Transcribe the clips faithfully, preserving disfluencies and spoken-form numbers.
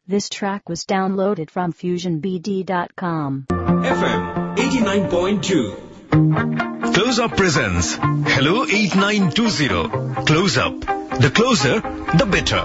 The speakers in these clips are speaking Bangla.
This track was downloaded from fusion b d dot com. F M eighty-nine point two. Close Up presents Hello eight nine two zero. Close Up. The closer, the better.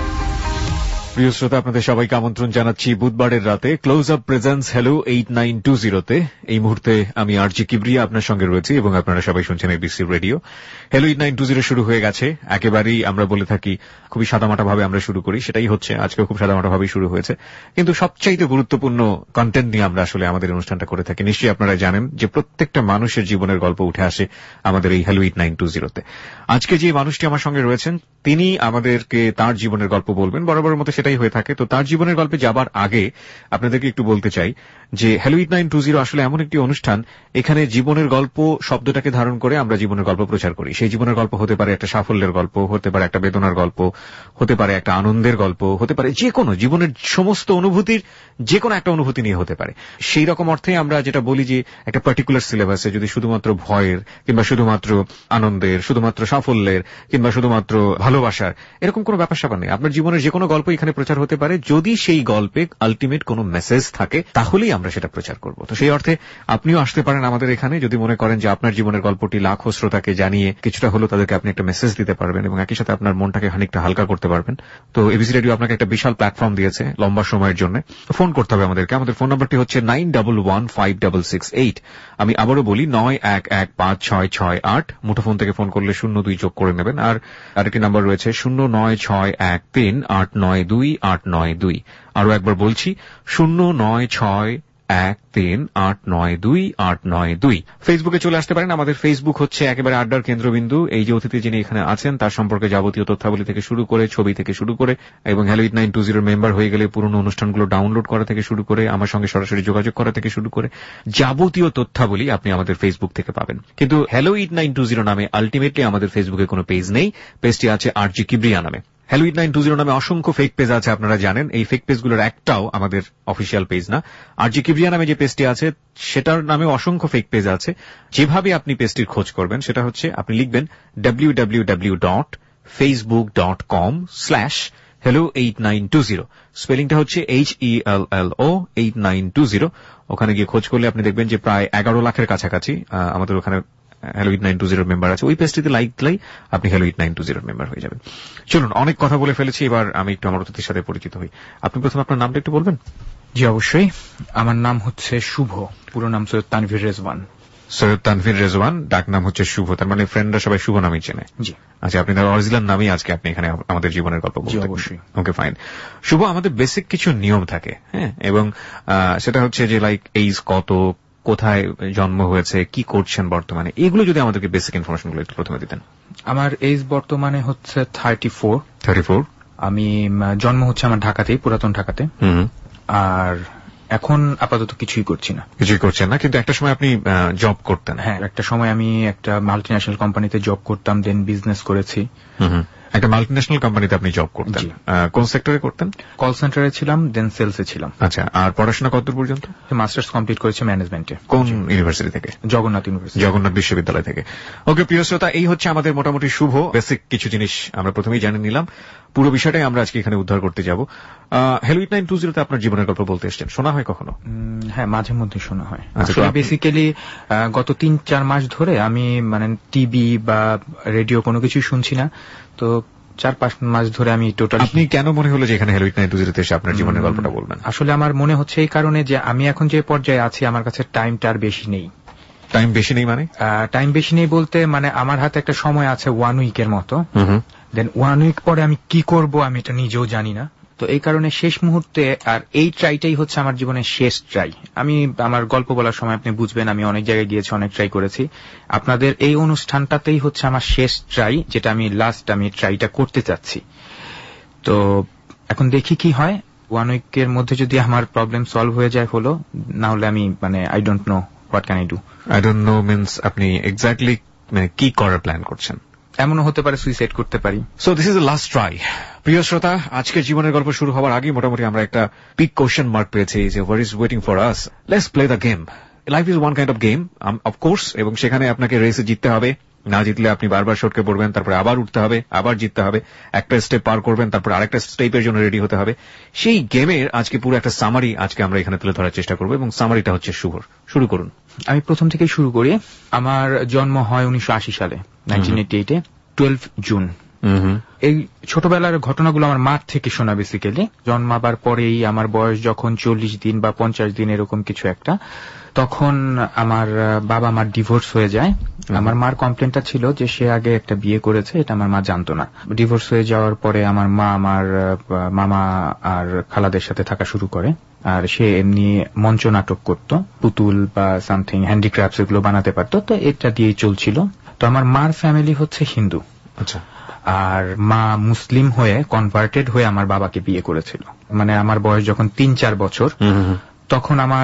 প্রিয় শ্রোতা, আপনাদের সবাইকে আমন্ত্রণ জানাচ্ছি বুধবারের রাতে close up presents hello eight nine two জিরোতে। এই মুহূর্তে আমি আরজি কিবরিয়া আপনার সঙ্গে রয়েছি এবং আপনারা সবাই শুনছেন ABC radio. Hello eight nine two zero শুরু হয়ে গেছে। একেবারেই আমরা বলে থাকি খুবই সাদামাটা ভাবে আমরা শুরু করি, সেটাই হচ্ছে আজকে খুব সাদামাটা ভাবেই শুরু হয়েছে, কিন্তু সবচাইতে গুরুত্বপূর্ণ কন্টেন্ট নিয়ে আমরা আসলে আমাদের অনুষ্ঠানটা করে থাকি। নিশ্চয়ই আপনারা জানেন যে প্রত্যেকটা মানুষের জীবনের গল্প উঠে আসে আমাদের এই হ্যালো এইট নাইন টু জিরোতে। আজকে যে মানুষটি আমার সঙ্গে রয়েছেন তিনি আমাদেরকে তার জীবনের গল্প বলবেন, বরাবরের মতো সেটাই হয়ে থাকে। তো তার জীবনের গল্পে যাবার আগে আপনাদেরকে একটু বলতে চাই যে hello eight nine two zero আসলে এমন একটি অনুষ্ঠান, এখানে জীবনের গল্প শব্দটাকে ধারণ করে আমরা জীবনের গল্প প্রচার করি। সেই জীবনের গল্প হতে পারে একটা সাফল্যের গল্প, হতে পারে একটা বেদনার গল্প, হতে পারে একটা আনন্দের গল্প, হতে পারে যে কোনো জীবনের সমস্ত অনুভূতির যে কোনো একটা অনুভূতি নিয়ে হতে পারে। সেই রকম অর্থে আমরা যেটা বলি যে একটা পার্টিকুলার সিলেবাসে যদি শুধুমাত্র ভয়ের কিংবা শুধুমাত্র আনন্দের, শুধুমাত্র সাফল্যের কিংবা শুধুমাত্র ভালোবাসার এরকম কোনো ব্যাপার স্যাপার নেই। আপনার জীবনের যে কোনো গল্প এখানে প্রচার হতে পারে, যদি সেই গল্পে আলটিমেট কোনো মেসেজ থাকে তাহলেই আমরা সেটা প্রচার করব। তো সেই অর্থে আপনিও আসতে পারেন আমাদের এখানে, যদি মনে করেন যে আপনার জীবনের গল্পটি লাখো শ্রোতাকে জানিয়ে কিছুটা হলো তাদেরকে আপনি একটা মেসেজ দিতে পারবেন এবং একই সাথে আপনার মনটাকে খানিকটা হালকা করতে পারবেন। তো এবিসি রেডিও আপনাকে একটা বিশাল প্ল্যাটফর্ম দিয়েছে লম্বা সময়ের জন্য। ফোন করতে হবে আমাদেরকে। আমাদের ফোন নাম্বারটি হচ্ছে nine double one five double six eight. আমি আবারও বলি নয় এক এক পাঁচ ছয় ছয় আট। মুঠোফোন থেকে ফোন করলে শূন্য দুই যোগ করে নেবেন। আর আরেকটি নাম্বার রয়েছে শূন্য নয় ছয় এক তিন আট নয় দুই আট নয় দুই। আরো একবার বলছি শূন্য নয় ছয় এক তিন আট নয় দুই আট নয় দুই। ফেসবুকে চলে আসতে পারেন। আমাদের ফেসবুক হচ্ছে একেবারে আড্ডার কেন্দ্রবিন্দু। এই যে অতিথি যিনি এখানে আছেন তার সম্পর্কে যাবতীয় তথ্যাবলী থেকে শুরু করে, ছবি থেকে শুরু করে, এবং হ্যালো এইট নাইন টু জিরোর মেম্বার হয়ে গেলে পুরনো অনুষ্ঠানগুলো ডাউনলোড করা থেকে শুরু করে, আমার সঙ্গে সরাসরি যোগাযোগ করা থেকে শুরু করে যাবতীয় তথ্যাবলী আপনি আমাদের ফেসবুক থেকে পাবেন। কিন্তু hello eight nine two zero নামে আলটিমেটলি আমাদের ফেসবুকে কোনো পেজ নেই। পেজটি আছে আরজি কিবরিয়া নামে। Hello eight nine two zero নামে অসংখ্য ফেক পেজ আছে, আপনারা জানেন। এই ফেক পেজগুলোর একটাও আমাদের অফিসিয়াল পেজ না। আরজি কিবরিয়া নামে যে পেজটি আছে সেটার নামে অসংখ্য ফেক পেজ আছে। যেভাবে আপনি পেজটির খোঁজ করবেন সেটা হচ্ছে আপনি লিখবেন W W W dot Facebook dot com slash hello eight nine two zero. স্পেলিংটা হচ্ছে H E L L O eight nine two zero. ওখানে গিয়ে খোঁজ করলে আপনি দেখবেন যে প্রায় এগারো লাখের কাছাকাছি আমাদের ওখানে হ্যালো এইট নাইন টু জিরোর মেম্বার আছে। ওই পেজটিতে লাইক দিলেই আপনি হ্যালো এইট নাইন টু জিরোর মেম্বার হয়ে যাবেন। চলুন, অনেক কথা বলে ফেলেছি, এবার আমি একটু আমার অতিথির সাথে পরিচিত হই। আপনি প্রথমে আপনার নামটা একটু বলবেন? জি অবশ্যই। আমার নাম হচ্ছে শুভ, পুরো নাম সৈয়দ তানভীর রেজওয়ান। সৈয়দ তানভীর রেজওয়ান, ডাক নাম হচ্ছে শুভ। তার মানে ফ্রেন্ডরা সবাই শুভ নামই চেনে? জি। আচ্ছা, আপনি তার অরিজিনাল নামই আজকে আপনি এখানে আমাদের জীবনের গল্প বলতে? অবশ্যই। ওকে, ফাইন। শুভ, আমাদের বেসিক কিছু নিয়ম থাকে, হ্যাঁ, এবং সেটা হচ্ছে যে লাইক এইজ কত, কোথায় জন্ম হয়েছে, কি করছেন বর্তমানে, এগুলো যদি আমাদেরকে বেসিক ইনফরমেশন গুলো একটু প্রথমে দিতেন। আমার এজ বর্তমানে হচ্ছে থার্টি ফোর। Thirty four. আমি জন্ম হচ্ছে আমার ঢাকাতেই, পুরাতন ঢাকাতে। আর এখন আপাতত কিছুই করছি না। কিছুই করছেন না, কিন্তু একটা সময় আপনি জব করতেন? হ্যাঁ, একটা সময় আমি একটা মাল্টিন্যাশনাল কোম্পানিতে জব করতাম, দেন বিজনেস করেছি। একটা মাল্টিন্যাশনাল কোম্পানিতে আপনি জব করতেন? কোন সেক্টরে করতেন? কল সেন্টারে ছিলাম, দেন সেলসে ছিলাম। আচ্ছা, আর পড়াশোনা কতদূর পর্যন্ত? মাস্টার্স কমপ্লিট করেছি ম্যানেজমেন্টে। কোন ইউনিভার্সিটি থেকে? জগন্নাথ ইউনিভার্সিটি, জগন্নাথ বিশ্ববিদ্যালয় থেকে। ওকে প্রিয় শ্রোতা, এই হচ্ছে আমাদের মোটামুটি শুভ। বেসিক কিছু জিনিস আমরা প্রথমেই জানিয়ে নিলাম। পুরো বিষয়টাই আমরা আজকে এখানে উদ্ধার করতে যাব। হ্যালো এইট নাইন টু জিরোতে আপনার জীবনের গল্প বলতে এসেছেন, শোনা হয় কখনো? হ্যাঁ, মাঝে মধ্যে শোনা হয়। আসলে বেসিক্যালি গত তিন চার মাস ধরে আমি মানে টিভি বা রেডিও কোনো কিছুই শুনছি না। তো চার পাঁচ মাস ধরে আমি টোটাল। আপনি কেন মনে হলো যে এখানে হ্যালো এইট নাইন টু জিরোতে এসে আপনার জীবনের গল্পটা বলবেন? আসলে আমার মনে হচ্ছে এই কারণে যে আমি এখন যে পর্যায়ে আছি আমার কাছে টাইমটা আর বেশি নেই। টাইম বেশি নেই মানে? টাইম বেশি নেই বলতে মানে আমার হাতে একটা সময় আছে ওয়ান উইকের মতো। দেন ওয়ান উইক পরে আমি কি করব আমি এটা নিজেও জানি না। তো এই কারণে শেষ মুহূর্তে, আর এই ট্রাইটাই হচ্ছে আমার জীবনের শেষ ট্রাই। আমি আমার গল্প বলার সময় আপনি বুঝবেন আমি অনেক জায়গায় গিয়েছি, অনেক ট্রাই করেছি। আপনাদের এই অনুষ্ঠানটাতেই হচ্ছে আমার শেষ ট্রাই, যেটা আমি লাস্ট আমি ট্রাইটা করতে চাচ্ছি। তো এখন দেখি কি হয়। ওয়ান উইকের মধ্যে যদি আমার প্রবলেম সলভ হয়ে যায় হলো, না হলে আমি মানে I don't know what can I do. I don't know means আপনি এক্স্যাক্টলি মানে কি করার প্ল্যান করছেন? এমনও হতে পারে সুইসাইড করতে পারি। So this is the last try. প্রিয় শ্রোতা, আজকের জীবনের গল্প শুরু হওয়ার আগে মোটামুটি আমরা একটা বিগ কোয়েশ্চেন মার্ক পেয়েছি যে what is waiting for us. Let's play the game. Life is one kind of game of course, এবং সেখানে আপনাকে রেসে জিততে হবে, না জিতলে আপনি বারবার সটকে পড়বেন, তারপরে আবার উঠতে হবে, আবার জিততে হবে, একটা স্টেপ পার করবেন, তারপর আরেকটা স্টেপের জন্য রেডি হতে হবে। সেই গেমের আজকে পুরো একটা সামারি আজকে আমরা এখানে তুলে ধরার চেষ্টা করবো, এবং সামারিটা হচ্ছে শুভর। শুরু করুন। আমি প্রথম থেকে শুরু করি। আমার জন্ম হয় উনিশশো আশি সালে, নাইনটিন এইটি এইটে, টুয়েলভ জুন। এই ছোটবেলার ঘটনাগুলো আমার মার থেকে শোনা। বেসিক্যালি জন্মাবার পরেই আমার বয়স যখন চল্লিশ দিন বা পঞ্চাশ দিন এরকম কিছু একটা, তখন আমার বাবা মার ডিভোর্স হয়ে যায়। আমার মার কমপ্লেনটা ছিল যে সে আগে একটা বিয়ে করেছে, এটা আমার মা জানতো না। ডিভোর্স হয়ে যাওয়ার পরে আমার মা আমার মামা আর খালাদের সাথে থাকা শুরু করে, আর সে এমনি মঞ্চ নাটক করত, পুতুল বা সামথিং হ্যান্ডিক্রাফটস এগুলো বানাতে পারতো, তো এটা দিয়েই চলছিল। তো আমার মার ফ্যামিলি হচ্ছে হিন্দু, আচ্ছা, আর মা মুসলিম হয়ে কনভার্টেড হয়ে আমার বাবাকে বিয়ে করেছিল। মানে আমার বয়স যখন তিন চার বছর, তখন আমার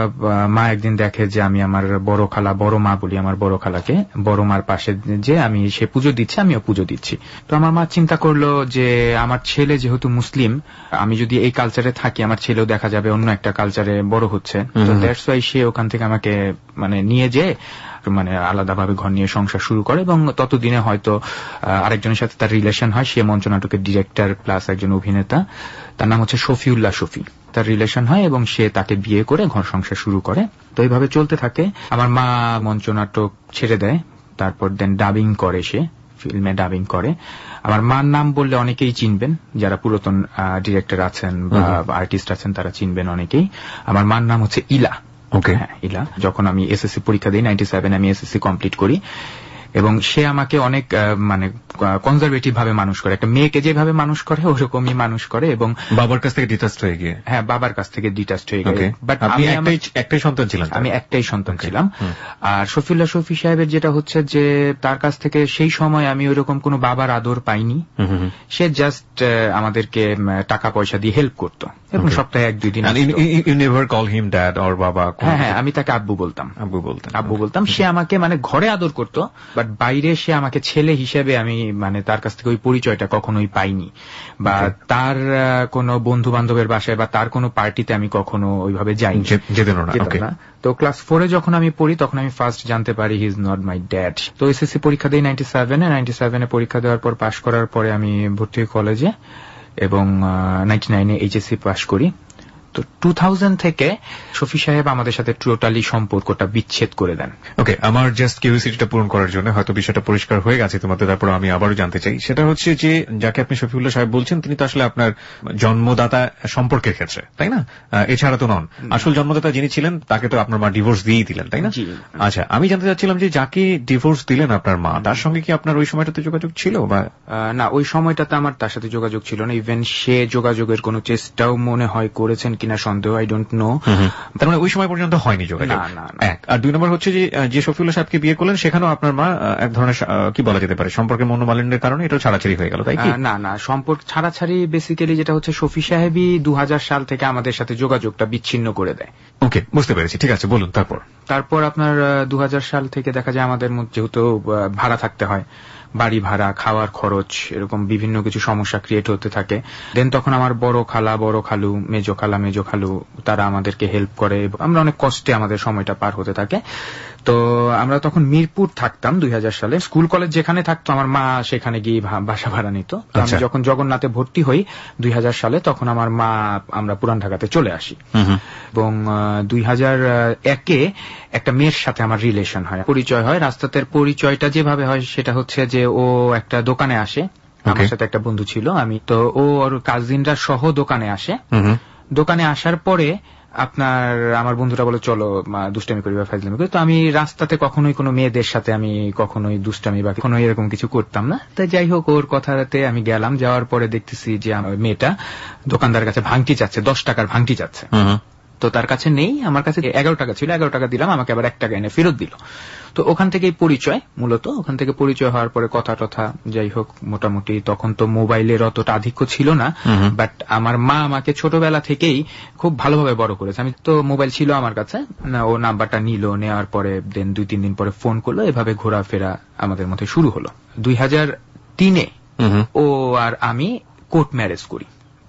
মা একদিন দেখে যে আমি আমার বড় খালা, বড় মা বলি আমার বড় খালাকে, বড় মার পাশে যে আমি সে পুজো দিচ্ছে, আমিও পুজো দিচ্ছি। তো আমার মা চিন্তা করলো যে আমার ছেলে যেহেতু মুসলিম, আমি যদি এই কালচারে থাকি আমার ছেলেও দেখা যাবে অন্য একটা কালচারে বড় হচ্ছে। তো দ্যাটস ওয়াই সে ওখান থেকে আমাকে মানে নিয়ে যেয়ে মানে আলাদাভাবে ঘর নিয়ে সংসার শুরু করে, এবং ততদিনে হয়তো আরেকজনের সাথে তার রিলেশন হয়। সে মঞ্চনাটকের ডিরেক্টর প্লাস একজন অভিনেতা, তার নাম হচ্ছে শফিউল্লাহ শফি। তার রিলেশন হয় এবং সে তাকে বিয়ে করে ঘর সংসার শুরু করে। তো এইভাবে চলতে থাকে। আমার মা মঞ্চনাটক ছেড়ে দেয়, তারপর দেন ডাবিং করে, সে ফিল্মে ডাবিং করে। আমার মার নাম বললে অনেকেই চিনবেন, যারা পুরাতন ডিরেক্টর আছেন বা আর্টিস্ট আছেন তারা চিনবেন অনেকেই। আমার মার নাম হচ্ছে ইলা। ওকে, হ্যাঁ, ইলা। যখন আমি এসএসসি পরীক্ষা দিই নাইনটি সেভেন, আমি এসএসসি কমপ্লিট করি, এবং সে আমাকে অনেক মানে কনজারভেটিভ ভাবে মানুষ করে, একটা মেয়েকে যেভাবে মানুষ করে ওরকমই মানুষ করে। এবং বাবার কাছ থেকে ডিটাচড হয়ে গিয়ে, হ্যাঁ, বাবার কাছ থেকে ডিটাচড হয়ে গিয়ে। বাট আমি একটাই সন্তান ছিলাম, আমি একটাই সন্তান ছিলাম। আর শফিউল্লাহ শফি সাহেবের যেটা হচ্ছে যে তার কাছ থেকে সেই সময় আমি ওইরকম কোনো বাবার আদর পাইনি। সে জাস্ট আমাদেরকে টাকা পয়সা দিয়ে হেল্প করতো, এবং সপ্তাহে এক দুই দিন। You never call him dad or বাবা? হ্যাঁ হ্যাঁ, আমি তাকে আব্বু বলতাম। আব্বু বলতাম আব্বু বলতাম। সে আমাকে মানে ঘরে আদর করতো, বাট বাইরে সে আমাকে ছেলে হিসেবে আমি মানে তার কাছ থেকে ওই পরিচয়টা কখনোই পাইনি, বা তার কোনো বন্ধু বান্ধবের বাসায় বা তার কোনো পার্টিতে আমি কখনো ওইভাবে যাইনি, যেতেন না। তো ক্লাস ফোরে যখন আমি পড়ি তখন আমি ফার্স্ট জানতে পারি he is not my dad. তো এসএসসি পরীক্ষা দিই নাইনটি সেভেনে। নাইনটি সেভেনে পরীক্ষা দেওয়ার পর পাশ করার পরে আমি ভর্তি হই কলেজে, এবং নাইনটি নাইনে এইচএসসি পাশ করি। তো টু থাউজেন্ড থেকে শফি সাহেব আমাদের সাথে টোটালি সম্পর্কটা বিচ্ছেদ করে দেন। ওকে, আমার জাস্ট কিউরিওসিটিটা পূরণ করার জন্য, হয়তো বিষয়টা পরিষ্কার হয়ে গেছে তোমাদের, তারপর আমি আবারও জানতে চাই। সেটা হচ্ছে যে যাকে আপনি শফিউল্লাহ সাহেব বলছেন, তিনি তো আসলে আপনার জন্মদাতা সম্পর্কের ক্ষেত্রে, তাই না? এছাড়া তো নন। আসল জন্মদাতা যিনি ছিলেন তাকে তো আপনার মা ডিভোর্স দিয়েই দিলেন, তাই না? আচ্ছা, আমি জানতে চাচ্ছিলাম যে যাকে ডিভোর্স দিলেন আপনার মা, তার সঙ্গে কি আপনার ওই সময়টাতে যোগাযোগ ছিল? বা না, ওই সময়টাতে আমার তার সাথে যোগাযোগ ছিল না। ইভেন সে যোগাযোগের কোনো চেষ্টাও মনে হয় করেছেন কিনা সন্দেহ, আই ডোন্ট নো। তার মানে ওই সময় পর্যন্ত হয়নি যোগাযোগ? এক। আর দুই নম্বর হচ্ছে যে যে শফিউল্লাহ সাহেবকে বিয়ে করলেন সেখানেও আপনার মা এক ধরনের কি বলা যেতে পারে সম্পর্কের মনোমালিন্যের কারণে এটা ছাড়াছাড়ি হয়ে গেল, তাই কি? না না, সম্পর্ক ছাড়াছাড়ি বেসিক্যালি যেটা হচ্ছে শফি সাহেবই দু হাজার সাল থেকে আমাদের সাথে যোগাযোগটা বিচ্ছিন্ন করে দেয়। ওকে, বুঝতে পেরেছি, ঠিক আছে, বলুন। তারপর তারপর আপনার দু হাজার সাল থেকে দেখা যায় আমাদের মধ্যে যেহেতু ভাড়া থাকতে হয়, বাড়ি ভাড়া, খাওয়ার খরচ, এরকম বিভিন্ন কিছু সমস্যা ক্রিয়েট হতে থাকে। দেন তখন আমার বড় খালা, বড় খালু, মেজো খালা, মেজো খালু তারা আমাদেরকে হেল্প করে, আমরা অনেক কষ্টে আমাদের সময়টা পার হতে থাকে। তো আমরা তখন মিরপুর থাকতাম দুই হাজার সালে। স্কুল কলেজ যেখানে থাকতো আমার মা সেখানে গিয়ে বাসা ভাড়া নিত। আমি যখন জগন্নাথে ভর্তি হই দুই হাজার সালে, তখন আমার মা আমরা পুরান ঢাকাতে চলে আসি, এবং দুই হাজার একে একটা মেয়ের সাথে আমার রিলেশন হয়, পরিচয় হয়। রাস্তাতে পরিচয়টা যেভাবে হয় সেটা হচ্ছে যে ও একটা দোকানে আসে, আমার সাথে একটা বন্ধু ছিল, আমি তো ও ওর কাজিনরা সহ দোকানে আসে। দোকানে আসার পরে আপনার আমার বন্ধুরা বলে চলো দুষ্টামি করি বা ফাজলামি করি। তো আমি রাস্তাতে কখনোই কোনো মেয়েদের সাথে আমি কখনোই দুষ্টামি বা কখনোই এরকম কিছু করতাম না। তাই যাই হোক, ওর কথাতে আমি গেলাম। যাওয়ার পরে দেখতেছি যে আমার মেয়েটা দোকানদার কাছে ভাঙটি চাচ্ছে, দশ টাকার ভাঙটি চাচ্ছে। তো তার কাছে নেই, আমার কাছে এগারো টাকা ছিল, এগারো টাকা দিলাম, আমাকে আবার এক টাকা এনে ফেরত দিল। তো ওখান থেকেই পরিচয়, মূলত ওখান থেকে পরিচয় হওয়ার পরে কথা টথা যাই হোক মোটামুটি। তখন তো মোবাইলের অতটা আধিক্য ছিল না, বাট আমার মা আমাকে ছোটবেলা থেকেই খুব ভালোভাবে বড় করেছে। আমি তো মোবাইল ছিল আমার কাছে, ও নাম্বারটা নিল, নেওয়ার পরে দেন দুই তিন দিন পরে ফোন করলো, এভাবে ঘোরাফেরা আমাদের মধ্যে শুরু হলো। দুই হাজার তিনে ও আর আমি কোর্ট ম্যারেজ করি।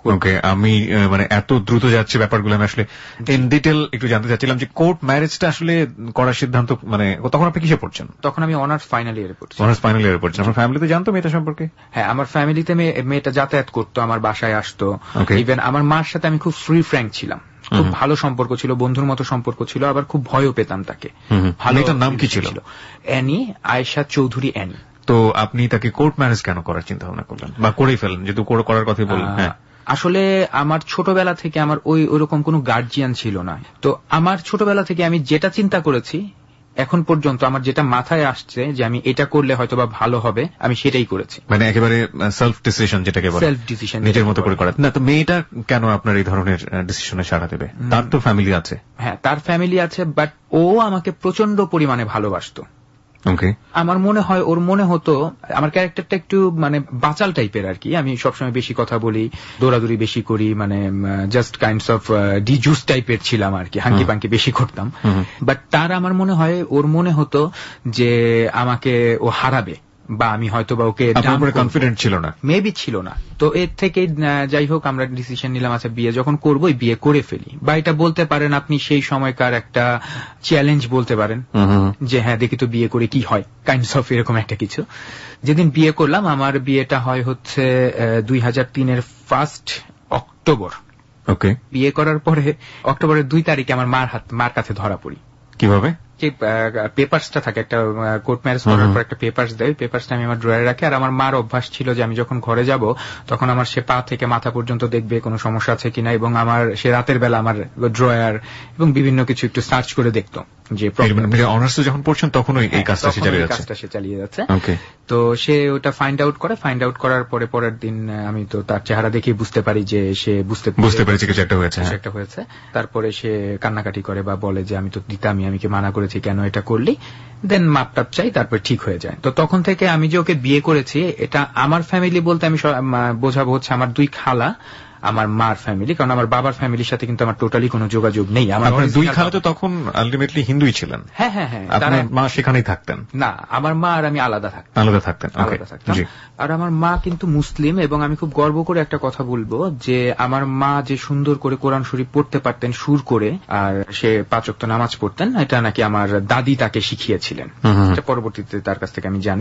ওকে, আমি মানে এত দ্রুত যাচ্ছে ব্যাপারগুলো, আমি আসলে ইন ডিটেল একটু জানতে চাচ্ছিলাম যে কোর্ট ম্যারেজটা আসলে করার সিদ্ধান্ত, মানে তখন আপনি কিসে পড়ছেন? তখন আমি অনার্স ফাইনাল ইয়ারে পড়ছি। অনার্স ফাইনাল ইয়ারে পড়ছেন। আপনার ফ্যামিলিতে জানতো মেয়েটা সম্পর্কে? হ্যাঁ, আমার ফ্যামিলিতে মেয়েটা যাতায়াত করতো, আমার বাসায় আসতো। ইভেন আমার মার সাথে আমি খুব ফ্রি ফ্র্যাঙ্ক ছিলাম, খুব ভালো সম্পর্ক ছিল, বন্ধুর মতো সম্পর্ক ছিল, আবার খুব ভয়ও পেতাম তাকে। মেয়েটার নাম কি ছিল? Annie, Ayesha Chowdhury Annie. তো আপনি তাকে কোর্ট ম্যারেজ কেন করার চিন্তা ভাবনা করলেন, বা করেই ফেলেন, যেহেতু করার কথাই বললেন? হ্যাঁ, আসলে আমার ছোটবেলা থেকে আমার ওই ওরকম কোনো গার্জিয়ান ছিল না। তো আমার ছোটবেলা থেকে আমি যেটা চিন্তা করেছি এখন পর্যন্ত, আমার যেটা মাথায় আসছে যে আমি এটা করলে হয়তো বা ভালো হবে, আমি সেটাই করেছি। মানে একেবারে সেলফ ডিসিশন, যেটাকে বলে সেলফ ডিসিশন, নিজের মতো করে করা। না, তো মেয়েটা কেন আপনার এই ধরনের ডিসিশনে সাড়া দেবে? তার তো ফ্যামিলি আছে। হ্যাঁ, তার ফ্যামিলি আছে, বাট ও আমাকে প্রচন্ড পরিমাণে ভালোবাসতো। ওকে, আমার মনে হয় ওর মনে হতো আমার ক্যারেক্টারটা একটু মানে বাচাল টাইপের আর কি। আমি সবসময় বেশি কথা বলি, দৌড়াদৌড়ি বেশি করি, মানে জাস্ট কাইন্ডস অফ ডিজুস টাইপের ছিলাম আর কি, হাঙ্কি পাঙ্কি বেশি করতাম। বাট তার আমার মনে হয় ওর মনে হতো যে আমাকে ও হারাবে, বা আমি হয়তো বা ওকে কনফিডেন্ট ছিল না, মেবি ছিল না। তো এর থেকে যাই হোক আমরা ডিসিশন নিলাম, আচ্ছা বিয়ে যখন করবোই বিয়ে করে ফেলি। বা এটা বলতে পারেন আপনি সেই সময়কার একটা চ্যালেঞ্জ বলতে পারেন, যে হ্যাঁ দেখি তো বিয়ে করে কি হয়, কাইন্ডস অফ এরকম একটা কিছু। যেদিন বিয়ে করলাম, আমার বিয়েটা হয় হচ্ছে দুই হাজার তিনের ফার্স্ট অক্টোবর। ওকে, বিয়ে করার পরে অক্টোবরের দুই তারিখে আমার মার হাত মার কাছে ধরা পড়ি। কিভাবে? যে পেপারসটা থাকে, একটা কোর্ট ম্যারেজ করার পর একটা পেপারস দেয়, পেপারসটা আমি আমার ড্রয়ারে রাখি। আর আমার মার অভ্যাস ছিল যে আমি যখন ঘরে যাব তখন আমার সে পা থেকে মাথা পর্যন্ত দেখবে কোনো সমস্যা আছে কিনা, এবং আমার সে রাতের বেলা আমার ড্রয়ার এবং বিভিন্ন কিছু একটু সার্চ করে দেখতো যে অনার্স যখন পড়ছেন তখন এই কাজটা সে চালিয়ে যাচ্ছে। কাজটা সে চালিয়ে যাচ্ছে। তো সে ওটা ফাইন্ড আউট করে, ফাইন্ড আউট করার পরে পরের দিন আমি তো তার চেহারা দেখেই বুঝতে পারি যে সে বুঝতে বুঝতে পেরেছে কিছু একটা হয়েছে, কিছু একটা হয়েছে। তারপরে সে কান্নাকাটি করে বা বলে যে আমি তো দিতামই, আমি কি মানা করেছি, কেন এটা করলি, দেন মাপ টাপ চাই, তারপর ঠিক হয়ে যায়। তো তখন থেকে আমি যে ওকে বিয়ে করেছি, এটা আমার ফ্যামিলি বলতে আমি বোঝাবো হচ্ছে আমার দুই খালা, আমার মার ফ্যামিলি, কারণ আমার বাবার ফ্যামিলির সাথে কিন্তু আমার টোটালি কোনো যোগাযোগ নেই। আমার দুই খালা তো তখন আলটিমেটলি হিন্দুই ছিলেন? হ্যাঁ হ্যাঁ হ্যাঁ, আপনার মা সেখানেই থাকতেন? না, আমার মা আর আমি আলাদা থাকতাম। আলাদা থাকতেন, আলাদা থাকতাম। আর আমার মা কিন্তু মুসলিম, এবং আমি খুব গর্ব করে একটা কথা বলবো যে আমার মা যে সুন্দর করে কোরআন শরীফ পড়তে পারতেন সুর করে, আর সে পাঁচ ওয়াক্ত নামাজ পড়তেন, এটা নাকি আমার দাদি তাকে শিখিয়েছিলেন। এটা পরবর্তীতে তার কাছ থেকে আমি জানি।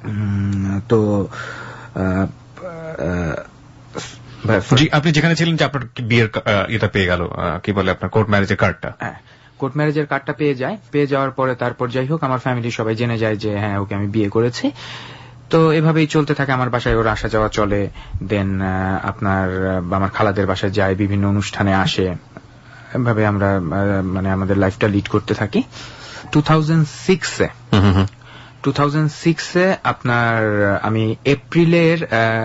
তো আপনি যেখানে ছিলেন যে আপনার বিয়ের এটা পেয়ে গেল, কি বলে আপনার কোর্ট ম্যারেজের কার্ডটা? হ্যাঁ, কোর্ট ম্যারেজের কার্ডটা পেয়ে যায়। পেয়ে যাওয়ার পরে তারপর যাই হোক আমার ফ্যামিলি সবাই জেনে যায় যে হ্যাঁ ওকে আমি বিয়ে করেছি। তো এভাবেই চলতে থাকে, আমার বাসায় ওর আসা যাওয়া চলে। দেন আপনার আমার খালাদের বাসায় যায়, বিভিন্ন অনুষ্ঠানে আসে, এভাবে আমরা মানে আমাদের লাইফটা লিড করতে থাকি। টু থাউজেন্ড সিক্সে টু থাউজেন্ড সিক্সে আপনার আমি এপ্রিলের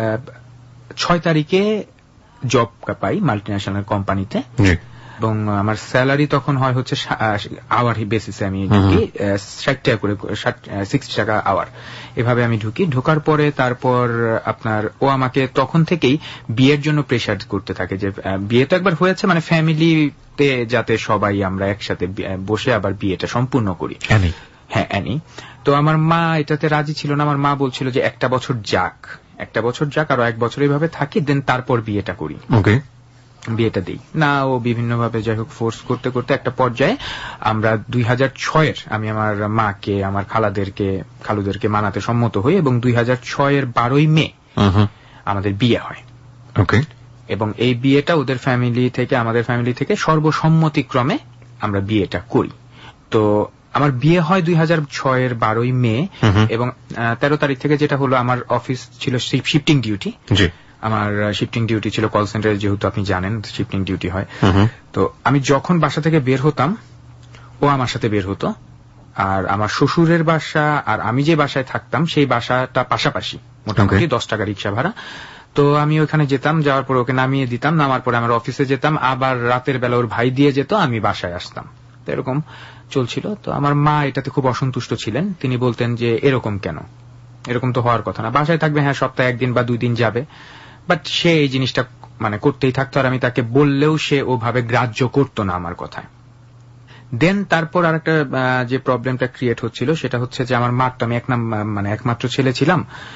ছয় তারিখে জব পাই মাল্টিন্যাশনাল কোম্পানিতে, এবং আমার স্যালারি তখন হয় হচ্ছে আওয়ার বেসিসে আমি ঢুকি, ষাট টাকা করে, সিক্সটি টাকা আওয়ার, এভাবে আমি ঢুকি। ঢোকার পরে তারপর আপনার ও আমাকে তখন থেকেই বিয়ের জন্য প্রেশার করতে থাকে, যে বিয়ে তো একবার হয়েছে, মানে ফ্যামিলিতে যাতে সবাই আমরা একসাথে বসে আবার বিয়েটা সম্পূর্ণ করি। হ্যাঁ, অ্যানি। তো আমার মা এটাতে রাজি ছিল না। আমার মা বলছিল যে একটা বছর যাক, একটা বছর যাক, আরো এক বছর এইভাবে থাকি, দেন তারপর বিয়েটা করি, ওকে বিয়েটা দিই না। ও বিভিন্ন ভাবে যাই হোক ফোর্স করতে করতে একটা পর্যায়ে আমরা দুই হাজার ছয়ের আমি আমার মাকে, আমার খালাদেরকে, খালুদেরকে মানাতে সম্মত হই, এবং দুই হাজার ছয়ের বারোই মে আমাদের বিয়ে হয়। ওকে, এবং এই বিয়েটা ওদের ফ্যামিলি থেকে, আমাদের ফ্যামিলি থেকে সর্বসম্মতিক্রমে আমরা বিয়েটা করি। তো আমার বিয়ে হয় দুই হাজার ছয়ের বারোই মে, এবং তেরো তারিখ থেকে যেটা হলো আমার অফিস ছিল শিফটিং ডিউটি। আমার শিফটিং ডিউটি ছিল কল সেন্টারে, যেহেতু আপনি জানেন শিফটিং ডিউটি হয়। তো আমি যখন বাসা থেকে বের হতাম ও আমার সাথে বের হতো, আর আমার শ্বশুরের বাসা আর আমি যে বাসায় থাকতাম সেই বাসাটা পাশাপাশি, মোটামুটি দশ টাকা রিক্সা ভাড়া। তো আমি ওখানে যেতাম, যাওয়ার পর ওকে নামিয়ে দিতাম, নামার পরে আমার অফিসে যেতাম, আবার রাতের বেলা ওর ভাই দিয়ে যেত, আমি বাসায় আসতাম। তো এরকম চলছিল। তো আমার মা এটাতে খুব অসন্তুষ্ট ছিলেন। তিনি বলতেন যে এরকম কেন, এরকম তো হওয়ার কথা না, বাসায় থাকবে, হ্যাঁ সপ্তাহে একদিন বা দুই দিন যাবে, বাট সে এই জিনিসটা মানে করতেই থাকতো। আর আমি তাকে বললেও সে ওভাবে গ্রাহ্য করতো না আমার কথায়। দেন তারপর আর একটা যে প্রবলেমটা ক্রিয়েট হচ্ছিল সেটা হচ্ছে যে আমার মার তো আমি এক মানে একমাত্র ছেলে ছিলাম।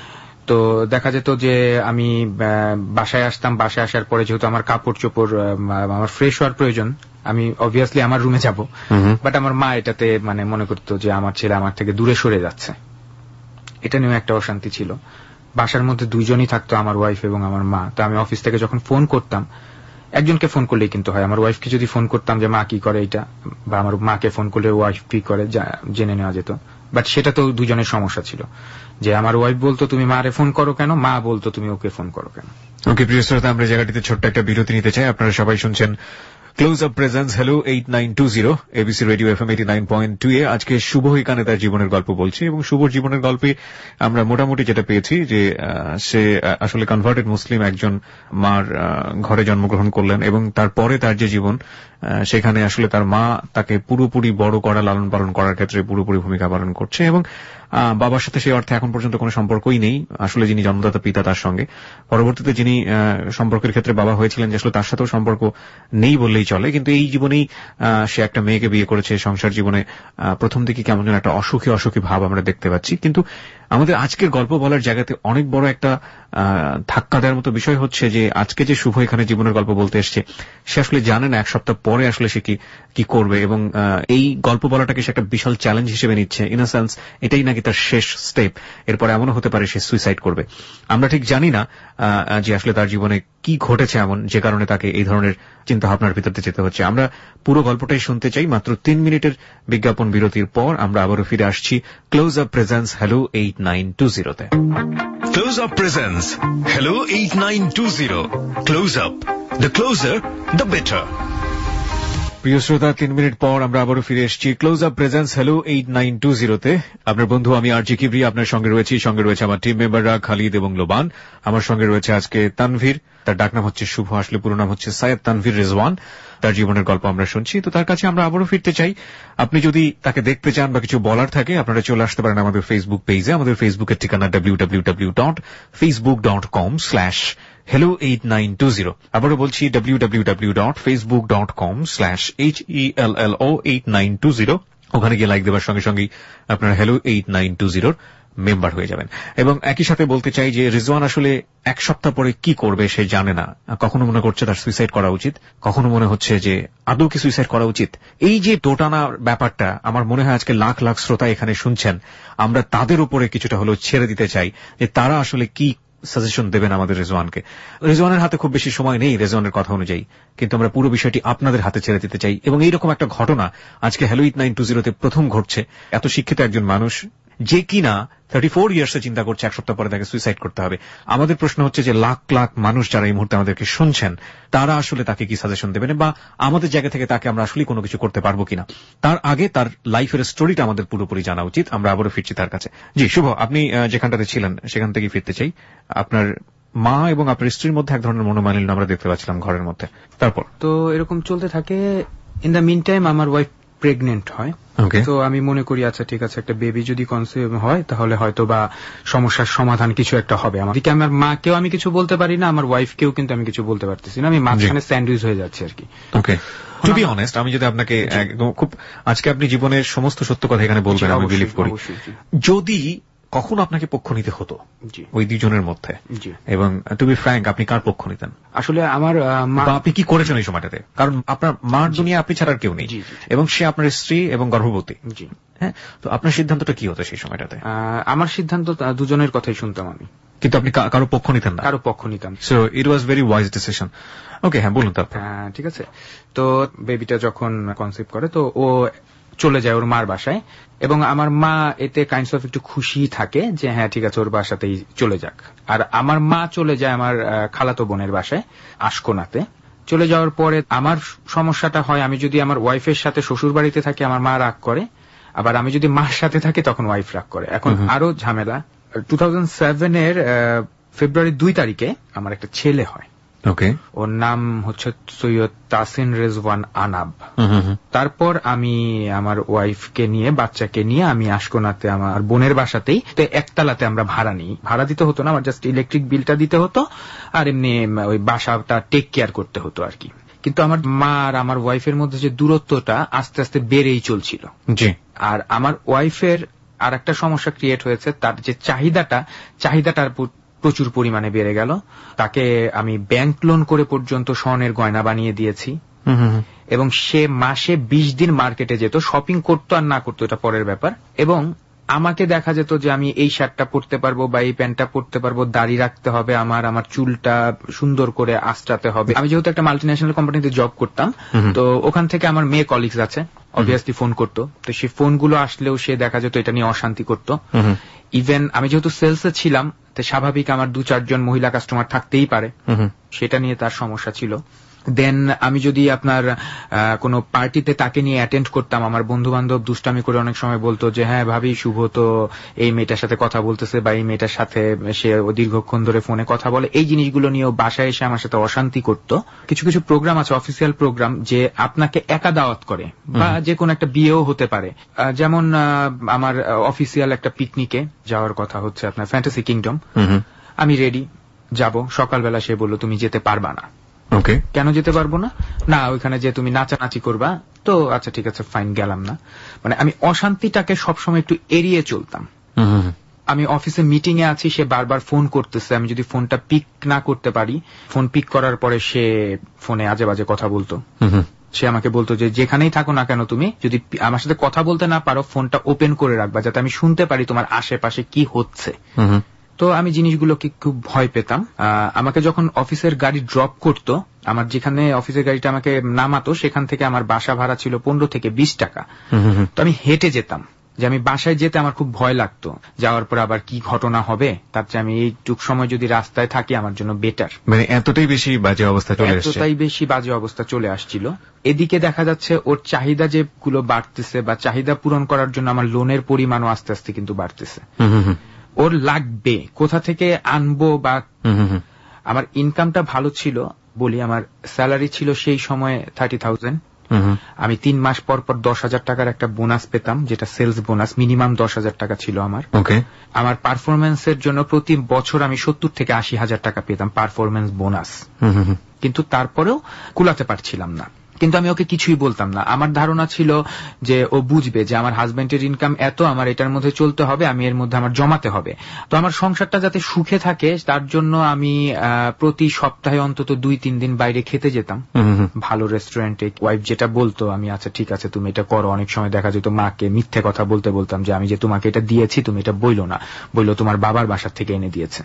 তো দেখা যেত যে আমি বাসায় আসতাম, বাসায় আসার পরে যেহেতু আমার কাপড় চোপড় আমার ফ্রেশ হওয়ার প্রয়োজন, আমি অবভিয়াসলি আমার রুমে যাব, বাট আমার মা এটাতে মানে মনে করতো যে আমার ছেলে আমার থেকে দূরে সরে যাচ্ছে। এটা নিয়েও একটা অশান্তি ছিল। বাসার মধ্যে দুইজনই থাকতো, আমার ওয়াইফ এবং আমার মা। তো আমি অফিস থেকে যখন ফোন করতাম, একজনকে ফোন করলেই কিন্তু হয়। আমার ওয়াইফকে যদি ফোন করতাম যে মা কি করে এটা, বা আমার মাকে ফোন করলে ওয়াইফ কি করে জেনে নেওয়া যেত। বাট সেটা তো দুজনের সমস্যা ছিল, যে আমার ওয়াইফ বলতো তুমি মারে ফোন করো কেন, মা বলতো তুমি ওকে ফোন করো কেন। ওকে প্রিয় শ্রোতা, আমরা জায়গাটিতে ছোট্ট একটা বিরতি নিতে চাই। আপনারা সবাই শুনছেন close up presence hello eight nine two zero ABC radio FM eighty nine point two A. আজকে শুভ এখানে তার জীবনের গল্প বলছি, এবং শুভর জীবনের গল্পে আমরা মোটামুটি যেটা পেয়েছি যে সে আসলে কনভার্টেড মুসলিম একজন মার ঘরে জন্মগ্রহণ করলেন, এবং তারপরে তার যে জীবন সেখানে আসলে তার মা তাকে পুরোপুরি বড় করা, লালন পালন করার ক্ষেত্রে পুরোপুরি ভূমিকা পালন করছে, এবং বাবার সাথে সেই অর্থে এখন পর্যন্ত কোনো সম্পর্কই নেই আসলে যিনি জন্মদাতা পিতা তার সঙ্গে। পরবর্তীতে যিনি সম্পর্কের ক্ষেত্রে বাবা হয়েছিলেন, যে আসলে তার সাথেও সম্পর্ক নেই বললেই চলে, কিন্তু এই জীবনেই সে একটা মেয়েকে বিয়ে করেছে। সংসার জীবনে প্রথম দিকে কেমন যেন একটা অসুখী অসুখী ভাব আমরা দেখতে পাচ্ছি, কিন্তু আমাদের আজকের গল্প বলার জায়গাতে অনেক বড় একটা ধাক্কা দেওয়ার মতো বিষয় হচ্ছে যে আজকে যে শুভ এখানে জীবনের গল্প বলতে এসছে, সে আসলে জানে না এক সপ্তাহ পরে আসলে সে কি কি করবে, এবং এই গল্প বলাটাকে সে একটা বিশাল চ্যালেঞ্জ হিসেবে নিচ্ছে। ইন আ সেন্স এটাই নাকি তার শেষ স্টেপ, এরপরে এমনও হতে পারে সে সুইসাইড করবে। আমরা ঠিক জানি না যে আসলে তার জীবনে কি ঘটেছে এমন যে কারণে তাকে এই ধরনের চিন্তা ভাবনার ভিতরে যেতে হচ্ছে। আমরা পুরো গল্পটাই শুনতে চাই। মাত্র তিন মিনিটের বিজ্ঞাপন বিরতির পর আমরা আবারও ফিরে আসছি close up presence hello eight nine two জিরোতে। Close up presence hello eight nine two zero. Close up, the closer the better. প্রিয় শ্রোতা, তিন মিনিট পর আমরা আবারও ফিরে এসেছি close up presence hello eight nine two জিরোতে। আপনার বন্ধু আমি আরজি কিবরি আপনার সঙ্গে রয়েছি। সঙ্গে রয়েছে আমার টিম মেম্বাররা খালিদ এবং লোবান। আমার সঙ্গে রয়েছে আজকে তানভীর, তার ডাকনাম হচ্ছে শুভ, আসলে পুরো নাম হচ্ছে সাইয়েদ তানভীর রেজওয়ান। তার জীবনের গল্প আমরা শুনছি, তো তার কাছে আমরা আবারও ফিরতে চাই। আপনি যদি তাকে দেখতে চান বা কিছু বলার থাকে, আপনারা চলে আসতে পারেন আমাদের ফেসবুক পেজে। আমাদের ফেসবুকের ঠিকানা W W W dot Facebook dot com slash hello eight nine two zero. আবারও বলছি W W W dot Facebook dot com slash H E L L O eight nine two zero. ওখানে গিয়ে লাইক দেওয়ার সঙ্গে সঙ্গেই আপনারা হ্যালো এইট নাইন টু জিরোর মেম্বার হয়ে যাবেন। এবং একই সাথে বলতে চাই যে রিজওয়ান আসলে এক সপ্তাহ পরে কি করবে সে জানে না। কখনো মনে করছে তার সুইসাইড করা উচিত, কখনো মনে হচ্ছে যে আদৌ কি সুইসাইড করা উচিত। এই যে দোটানা ব্যাপারটা, আমার মনে হয় আজকে লাখ লাখ শ্রোতা এখানে শুনছেন, আমরা তাদের উপরে কিছুটা হলেও ছেড়ে দিতে চাই যে তারা আসলে কি সাজেশন দেবেন আমাদের রেজওয়ানকে। রেজওয়ানের হাতে খুব বেশি সময় নেই রেজওয়ানের কথা অনুযায়ী, কিন্তু আমরা পুরো বিষয়টি আপনাদের হাতে ছেড়ে দিতে চাই। এবং এইরকম একটা ঘটনা আজকে হ্যালো এইট নাইন টু জিরোতে প্রথম ঘটছে। এত শিক্ষিত একজন মানুষ যে কিনা থার্টি ফোর ইয়ার্সে চিন্তা করছে এক সপ্তাহ পরে তাকে সুইসাইড করতে হবে। আমাদের প্রশ্ন হচ্ছে যে লাখ লাখ মানুষ যারা এই মুহূর্তে আমাদেরকে শুনছেন, তারা আসলে তাকে কি সাজেশন দেবেন, বা আমাদের জায়গা থেকে তাকে আমরা আসলে কোনো কিছু করতে পারবো কিনা। তার আগে তার লাইফের স্টোরিটা আমাদের পুরোপুরি জানা উচিত। আমরা আবারও ফিরছি তার কাছে। জি শুভ, আপনি যেখানটাতে ছিলেন সেখান থেকে ফিরতে চাই। আপনার মা এবং আপনার স্ত্রীর মধ্যে এক ধরনের মনোমালিন্য আমরা দেখতে পাচ্ছিলাম ঘরের মধ্যে। তারপর তো এরকম চলতে থাকে। ইন দ্য মিন টাইম আমার ওয়াইফ প্রেগনেন্ট হয়। তো আমি মনে করি আচ্ছা ঠিক আছে, একটা বেবি যদি কনসিভ হয় তাহলে হয়তো বা সমস্যার সমাধান কিছু একটা হবে। আমাদেরকে আমার মাকেও আমি কিছু বলতে পারি না, আমার ওয়াইফকেও কিন্তু আমি কিছু বলতে পারতেছি না। আমি মাঝখানে স্যান্ডউইচ হয়ে যাচ্ছে আর কি। ওকে, টু বি অনেস্ট, আমি যদি আপনাকে খুব আজকে আপনি জীবনের সমস্ত সত্য কথা এখানে বলবেন আমি বিলিভ করি। যদি কখনো আপনাকে পক্ষ নিতে হতো ওই দুজনের মধ্যে, এবং টু বি ফ্র্যাঙ্ক আপনি কার পক্ষ নিতেন? আসলে আমার মা। আপনি কি করেছেন এই সময়টাতে? কারণ আপনার মার দুনিয়া আপনি ছাড়ার কেউ নেই, এবং সে আপনার স্ত্রী এবং গর্ভবতী। হ্যাঁ, তো আপনার সিদ্ধান্তটা কি হতো সেই সময়টাতে? আমার সিদ্ধান্ত দুজনের কথাই শুনতাম আমি, কিন্তু আপনি কারো পক্ষ নিতেন না? কারো পক্ষ নিতাম। So it was very wise decision. Okay, হ্যাঁ বলুন। তারপর ঠিক আছে, তো বেবিটা যখন কনসিভ করে তো ও চলে যায় ওর মার বাসায়, এবং আমার মা এতে কাইন্ডস অফ একটু খুশি থাকে যে হ্যাঁ ঠিক আছে ওর বাসাতেই চলে যাক। আর আমার মা চলে যায় আমার খালাতো বোনের বাসায় আশকোনাতে। চলে যাওয়ার পরে আমার সমস্যাটা হয়, আমি যদি আমার ওয়াইফের সাথে শ্বশুর বাড়িতে থাকি আমার মা রাগ করে, আবার আমি যদি মার সাথে থাকি তখন ওয়াইফ রাগ করে। এখন আরো ঝামেলা। টু থাউজেন্ড সেভেন এর ফেব্রুয়ারি দুই তারিখে আমার একটা ছেলে হয়। ওকে, ওর নাম হচ্ছে সৈয়দ তাসিন রেজওয়ান আনাব। তারপর আমি আমার ওয়াইফকে নিয়ে বাচ্চাকে নিয়ে আমি আশকোনাতে আমার বোনের বাসাতেই একতলাতে আমরা ভাড়া নিই। ভাড়া দিতে হতো না, আমার জাস্ট ইলেকট্রিক বিলটা দিতে হতো, আর এমনি ওই বাসাটা টেক কেয়ার করতে হতো আর কি। কিন্তু আমার মা আর আমার ওয়াইফের মধ্যে যে দূরত্বটা আস্তে আস্তে বেড়েই চলছিল। জি। আর আমার ওয়াইফের আর একটা সমস্যা ক্রিয়েট হয়েছে, তার যে চাহিদাটা চাহিদাটার প্রচুর পরিমাণে বেড়ে গেল। তাকে আমি ব্যাংক লোন করে পর্যন্ত স্বর্ণের গয়না বানিয়ে দিয়েছি, এবং সে মাসে বিশ দিন মার্কেটে যেত, শপিং করতো আর না করতো এটা পরের ব্যাপার। এবং আমাকে দেখা যেত যে আমি এই শার্টটা পরতে পারবো বা এই প্যান্টটা পরতে পারবো, দাড়ি রাখতে হবে আমার, আমার চুলটা সুন্দর করে আঁচড়াতে হবে। আমি যেহেতু একটা মাল্টিন্যাশনাল কোম্পানিতে জব করতাম, তো ওখান থেকে আমার মেয়ে কলিগস আছে, অবভিয়াসলি ফোন করতো। তো সেই ফোনগুলো আসলেও সে দেখা যেত এটা নিয়ে অশান্তি করতো। ইভেন আমি যেহেতু সেলসে ছিলাম, তো স্বাভাবিক আমার দু চারজন মহিলা কাস্টমার থাকতেই পারে, সেটা নিয়ে তার সমস্যা ছিল। দেন আমি যদি আপনার কোন পার্টিতে তাকে নিয়ে অ্যাটেন্ড করতাম, আমার বন্ধু বান্ধব দুষ্টামি করে অনেক সময় বলতো যে হ্যাঁ ভাবি, শুভ তো এই মেয়েটার সাথে কথা বলতেছে বা এই মেয়েটার সাথে সে দীর্ঘক্ষণ ধরে ফোনে কথা বলে, এই জিনিসগুলো নিয়েও বাসায় এসে আমার সাথে অশান্তি করতো। কিছু কিছু প্রোগ্রাম আছে, অফিসিয়াল প্রোগ্রাম, যে আপনাকে একা দাওয়াত করে, বা যে কোনো একটা বিয়েও হতে পারে। যেমন আমার অফিসিয়াল একটা পিকনিকে যাওয়ার কথা হচ্ছে আপনার ফ্যান্টাসি কিংডম, আমি রেডি যাব, সকালবেলা সে বলল তুমি যেতে পারবা না। ওকে, কেন যেতে পারবো না? না ওইখানে যে তুমি নাচানাচি করবা। তো আচ্ছা ঠিক আছে ফাইন, গেলাম না। মানে আমি অশান্তিটাকে সবসময় একটু এড়িয়ে চলতাম। আমি অফিসে মিটিং এ আছি, সে বারবার ফোন করতেছে, আমি যদি ফোনটা পিক না করতে পারি, ফোন পিক করার পরে সে ফোনে আজে বাজে কথা বলতো। সে আমাকে বলতো যে যেখানেই থাকো না কেন, তুমি যদি আমার সাথে কথা বলতে না পারো, ফোনটা ওপেন করে রাখবা যাতে আমি শুনতে পারি তোমার আশেপাশে কি হচ্ছে। তো আমি জিনিসগুলোকে খুব ভয় পেতাম। আমাকে যখন অফিসের গাড়ি ড্রপ করতো, আমার যেখানে অফিসের গাড়িটা আমাকে নামাতো সেখান থেকে আমার বাসা ভাড়া ছিল পনেরো থেকে বিশ টাকা। তো আমি হেঁটে যেতাম, যে আমি বাসায় যেতে আমার খুব ভয় লাগতো, যাওয়ার পর আবার কি ঘটনা হবে, তার চেয়ে আমি এইটুক সময় যদি রাস্তায় থাকি আমার জন্য বেটার। মানে এতটাই বেশি বাজে অবস্থা চলে আসছে, এতটাই বেশি বাজে অবস্থা চলে আসছিল। এদিকে দেখা যাচ্ছে ওর চাহিদা যেগুলো বাড়তেছে, বা চাহিদা পূরণ করার জন্য আমার লোনের পরিমাণও আস্তে আস্তে কিন্তু বাড়তেছে। ওর লাগবে, কোথা থেকে আনবো, বা আমার ইনকামটা ভালো ছিল বলি, আমার স্যালারি ছিল সেই সময় থার্টি থাউজেন্ড। আমি তিন মাস পর পর দশ হাজার টাকার একটা বোনাস পেতাম, যেটা সেলস বোনাস, মিনিমাম দশ হাজার টাকা ছিল আমার। আমার পারফরমেন্সের জন্য প্রতি বছর আমি সত্তর থেকে আশি হাজার টাকা পেতাম পারফরমেন্স বোনাস। কিন্তু তারপরেও কুলাতে পারছিলাম না। কিন্তু আমি ওকে কিছুই বলতাম না। আমার ধারণা ছিল যে ও বুঝবে যে আমার হাজবেন্ডের ইনকাম এত, আমার এটার মধ্যে চলতে হবে, আমি এর মধ্যে আমার জমাতে হবে। তো আমার সংসারটা যাতে সুখে থাকে তার জন্য আমি প্রতি সপ্তাহে অন্তত দুই তিন দিন বাইরে খেতে যেতাম, ভালো রেস্টুরেন্টে। ওয়াইফ যেটা বলতো আমি আচ্ছা ঠিক আছে তুমি এটা করো। অনেক সময় দেখা যেত মাকে মিথ্যে কথা বলতে বলতাম যে আমি যে তোমাকে এটা দিয়েছি তুমি এটা বইলো না, বইলো তোমার বাবার বাসার থেকে এনে দিয়েছে।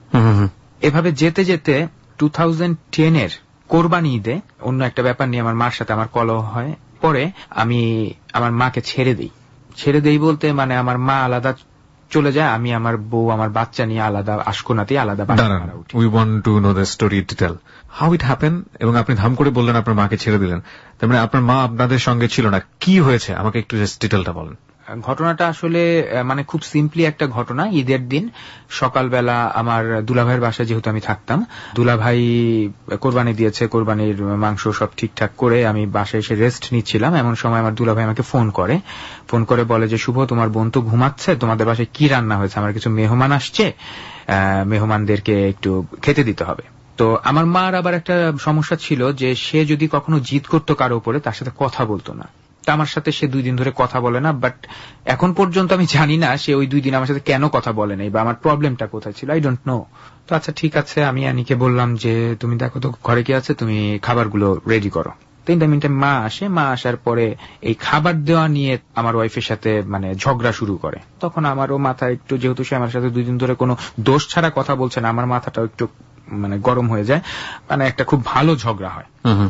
এভাবে যেতে যেতে টু থাউজেন্ড টেন এর কোরবানি ঈদে অন্য একটা ব্যাপার নিয়ে আমার মার সাথে আমার কলহ হয়। পরে আমি আমার মাকে ছেড়ে দিই। ছেড়ে দেই বলতে মানে আমার মা আলাদা চলে যায়, আমি আমার বউ আমার বাচ্চা নিয়ে আলাদা আশকোনাতে আলাদা বাসা উঠি। We want to know the story detail, how it happen. এবং আপনি ধাম করে বললেন আপনার মাকে ছেড়ে দিলেন, তার মানে আপনার মা আপনাদের সঙ্গে ছিল না। কি হয়েছে আমাকে একটু জাস্ট ডিটেলটা বলেন। ঘটনাটা আসলে মানে খুব সিম্পলি একটা ঘটনা। ঈদের দিন সকালবেলা আমার দুলাভাইয়ের বাসায় যেহেতু আমি থাকতাম, দুলাভাই কোরবানি দিয়েছে, কোরবানির মাংস সব ঠিকঠাক করে আমি বাসায় এসে রেস্ট নিচ্ছিলাম। এমন সময় আমার দুলাভাই আমাকে ফোন করে ফোন করে বলে যে শুভ তোমার বোন তো ঘুমাচ্ছে, তোমাদের বাসায় কি রান্না হয়েছে, আমার কিছু মেহমান আসছে, মেহমানদেরকে একটু খেতে দিতে হবে। তো আমার মার আবার একটা সমস্যা ছিল যে সে যদি কখনো জিদ করতো কারো উপরে, তার সাথে কথা বলতো না। আমার সাথে সে দুই দিন ধরে কথা বলে না, বাট এখন পর্যন্ত আমি জানি না সে ওই দুই দিন আমার সাথে কেন কথা বলে নাই বা আমার প্রবলেমটা কোথায় ছিল, আই ডোন্ট নো। তো আচ্ছা ঠিক আছে, আমি আনিকে বললাম যে তুমি দেখো তো ঘরে কি আছে, তুমি খাবারগুলো রেডি করো। তিনটা মিনিটে মা আসে, মা আসার পরে এই খাবার দেওয়া নিয়ে আমার ওয়াইফের সাথে মানে ঝগড়া শুরু করে। তখন আমারও মাথা একটু, যেহেতু সে আমার সাথে দুই দিন ধরে কোনো দোষ ছাড়া কথা বলছে না, আমার মাথাটাও একটু মানে গরম হয়ে যায়, মানে একটা খুব ভালো ঝগড়া হয়।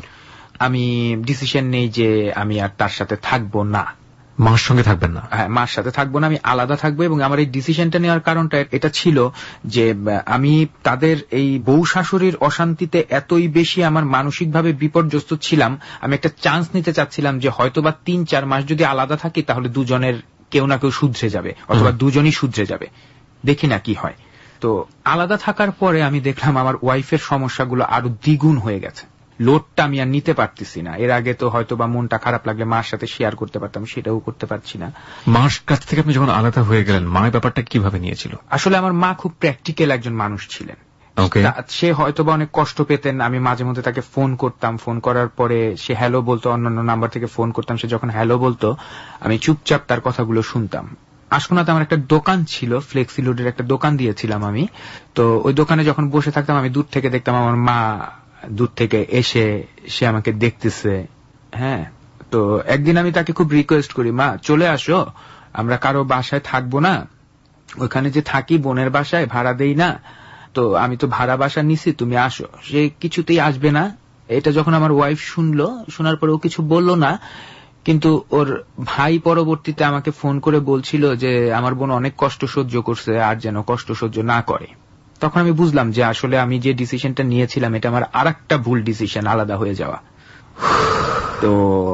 আমি ডিসিশন নেই যে আমি আর তার সাথে থাকবো না। মার সঙ্গে থাকবেন না? হ্যাঁ, মার সাথে থাকবো না, আমি আলাদা থাকবো। এবং আমার এই ডিসিশনটা নেওয়ার কারণটা এটা ছিল যে আমি তাদের এই বউ শাশুড়ির অশান্তিতে এতই বেশি আমার মানসিকভাবে বিপর্যস্ত ছিলাম, আমি একটা চান্স নিতে চাচ্ছিলাম যে হয়তোবা তিন চার মাস যদি আলাদা থাকি তাহলে দুজনের কেউ না কেউ শুধরে যাবে, অথবা দুজনই শুধরে যাবে, দেখি না কি হয়। তো আলাদা থাকার পরে আমি দেখলাম আমার ওয়াইফের সমস্যাগুলো আরো দ্বিগুণ হয়ে গেছে। লোডটা আমি আর নিতে পারতেছি না। এর আগে তো হয়তো বা মনটা খারাপ লাগলে মার সাথে শেয়ার করতে পারতাম, সেটাও করতে পারছি না। মার কাছ থেকে আপনি যখন আলাদা হয়ে গেলেন, মা ব্যাপারটা কিভাবে নিয়েছিল? আসলে আমার মা খুব প্র্যাকটিক্যাল একজন মানুষ ছিলেন। সে হয়তো বা অনেক কষ্ট পেতেন। আমি মাঝে মধ্যে তাকে ফোন করতাম, ফোন করার পরে সে হ্যালো বলতো, অন্যান্য নাম্বার থেকে ফোন করতাম, সে যখন হ্যালো বলতো আমি চুপচাপ তার কথাগুলো শুনতাম। আশকোনাতে আমার একটা দোকান ছিল, ফ্লেক্সিলোডের একটা দোকান দিয়েছিলাম আমি। তো ওই দোকানে যখন বসে থাকতাম আমি দূর থেকে দেখতাম আমার মা দূর থেকে এসে সে আমাকে দেখতেছে। হ্যাঁ, তো একদিন আমি তাকে খুব রিকোয়েস্ট করি, মা চলে আসো, আমরা কারো বাসায় থাকবো না, ওখানে যে থাকি বোনের বাসায় ভাড়া দেই না, তো আমি তো ভাড়া বাসা নিছি, তুমি আসো। সে কিছুতেই আসবে না। এটা যখন আমার ওয়াইফ শুনলো, শোনার পরে ও কিছু বললো না, কিন্তু ওর ভাই পরবর্তীতে আমাকে ফোন করে বলছিল যে আমার বোন অনেক কষ্ট সহ্য করছে, আর যেন কষ্ট সহ্য না করে। তখন আমি বুঝলাম যে আসলে আমি যে ডিসিশনটা নিয়েছিলাম এটা আমার আর একটা ভুল ডিসিশন, আলাদা হয়ে যাওয়া। তো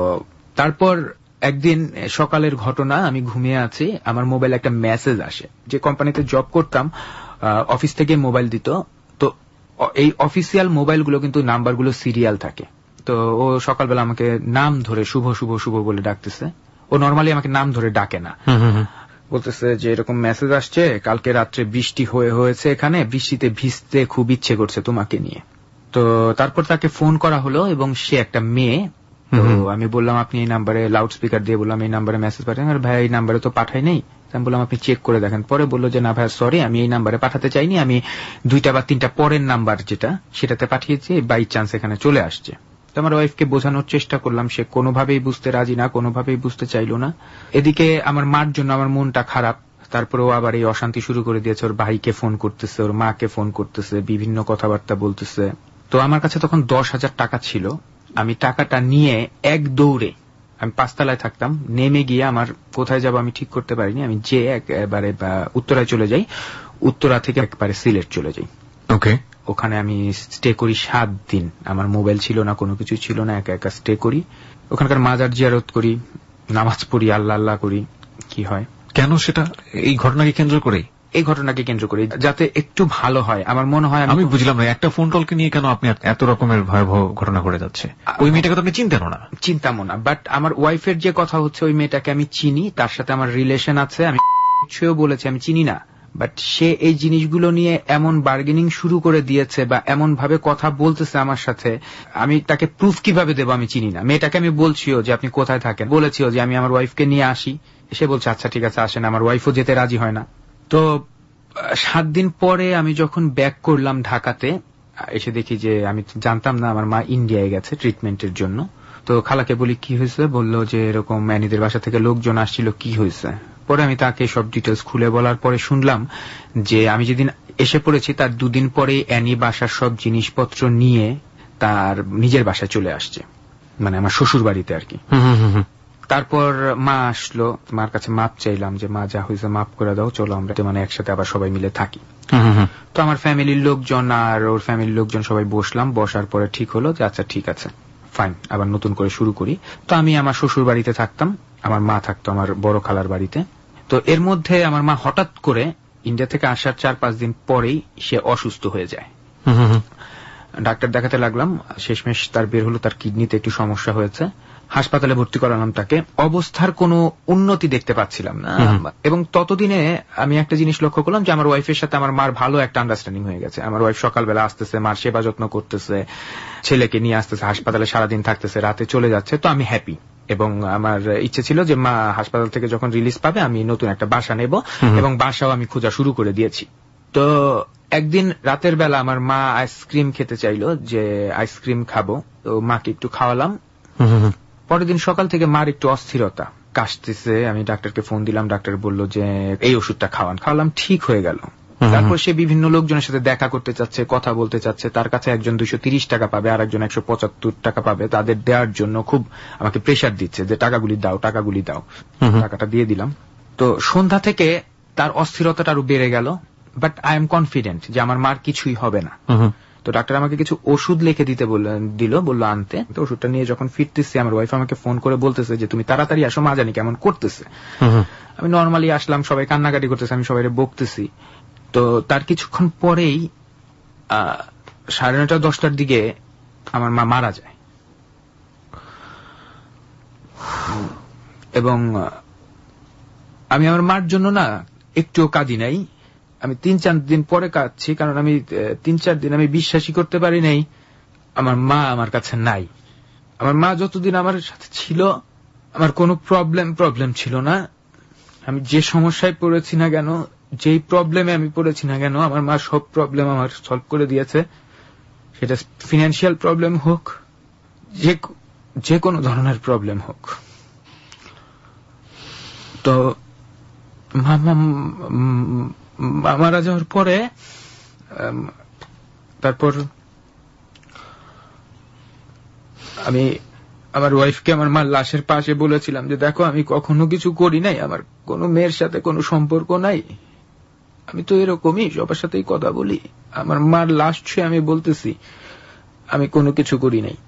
তারপর একদিন সকালের ঘটনা, আমি ঘুমিয়ে আছি, আমার মোবাইলে একটা মেসেজ আসে। যে কোম্পানিতে জব করতাম অফিস থেকে মোবাইল দিত, তো এই অফিসিয়াল মোবাইলগুলো কিন্তু নাম্বারগুলো সিরিয়াল থাকে। তো ও সকালবেলা আমাকে নাম ধরে শুভ শুভ শুভ বলে ডাকতেছে। ও নর্মালি আমাকে নাম ধরে ডাকে না, বলতেছে যে এরকম মেসেজ আসছে, কালকে রাত্রে বৃষ্টি হয়ে হয়েছে এখানে, বৃষ্টিতে ভিজতে খুব ইচ্ছে করছে তোমাকে নিয়ে। তো তারপর তাকে ফোন করা হলো এবং সে একটা মেয়ে। তো আমি বললাম আপনি এই নাম্বারে, লাউড স্পিকার দিয়ে বললাম এই নাম্বারে মেসেজ পাঠান। আর ভাই এই নাম্বারে তো পাঠাই নেই। আমি বললাম আপনি চেক করে দেখেন। পরে বললো যে না ভাই সরি, আমি এই নাম্বারে পাঠাতে চাইনি, আমি দুইটা বা তিনটা পরের নাম্বার যেটা সেটাতে পাঠিয়েছি, বাই চান্স এখানে চলে আসছে। তো আমার ওয়াইফকে বোঝানোর চেষ্টা করলাম, সে কোনোভাবেই বুঝতে রাজি না, কোনোভাবেই বুঝতে চাইল না। এদিকে আমার মার জন্য আমার মনটা খারাপ। তারপরে ও আবার এই অশান্তি শুরু করে দিয়েছে, ওর ভাইকে ফোন করতেছে, ওর মাকে ফোন করতেছে, বিভিন্ন কথাবার্তা বলতেছে। তো আমার কাছে তখন দশ হাজার টাকা ছিল। আমি টাকাটা নিয়ে এক দৌড়ে, আমি পাঁচতলায় থাকতাম, নেমে গিয়ে আমার কোথায় যাব আমি ঠিক করতে পারিনি, আমি যে একবারে উত্তরায় চলে যাই, উত্তরা থেকে একবারে সিলেট চলে যাই। ওকে, ওখানে আমি স্টে করি সাত দিন। আমার মোবাইল ছিল না, কোনো কিছু ছিল না, একা একা স্টে করি। ওখানকার মাজার জিয়ারত করি, নামাজ পড়ি, আল্লাহ আল্লাহ করি। কি হয় কেন সেটা এই ঘটনাকে কেন্দ্র করে? এই ঘটনাকে কেন্দ্র করে যাতে একটু ভালো হয়। আমার মনে হয়, আমি বুঝলাম না একটা ফোন কলকে নিয়ে কেন আপনি এত রকমের ভয়াবহ ঘটনা ঘটে যাচ্ছে। ওই মেয়েটাকে তো আপনি চিনতেন না? চিন্তামো না, বাট আমার ওয়াইফের যে কথা হচ্ছে, ওই মেয়েটাকে আমি চিনি, তার সাথে আমার রিলেশন আছে। আমি সেও বলেছে আমি চিনি না, বাট সে এই জিনিসগুলো নিয়ে এমন বার্গেনিং শুরু করে দিয়েছে বা এমন ভাবে কথা বলতেছে আমার সাথে, আমি তাকে প্রুফ কিভাবে দেবো আমি চিনি না। মেয়েটাকে আমি বলছিও যে আপনি কোথায় থাকেন, বলেছিও যে আমি আমার ওয়াইফকে নিয়ে আসি, সে বলছে আচ্ছা ঠিক আছে আসেন। আমার ওয়াইফও যেতে রাজি হয় না। তো সাত দিন পরে আমি যখন ব্যাক করলাম ঢাকাতে, এসে দেখি যে আমি জানতাম না আমার মা ইন্ডিয়ায় গেছে ট্রিটমেন্টের জন্য। তো খালাকে বলি কি হয়েছে, বললো যে এরকম ম্যানিদের বাসা থেকে লোকজন আসছিল, কি হয়েছে। পরে আমি তাকে সব ডিটেলস খুলে বলার পরে শুনলাম যে আমি যেদিন এসে পড়েছি তার দুদিন পরে অ্যানি বাসার সব জিনিসপত্র নিয়ে তার নিজের বাসায় চলে আসছে, মানে আমার শ্বশুর বাড়িতে আর কি। তারপর মা আসলো, মার কাছে মাপ চাইলাম যে মা যা হয়েছে মাপ করে দাও, চলো আমরা মানে একসাথে আবার সবাই মিলে থাকি। তো আমার ফ্যামিলির লোকজন আর ওর ফ্যামিলির লোকজন সবাই বসলাম, বসার পরে ঠিক হলো যে আচ্ছা ঠিক আছে ফাইন, আবার নতুন করে শুরু করি। তো আমি আমার শ্বশুর বাড়িতে থাকতাম, আমার মা থাকতো আমার বড় খালার বাড়িতে। তো এর মধ্যে আমার মা হঠাৎ করে ইন্ডিয়া থেকে আসার চার পাঁচ দিন পরেই সে অসুস্থ হয়ে যায়। ডাক্তার দেখাতে লাগলাম, শেষমেশ তার বের হলো তার কিডনিতে একটু সমস্যা হয়েছে। হাসপাতালে ভর্তি করালাম তাকে, অবস্থার কোনো উন্নতি দেখতে পাচ্ছিলাম না। এবং ততদিনে আমি একটা জিনিস লক্ষ্য করলাম যে আমার ওয়াইফের সাথে আমার মার ভালো একটা আন্ডারস্ট্যান্ডিং হয়ে গেছে। আমার ওয়াইফ সকালবেলা আসতেছে, মার সেবা যত্ন করতেছে, ছেলেকে নিয়ে আসতেছে, হাসপাতালে সারাদিন থাকতেছে, রাতে চলে যাচ্ছে। তো আমি হ্যাপি এবং আমার ইচ্ছে ছিল যে মা হাসপাতাল থেকে যখন রিলিজ পাবে আমি নতুন একটা বাসা নেব এবং বাসাও আমি খোঁজা শুরু করে দিয়েছি। তো একদিন রাতের বেলা আমার মা আইসক্রিম খেতে চাইলো, যে আইসক্রিম খাবো, তো মাকে একটু খাওয়ালাম। পরের দিন সকাল থেকে মার একটু অস্থিরতা কাশতেছে, আমি ডাক্তারকে ফোন দিলাম, ডাক্তার বলল যে এই ওষুধটা খাওয়ান, খাওয়ালাম, ঠিক হয়ে গেল। তারপর সে বিভিন্ন লোকজনের সাথে দেখা করতে চাচ্ছে, কথা বলতে চাচ্ছে, তার কাছে একজন দুইশো তিরিশ টাকা পাবে আর একজন একশো পঁচাত্তর টাকা পাবে, তাদের দেওয়ার জন্য খুব আমাকে প্রেশার দিচ্ছে যে টাকাগুলি দাও টাকাগুলি দাও। টাকাটা দিয়ে দিলাম। তো সন্ধ্যা থেকে তার অস্থিরতাটা আরো বেড়ে গেল, বাট আই এম কনফিডেন্ট যে আমার মার কিছুই হবে না। তো ডাক্তার আমাকে কিছু ওষুধ লিখে দিতে দিল, বললো আনতে। তো ওষুধটা নিয়ে যখন ফিরতেছি আমার ওয়াইফ আমাকে ফোন করে বলতেছে যে তুমি তাড়াতাড়ি আসো, মা জানি কেমন করতেছে। আমি নর্মালি আসলাম, সবাই কান্নাকাটি করতেছে, আমি সবাই বকতেছি। তো তার কিছুক্ষণ পরেই সাড়ে নয়টা দশটার দিকে আমার মা মারা যায় এবং আমি আমার মার জন্য না একটুও কাঁদি নাই। আমি তিন চার দিন পরে কাঁদছি, কারণ আমি তিন চার দিন আমি বিশ্বাসই করতে পারি নাই আমার মা আমার কাছে নাই। আমার মা যতদিন আমার সাথে ছিল আমার কোনো প্রবলেম প্রবলেম ছিল না, আমি যে সমস্যায় পড়েছি না কেন, যেই প্রবলেমে আমি পড়েছি না কেন, আমার মা সব প্রবলেম আমার সলভ করে দিয়েছে। সেটা ফিনান্সিয়াল প্রবলেম হোক, যে যে কোনো ধরনের প্রবলেম হোক। তো মারা যাওয়ার পরে তারপর আমি আমার ওয়াইফকে আমার মার লাশের পাশে বলেছিলাম যে দেখো, আমি কখনো কিছু করি নাই, আমার কোনো মেয়ের সাথে কোনো সম্পর্ক নাই, আমি তো এরকমই সবার সাথেই কথা বলি। আমার মার লাশ ছুঁয়ে আমি বলতেছি আমি কোনো কিছু করি নাই,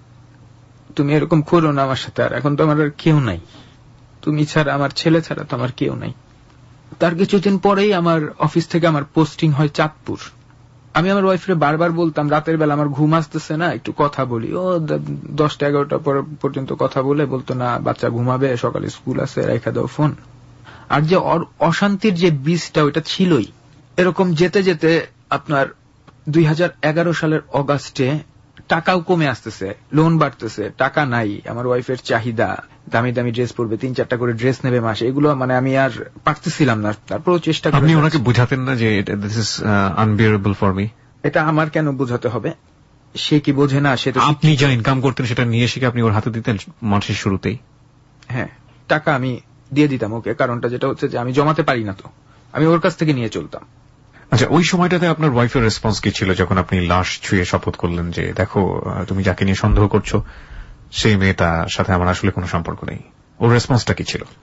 তুমি এরকম করো না আমার সাথে। আর এখন তো আমার আর কেউ নাই, তুমি ছাড়া, আমার ছেলে ছাড়া তো আমার কেউ নাই। তার কিছুদিন পরেই আমার অফিস থেকে আমার পোস্টিং হয় চাঁদপুর। আমি আমার ওয়াইফরে বারবার বলতাম রাতের বেলা আমার ঘুম আসতেছে না, একটু কথা বলি। ও দশটা এগারোটা পর্যন্ত কথা বলে বলতো না, বাচ্চা ঘুমাবে, সকালে স্কুল আছে, রেখে দাও ফোন। আর যে অশান্তির যে বীজটা ওইটা ছিলই। এরকম যেতে যেতে আপনার দুই হাজার এগারো সালের অগাস্টে টাকাও কমে আসতেছে, লোন বাড়তেছে, টাকা নাই, আমার ওয়াইফের চাহিদা, দামি দামি ড্রেস পরবে, তিন চারটা করে ড্রেস নেবে মাসে, এগুলো মানে আমি আর পারতেছিলাম না। তারপরও চেষ্টা করি। আপনি ওনাকে বুঝাতেন না যে this is unbearable for me? এটা আমার কেন বোঝাতে হবে? সে কি বোঝে না? সেটা আপনি যা ইনকাম করতেন সেটা নিয়ে এসে আপনি ওর হাতে দিতেন মাসের শুরুতেই? হ্যাঁ, টাকা আমি দিয়ে দিতাম ওকে। কারণটা যেটা হচ্ছে যে আমি জমাতে পারি না, তো আমি ওর কাছ থেকে নিয়ে চলতাম। আচ্ছা, ওই সময়টাতে আপনার ওয়াইফের রেসপন্স কি ছিল যখন আপনি লাশ ছুঁয়ে শপথ করলেন যে দেখো, তুমি যাকে নিয়ে সন্দেহ করছো সেই মেয়েটার সাথে আমার আসলে কোনো সম্পর্ক নেই? ওর রেসপন্সটা কি ছিল?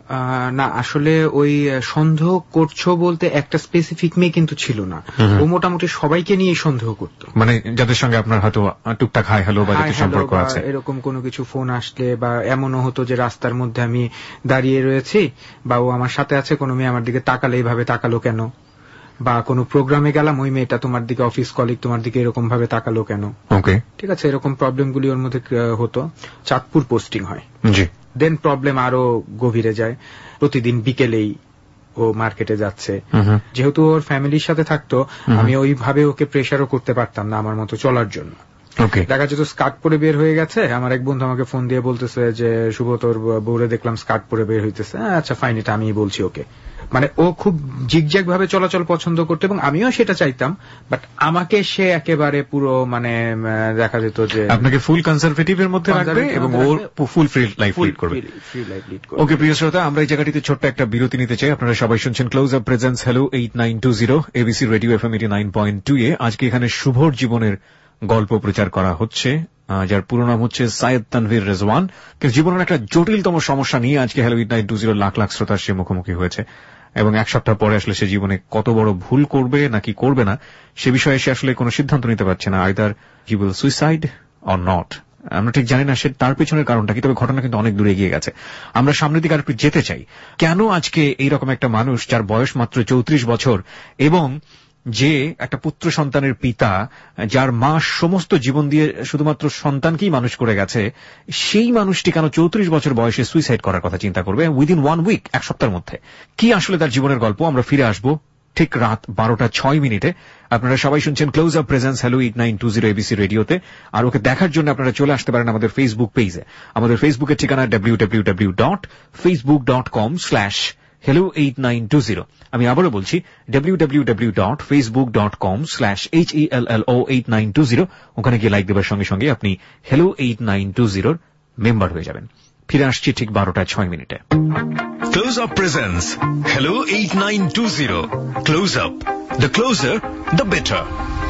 না, আসলে ওই সন্দেহ করছো বলতে একটা স্পেসিফিক মেয়ে কিন্তু ছিল না, ও মোটামুটি সবাইকে নিয়ে সন্দেহ করতো। মানে যাদের সঙ্গে আপনার হয়তো টুকটাক হাই হ্যালো বা যাদের সম্পর্ক আছে, এরকম কোনো কিছু ফোন আসলে, বা এমনও হতো যে রাস্তার মধ্যে আমি দাঁড়িয়ে রয়েছি বা ও আমার সাথে আছে, কোনো মেয়ে আমার দিকে তাকালে এইভাবে তাকালো কেন, বা কোনো প্রোগ্রামে গেলাম, ওই মেয়েটা তোমার দিকে, অফিস কলিগ তোমার দিকে এরকম ভাবে তাকালো কেন। ওকে, ঠিক আছে, এরকম প্রবলেমগুলি ওর মধ্যে হতো। চাঁদপুর পোস্টিং হয়, জি। দেন প্রবলেম আরো গভীরে যায়। প্রতিদিন বিকেলেই ও মার্কেটে যাচ্ছে, যেহেতু ওর ফ্যামিলির সাথে থাকতো, আমি ওইভাবে ওকে প্রেশারও করতে পারতাম না আমার মতো চলার জন্য। দেখা যেত স্কার্ট পরে বের হয়ে গেছে, আমার এক বন্ধু আমাকে ফোন দিয়ে বলতেছে যে শুভ, তোর বউরে দেখলাম স্কার্ট পরে বের হইতেছে। আচ্ছা ফাইন, এটা আমি বলছি ওকে। মানে ও খুব জিগজ্যাগ ভাবে চলাচল পছন্দ করতো এবং আমিও সেটা চাইতাম, বাট আমাকে সে একেবারে পুরো মানে দেখা যেত যে আপনাকে ফুল কনজারভেটিভ এর মধ্যে রাখবে এবং ওর ফুল ফ্রি লাইফ লিড করবে। ওকে প্রিয় শ্রোতা, আমরা এই জায়গাটিতে ছোট্ট একটা বিরতি নিতে চাই। আপনারা সবাই শুনছেন close up presence hello eight nine two zero ABC radio FM eighty nine point two A. আজকে এখানে শুভর জীবনের গল্প প্রচার করা হচ্ছে, যার পুরো নাম হচ্ছে সাইয়েদ তানভীর রেজওয়ান। জীবনের একটা জটিলতম সমস্যা নিয়ে আজকে hello eight nine two zero lakh lakh শ্রোতার সে মুখোমুখি হয়েছে, এবং এক সপ্তাহ পরে আসলে সে জীবনে কত বড় ভুল করবে নাকি করবে না সে বিষয়ে সে আসলে কোনো সিদ্ধান্ত নিতে পারছে না। Either he will suicide or not, আমরা ঠিক জানি না সে তার পেছনের কারণটা কি। তবে ঘটনা কিন্তু অনেক দূরে এগিয়ে গেছে। আমরা সামনের দিকে আর একটু যেতে চাই। কেন আজকে এইরকম একটা মানুষ, যার বয়স মাত্র চৌত্রিশ বছর এবং যে একটা পুত্র সন্তানের পিতা, যার মা সমস্ত জীবন দিয়ে শুধুমাত্র সন্তানকেই মানুষ করে গেছে, সেই মানুষটি কেন চৌত্রিশ বছর বয়সে সুইসাইড করার কথা চিন্তা করবে উইদিন ওয়ান উইক, এক সপ্তাহের মধ্যে? কি আসলে তার জীবনের গল্প? আমরা ফিরে আসবো ঠিক রাত বারোটা ছয় মিনিটে। আপনারা সবাই শুনছেন close up presence hello eight nine two zero ABC রেডিওতে। আর ওকে দেখার জন্য আপনারা চলে আসতে পারেন আমাদের ফেসবুক পেজে। আমাদের ফেসবুকের ঠিকানা W W W dot Facebook dot com slash hello eight nine two zero. আমি আবারও বলছি W W W dot Facebook dot com slash H E L L O eight nine two zero. ওখানে গিয়ে লাইক দেবার সঙ্গে সঙ্গে আপনি হ্যালো এইট নাইন টু জিরোর মেম্বার হয়ে যাবেন। ফিরে আসছি ঠিক বারোটা ছয় মিনিটে। Close Up presents Hello eight nine two zero. Close Up. The closer, the better.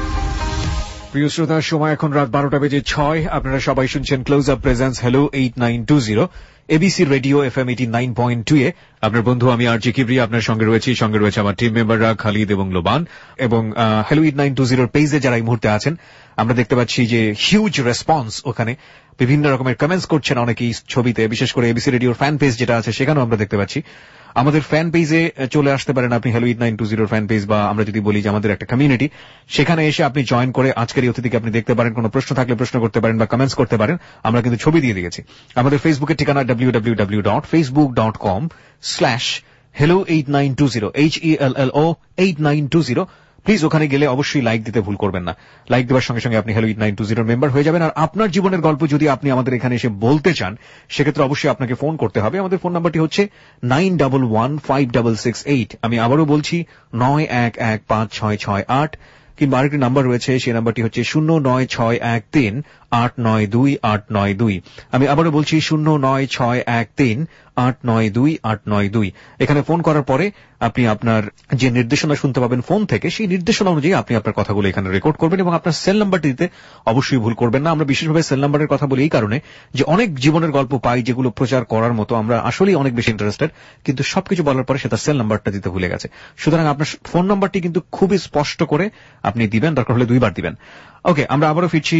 প্রিয় শ্রোতার সময় এখন রাত বারোটা বেজে ছয়। আপনারা সবাই শুনছেন close up presence hello eight nine two zero ABC radio FM eighty nine point two এ। আপনার বন্ধু আমি আরজি কিবরি আপনার সঙ্গে রয়েছি। সঙ্গে রয়েছে আমার টিম মেম্বাররা খালিদ এবং লোবান। এবং হ্যালো এইট নাইন টু জিরোর পেজে যারা এই মুহূর্তে আছেন, আমরা দেখতে পাচ্ছি যে হিউজ রেসপন্স। ওখানে বিভিন্ন রকমের কমেন্টস করছেন অনেকেই ছবিতে, বিশেষ করে এবিসি রেডিওর ফ্যান পেজ যেটা আছে সেখানেও আমরা দেখতে পাচ্ছি। আমাদের ফ্যান পেজে চলে আসতে পারেন আপনি, হ্যালো এইট নাইন টু জিরোর ফ্যান পেজ, বা আমরা যদি বলি যে আমাদের একটা কমিউনিটি, সেখানে এসে আপনি জয়েন করে আজকের এই অতিথিকে আপনি দেখতে পারেন। কোনো প্রশ্ন থাকলে প্রশ্ন করতে পারেন বা কমেন্টস করতে পারেন। আমরা কিন্তু ছবি দিয়ে দিয়েছি। আমাদের ফেসবুকের ঠিকানা W W W dot Facebook dot com slash hello eight nine two zero H E L L O eight nine two zero. Please ওখানে গেলে অবশ্যই লাইক দিতে ভুল করবেন না। লাইক দেওয়ার সঙ্গে সঙ্গে আপনি হ্যালো এইট নাইন টু জিরোর মেম্বার হয়ে যাবেন। আর আপনার জীবনের গল্প যদি আপনি আমাদের এখানে এসে বলতে চান, সেক্ষেত্রে অবশ্যই আপনাকে ফোন করতে হবে। আমাদের ফোন নাম্বারটি হচ্ছে nine double one five double six eight. আমি আবারও বলছি নয় এক এক পাঁচ ছয় ছয় আট, কিংবা আরেকটি নাম্বার রয়েছে, সেই নাম্বারটি হচ্ছে শূন্য নয় ছয় এক তিন আট নয় দুই আট নয় দুই। আমি আবারও বলছি শূন্য নয় ছয় এক তিন আট নয় দুই আট নয় দুই। এখানে ফোন করার পরে আপনি আপনার যে নির্দেশনা শুনতে পাবেন ফোন থেকে, সেই নির্দেশনা অনুযায়ী আপনি আপনার কথাগুলো এখানে রেকর্ড করবেন এবং আপনার সেল নাম্বারটি দিতে অবশ্যই ভুল করবেন না। আমরা বিশেষভাবে সেল নাম্বারের কথা বলি এই কারণে যে অনেক জীবনের গল্প পাই যেগুলো প্রচার করার মতো, আমরা আসলেই অনেক বেশি ইন্টারেস্টেড, কিন্তু সবকিছু বলার পরে সেটা সেল নাম্বারটা দিতে ভুলে গেছে। সুতরাং আপনার ফোন নাম্বারটি কিন্তু খুবই স্পষ্ট করে আপনি দিবেন, দরকার হলে দুইবার দিবেন। ওকে, আমরা আবারও ফিরছি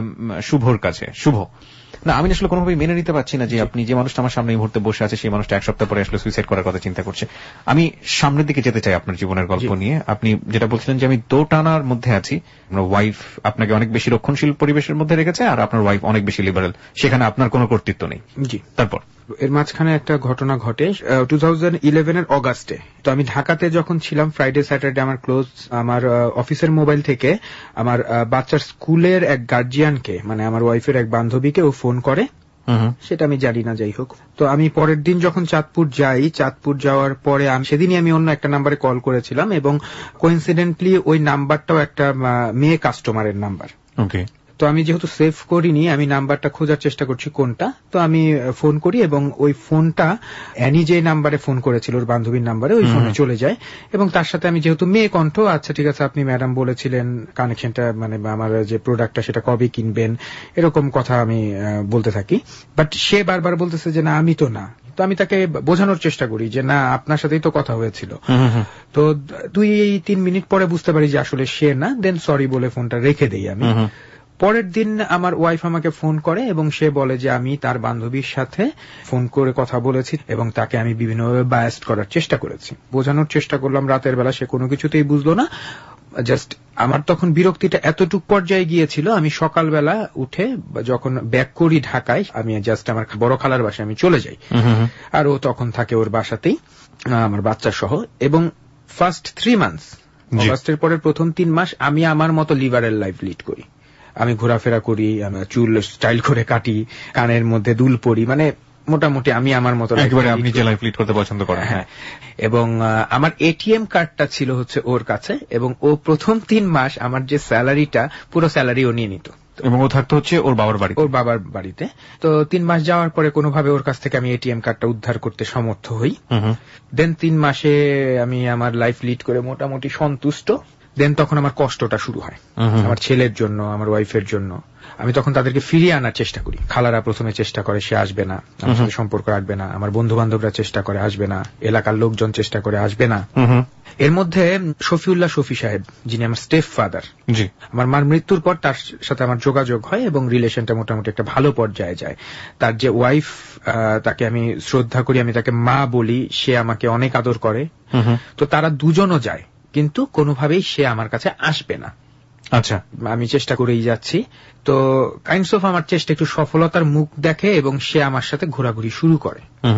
শুভর কাছে। শুভ, না আমি আসলে কোনোভাবেই মেনে নিতে পারছি না যে আপনি যে মানুষটা আমার সামনে এই মুহূর্তে বসে আছে, সেই মানুষটা এক সপ্তাহ পরে আসলে সুইসাইড করার কথা চিন্তা করছে। আমি সামনের দিকে যেতে চাই আপনার জীবনের গল্প নিয়ে। আপনি যেটা বলছিলেন যে আমি দোটানার মধ্যে আছি, আপনার ওয়াইফ আপনাকে অনেক বেশি রক্ষণশীল পরিবেশের মধ্যে রেখেছে আর আপনার ওয়াইফ অনেক বেশি লিবারেল, সেখানে আপনার কোনো কর্তৃত্ব নেই। জি। তারপর এর মাঝখানে একটা ঘটনা ঘটে টু থাউজেন্ড ইলেভেন এর অগাস্টে। তো আমি ঢাকাতে যখন ছিলাম, ফ্রাইডে স্যাটারডে আমার ক্লোজ, আমার অফিসের মোবাইল থেকে আমার বাচ্চার স্কুলের এক গার্জিয়ানকে, মানে আমার ওয়াইফের এক বান্ধবীকে ও ফোন করে, সেটা আমি জানি না, যাই হোক। তো আমি পরের দিন যখন চাঁদপুর যাই, চাঁদপুর যাওয়ার পরে আমি সেদিনই আমি অন্য একটা নাম্বারে কল করেছিলাম এবং কোইন্সিডেন্টলি ওই নাম্বারটাও একটা মেয়ে কাস্টমারের নাম্বার। ওকে। তো আমি যেহেতু সেভ করিনি, আমি নাম্বারটা খোঁজার চেষ্টা করছি কোনটা। তো আমি ফোন করি এবং ওই ফোনটা অ্যানি যে নাম্বারে ফোন করেছিল, ওর বান্ধবীর নাম্বারে, ওই ফোনে চলে যায় এবং তার সাথে আমি যেহেতু মেয়ে কণ্ঠ, আচ্ছা ঠিক আছে আপনি ম্যাডাম বলেছিলেন কানেকশনটা, মানে আমার যে প্রোডাক্টটা সেটা কবে কিনবেন, এরকম কথা আমি বলতে থাকি। বাট সে বারবার বলতেছে যে না আমি তো না। তো আমি তাকে বোঝানোর চেষ্টা করি যে না আপনার সাথেই তো কথা হয়েছিল। তো দুই তিন মিনিট পরে বুঝতে পারি যে আসলে সে না, দেন সরি বলে ফোনটা রেখে দেই আমি। পরের দিন আমার ওয়াইফ আমাকে ফোন করে এবং সে বলে যে আমি তার বান্ধবীর সাথে ফোন করে কথা বলেছি এবং তাকে আমি বিভিন্নভাবে বায়াস্ট করার চেষ্টা করেছি। বোঝানোর চেষ্টা করলাম রাতের বেলা, সে কোনো কিছুতেই বুঝলো না। জাস্ট আমার তখন বিরক্তিটা এতটুক পর্যায়ে গিয়েছিল, আমি সকালবেলা উঠে যখন ব্যাক করি ঢাকায়, আমি জাস্ট আমার বড় খালার বাসায় আমি চলে যাই, আর ও তখন থাকে ওর বাসাতেই আমার বাচ্চা সহ। এবং ফার্স্ট থ্রি মান্থস, অগাস্টের পরের প্রথম তিন মাস আমি আমার মতো লিবারেল লাইফ লিড করি। আমি ঘোরাফেরা করি, আমি চুল স্টাইল করে কাটি, কানের মধ্যে দুল পরি, মানে মোটামুটি আমি আমার মতো একেবারে আপনি যে লাইফ লিড করতে পছন্দ করেন। হ্যাঁ, এবং আমার এটিএম কার্ডটা ছিল হচ্ছে ওর কাছে এবং ও প্রথম তিন মাস আমার যে স্যালারিটা, পুরো স্যালারি ও নিয়ে নিত এবং ও থাকতো হচ্ছে ওর বাবার বাড়িতে। ওর বাবার বাড়িতে। তো তিন মাস যাওয়ার পরে কোনোভাবে ওর কাছ থেকে আমি এটিএম কার্ডটা উদ্ধার করতে সমর্থ হই। দেন তিন মাসে আমি আমার লাইফ লিড করে মোটামুটি সন্তুষ্ট। দেন তখন আমার কষ্টটা শুরু হয়, আমার ছেলের জন্য, আমার ওয়াইফের জন্য। আমি তখন তাদেরকে ফিরিয়ে আনার চেষ্টা করি। খালারা প্রথমে চেষ্টা করে সে আসবে না, আমার সাথে সম্পর্ক রাখবে না, আমার বন্ধু বান্ধবরা চেষ্টা করে আসবে না, এলাকার লোকজন চেষ্টা করে আসবে না। এর মধ্যে শফিউল্লাহ শফি সাহেব, যিনি আমার স্টেপ ফাদার, জি, আমার মার মৃত্যুর পর তার সাথে আমার যোগাযোগ হয় এবং রিলেশনটা মোটামুটি একটা ভালো পর্যায়ে যায়। তার যে ওয়াইফ, তাকে আমি শ্রদ্ধা করি, আমি তাকে মা বলি, সে আমাকে অনেক আদর করে। তো তারা দুজনও যায়, কিন্তু কোনোভাবেই সে আমার কাছে আসবে না। আচ্ছা, আমি চেষ্টা করেই যাচ্ছি। তো কাইন্ডস অফ আমার চেষ্টা একটু সফলতার মুখ দেখে এবং সে আমার সাথে ঘোরাঘুরি শুরু করে।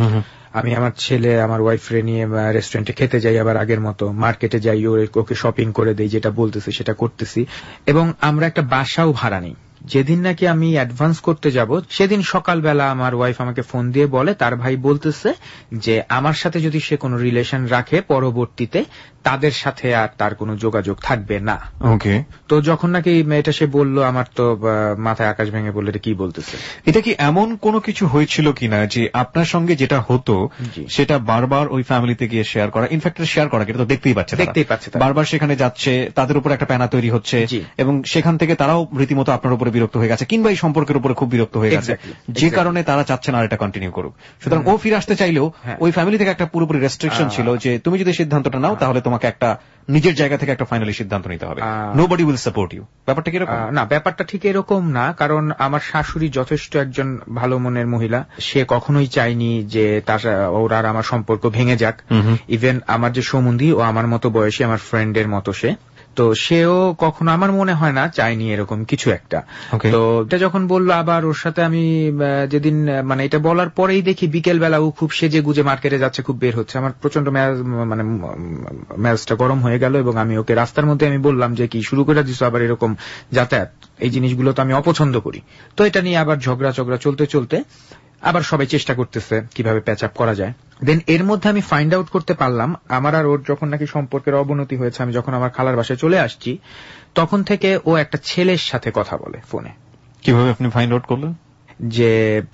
আমি আমার ছেলে, আমার ওয়াইফরে নিয়ে রেস্টুরেন্টে খেতে যাই, আবার আগের মতো মার্কেটে যাই, ওকে শপিং করে দেই, যেটা বলতেছে সেটা করতেছি। এবং আমরা একটা বাসাও ভাড়া নিই। যেদিন নাকি আমি অ্যাডভান্স করতে যাব, সেদিন সকালবেলা আমার ওয়াইফ আমাকে ফোন দিয়ে বলে তার ভাই বলতেছে যে আমার সাথে যদি সে কোনো রিলেশন রাখে, পরবর্তীতে তাদের সাথে আর তার কোনো যোগাযোগ থাকবে না। ওকে। তো যখন নাকি এটা সে বলল, আমার তো মাথায় আকাশ ভেঙে বললো এটা কি বলতেছে। এটা কি এমন কোনো কিছু হয়েছিল কিনা যে আপনার সঙ্গে যেটা হতো সেটা বারবার ওই ফ্যামিলিতে গিয়ে শেয়ার করা, ইনফ্যাক্ট শেয়ার করা, এটা তো দেখতেই পাচ্ছে, দেখতেই পাচ্ছে, বারবার সেখানে যাচ্ছে, তাদের উপর একটা প্যানা তৈরি হচ্ছে এবং সেখান থেকে তারাও রীতিমতো আপনার উপরে বিরক্ত হয়ে গেছে, কিংবা এই সম্পর্কের উপরে খুব বিরক্ত হয়ে গেছে, যে কারণে তারা চাচ্ছে না আর এটা কন্টিনিউ করুক। সুতরাং ও ফিরে আসতে চাইলেও ওই ফ্যামিলি থেকে একটা পুরোপুরি রেস্ট্রিকশন ছিল যে তুমি যদি সিদ্ধান্তটা নাও তাহলে তোমাকে একটা নিজের জায়গা থেকে একটা ফাইনালি সিদ্ধান্ত নিতে হবে, নোবডি উইল সাপোর্ট ইউ। ব্যাপারটা কি এরকম? না, ব্যাপারটা ঠিক এরকম না, কারণ আমার শাশুড়ি যথেষ্ট একজন ভালো মনের মহিলা। সে কখনোই চায়নি যে তার ওর আর আমার সম্পর্ক ভেঙে যাক। ইভেন আমার যে সম্বন্ধী, ও আমার মতো বয়সী, আমার ফ্রেন্ডের মতো সে। তো সেও কখনো আমার মনে হয় না চাইনি এরকম কিছু একটা। তো এটা যখন বললো আবার ওর সাথে আমি যেদিন মানে এটা বলার পরেই দেখি বিকেল বেলা ও খুব সেজে গুজে মার্কেটে যাচ্ছে, খুব বের হচ্ছে। আমার প্রচন্ড মানে ম্যাচটা গরম হয়ে গেল এবং আমি ওকে রাস্তার মধ্যে আমি বললাম যে কি শুরু করে দিছো আবার এরকম যাতায়াত, এই জিনিসগুলো তো আমি অপছন্দ করি। তো এটা নিয়ে আবার ঝগড়া ঝগড়া চলতে চলতে আবার সবাই চেষ্টা করতেছে কিভাবে প্যাচ আপ করা যায়। দেন এর মধ্যে আমি ফাইন্ড আউট করতে পারলাম আমার আর ওর যখন নাকি সম্পর্কের অবনতি হয়েছে, আমি যখন আমার খালার বাসায় চলে আসছি তখন থেকে ও একটা ছেলের সাথে কথা বলে ফোনে। কিভাবে আপনি ফাইন্ড আউট করলেন? যে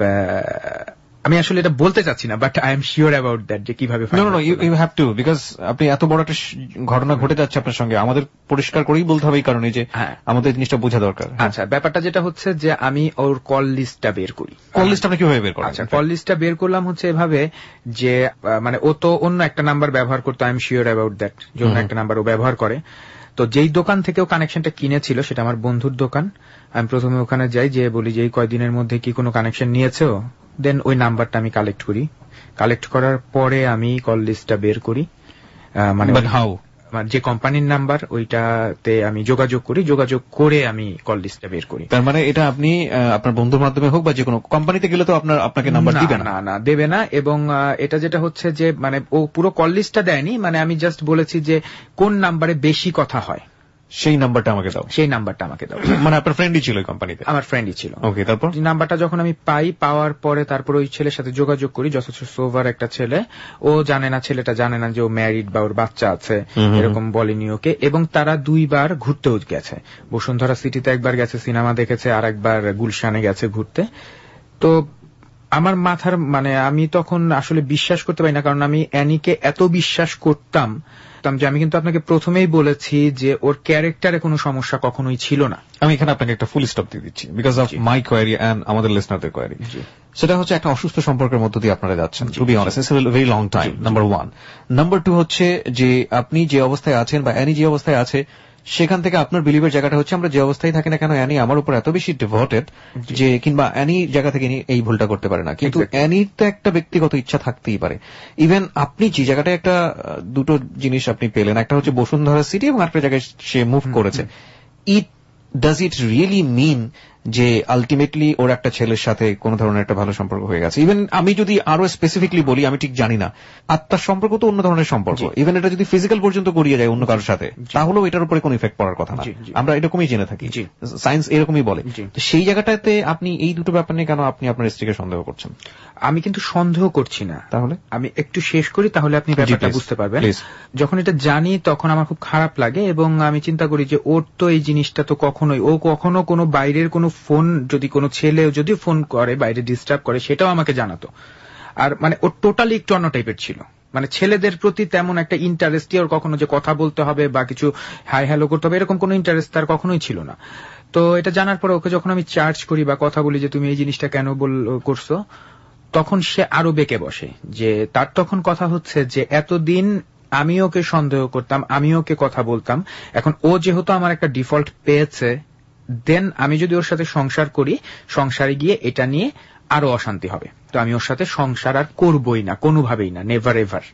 আমি আসলে এটা বলতে চাচ্ছি না, but I am sure about that যে কিভাবে। No no you have to, because আপনি এত বড় একটা ঘটনা ঘটে যাচ্ছে আপনার সঙ্গে, আমাদের পরিষ্কার করেই বলতে হবে এই কারণে যে আমাদের জিনিসটা বোঝা দরকার। আচ্ছা, ব্যাপারটা যেটা হচ্ছে যে আমি ওর কল লিস্টটা বের করি। কল লিস্ট আপনি কিভাবে বের করেন? আচ্ছা, কল লিস্টটা বের করলাম হচ্ছে এভাবে যে মানে ও তো অন্য একটা নাম্বার ব্যবহার করতো, I am sure about that যে অন্য একটা নাম্বার ও ব্যবহার করে। তো যেই দোকান থেকে ও কানেকশনটা কিনেছিল সেটা আমার বন্ধুর দোকান। আমি প্রথমে ওখানে যাই, যে বলি যে এই কয়দিনের মধ্যে কি কোনো কানেকশন নিয়েছো, দেন ওই নাম্বারটা আমি কালেক্ট করি। কালেক্ট করার পরে আমি কল লিস্টটা বের করি, মানে হাউ যে কোম্পানির নাম্বার ওইটাতে আমি যোগাযোগ করি, যোগাযোগ করে আমি কল লিস্টটা বের করি। তার মানে এটা আপনি আপনার বন্ধুর মাধ্যমে হোক বা যে কোনো কোম্পানিতে গেলে তো আপনার আপনাকে নাম্বার দিবে না? না না দেবে না। এবং এটা যেটা হচ্ছে যে মানে ও পুরো কল লিস্টটা দেয়নি, মানে আমি জাস্ট বলেছি যে কোন নাম্বারে বেশি কথা হয় সেই নাম্বারটা আমাকে দাও, সেই নাম্বারটা আমাকে দাও। মানে আপনার ফ্রেন্ডই ছিল কোম্পানিতে? আমার ফ্রেন্ডই ছিল। ওকে, তারপর নাম্বারটা যখন আমি পাই, পাওয়ার পরে তারপর ওই ছেলের সাথে যোগাযোগ করি, যথেষ্ট সোভার একটা ছেলে। ও জানে না, ছেলেটা জানে না যে ও ম্যারিড বা ওর বাচ্চা আছে, এরকম বলেনি ওকে। এবং তারা দুইবার ঘুরতেও গেছে, বসুন্ধরা সিটিতে একবার গেছে সিনেমা দেখেছে, আর একবার গুলশানে গেছে ঘুরতে। তো আমার মাথার মানে আমি তখন আসলে বিশ্বাস করতে পারি না, কারণ আমি অ্যানিকে এত বিশ্বাস করতাম যে আমি কিন্তু আপনাকে প্রথমেই বলেছি যে ওর ক্যারেক্টারে কোনো সমস্যা কখনোই ছিল না। আমি এখানে আপনাকে একটা ফুল স্টপ দিয়ে দিচ্ছি because of my query and আমাদের লিসনারদের কোয়ারি। সেটা হচ্ছে একটা অসুস্থ সম্পর্কের মধ্য দিয়ে আপনারা যাচ্ছেন, to be honest it's a very long time, number one. Number two হচ্ছে যে আপনি যে অবস্থায় আছেন বা অ্যানি যে অবস্থায় আছে সেখান থেকে আপনার বিলিভের জায়গাটা হচ্ছে আমরা যে অবস্থায় থাকি না কেন অ্যানি আমার উপর এত বেশি ডিভোটেড যে কিংবা অ্যানি জায়গা থেকে এই ভুলটা করতে পারে না, কিন্তু অ্যানির তো একটা ব্যক্তিগত ইচ্ছা থাকতেই পারে। ইভেন আপনি যে জায়গাটায় একটা দুটো জিনিস আপনি পেলেন, একটা হচ্ছে বসুন্ধরা সিটি এবং একটা জায়গায় সে মুভ করেছে, ইট ডাজ ইট রিয়েলি মিন যে আলটিমেটলি ওর একটা ছেলের সাথে কোন ধরনের একটা ভালো সম্পর্ক হয়ে গেছে? ইভেন আমি যদি আরো স্পেসিফিকলি বলি, আমি ঠিক জানি না, আত্মার সম্পর্ক তো অন্য ধরনের সম্পর্ক, ইভেন এটা যদি ফিজিক্যাল পর্যন্ত গড়িয়ে যায় অন্য কারোর সাথে তাহলেও এটার উপরে কোন ইফেক্ট পড়ার কথা না, আমরা এরকমই জেনে থাকি, সায়েন্স এরকমই বলে। সেই জায়গাটাতে আপনি এই দুটো ব্যাপার নিয়ে কেন আপনি আপনার স্ত্রীকে সন্দেহ করছেন? আমি কিন্তু সন্দেহ করছি না। তাহলে আমি একটু শেষ করি, তাহলে আপনি ব্যাপারটা বুঝতে পারবেন। যখন এটা জানি তখন আমার খুব খারাপ লাগে এবং আমি চিন্তা করি যে ওর তো এই জিনিসটা তো কখনোই, ও কখনো কোনো বাইরের কোনো ফোন, যদি কোনো ছেলে যদি ফোন করে বাইরে ডিস্টার্ব করে সেটাও আমাকে জানাতো। আর মানে ও টোটালি একটু অন্য টাইপের ছিল, মানে ছেলেদের প্রতি তেমন একটা ইন্টারেস্টই ওর কখনো যে কথা বলতে হবে বা কিছু হাই হ্যালো করতে হবে এরকম কোনো ইন্টারেস্ট তার কখনোই ছিল না। তো এটা জানার পরে ওকে যখন আমি চার্জ করি বা কথা বলি যে তুমি এই জিনিসটা কেন করছো, তখন সে আরো বেঁকে বসে। যে তার তখন কথা হচ্ছে যে এতদিন আমি ওকে সন্দেহ করতাম, আমি ওকে কথা বলতাম, এখন ও যেহেতু আমার একটা ডিফল্ট পেয়েছে, দেন আমি যদি ওর সাথে সংসার করি, সংসারে গিয়ে এটা নিয়ে আরো অশান্তি হবে, তো আমি ওর সাথে সংসার আর করবই না, কোনোভাবেই না, নেভার এভার।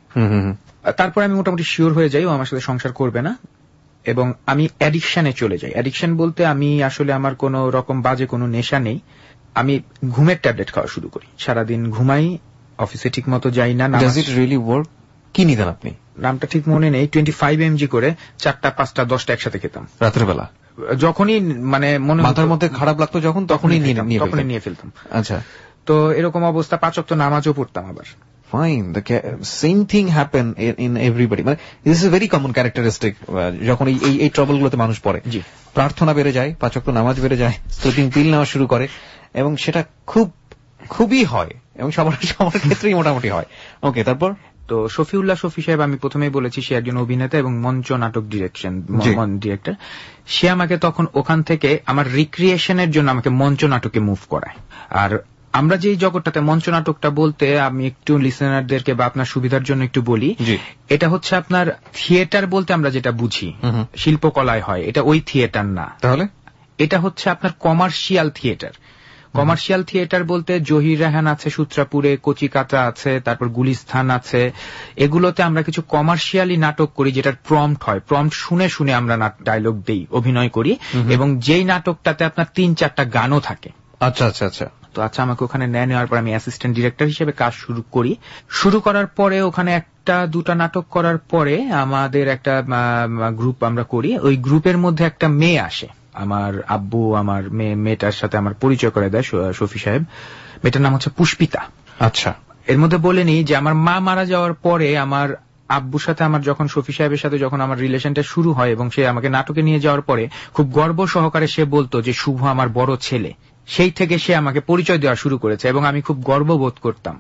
তারপর আমি মোটামুটি শিওর হয়ে যাই ও আমার সাথে সংসার করবে না এবং আমি অ্যাডিকশনে চলে যাই। অ্যাডিকশন বলতে আমি আসলে আমার কোন রকম বাজে কোনো নেশা নেই, আমি ঘুমের ট্যাবলেট খাওয়া শুরু করি, সারাদিন ঘুমাই, অফিসে ঠিক মতো যাই না। Does it really work? কি নিতেন আপনি? নামটা ঠিক মনে নেই, টোয়েন্টি ফাইভ এমজি করে চারটা পাঁচটা দশটা একসাথে খেতাম রাতের বেলা, যখনই মানে মনে মাথার মধ্যে খারাপ লাগতো যখন তখনই তখনই নিয়ে ফেলতাম। আচ্ছা, তো এরকম অবস্থা, পাঁচ ওয়াক্ত নামাজও পড়তাম আবার। Fine, the same thing happen in everybody, মানে this is a very common characteristic যখন এই এই ট্রাবল গুলোতে মানুষ পড়ে। জি, প্রার্থনা বেড়ে যায়, পাঁচ ওয়াক্ত নামাজ বেড়ে যায়, স্লিপিং পিল নেওয়া শুরু করে এবং সেটা খুব খুবই হয় এবং সবার সবার ক্ষেত্রেই মোটামুটি হয়। ওকে, তারপর? তো শফিউল্লাহ শফি সাহেব, আমি প্রথমেই বলেছি সে একজন অভিনেতা এবং মঞ্চ নাটক ডিরেকশন ডিরেক্টর। সে আমাকে তখন ওখান থেকে আমার রিক্রিয়েশনের জন্য আমাকে মঞ্চ নাটকে মুভ করায়। আর আমরা যে জগৎটাতে মঞ্চ নাটকটা বলতে আমি একটু লিসেনারদেরকে বা আপনার সুবিধার জন্য একটু বলি, এটা হচ্ছে আপনার থিয়েটার বলতে আমরা যেটা বুঝি শিল্পকলায় হয়, এটা ওই থিয়েটার না। তাহলে এটা হচ্ছে আপনার কমার্শিয়াল থিয়েটার। কমার্শিয়াল থিয়েটার বলতে জহির রায়হান আছে সূত্রাপুরে, কচিকাঁচা আছে, তারপর গুলিস্তান আছে। এগুলোতে আমরা কিছু কমার্শিয়ালি নাটক করি যেটার প্রম্পট হয়, প্রম্পট শুনে শুনে আমরা ডায়লগ দেই, অভিনয় করি, এবং যেই নাটকটাতে আপনার তিন চারটা গানও থাকে। আচ্ছা আচ্ছা আচ্ছা। তো আচ্ছা আমাকে ওখানে নেয়, নেওয়ার পর আমি অ্যাসিস্ট্যান্ট ডিরেক্টর হিসেবে কাজ শুরু করি। শুরু করার পরে ওখানে একটা দুটা নাটক করার পরে আমাদের একটা গ্রুপ আমরা করি। ওই গ্রুপের মধ্যে একটা মেয়ে আসে, আমার আব্বু আমার মেয়ে মেয়েটার সাথে আমার পরিচয় করে দেয় শফি সাহেব। মেয়েটার নাম হচ্ছে পুষ্পিতা। আচ্ছা। এর মধ্যে বলে নিই যে আমার মা মারা যাওয়ার পরে আমার আব্বুর সাথে আমার যখন শফি সাহেবের সাথে যখন আমার রিলেশনটা শুরু হয় এবং সে আমাকে নাটকে নিয়ে যাওয়ার পরে খুব গর্ব সহকারে সে বলতো যে শুভ আমার বড় ছেলে। সেই থেকে সে আমাকে পরিচয় দেওয়া শুরু করেছে এবং আমি খুব গর্ববোধ করতাম।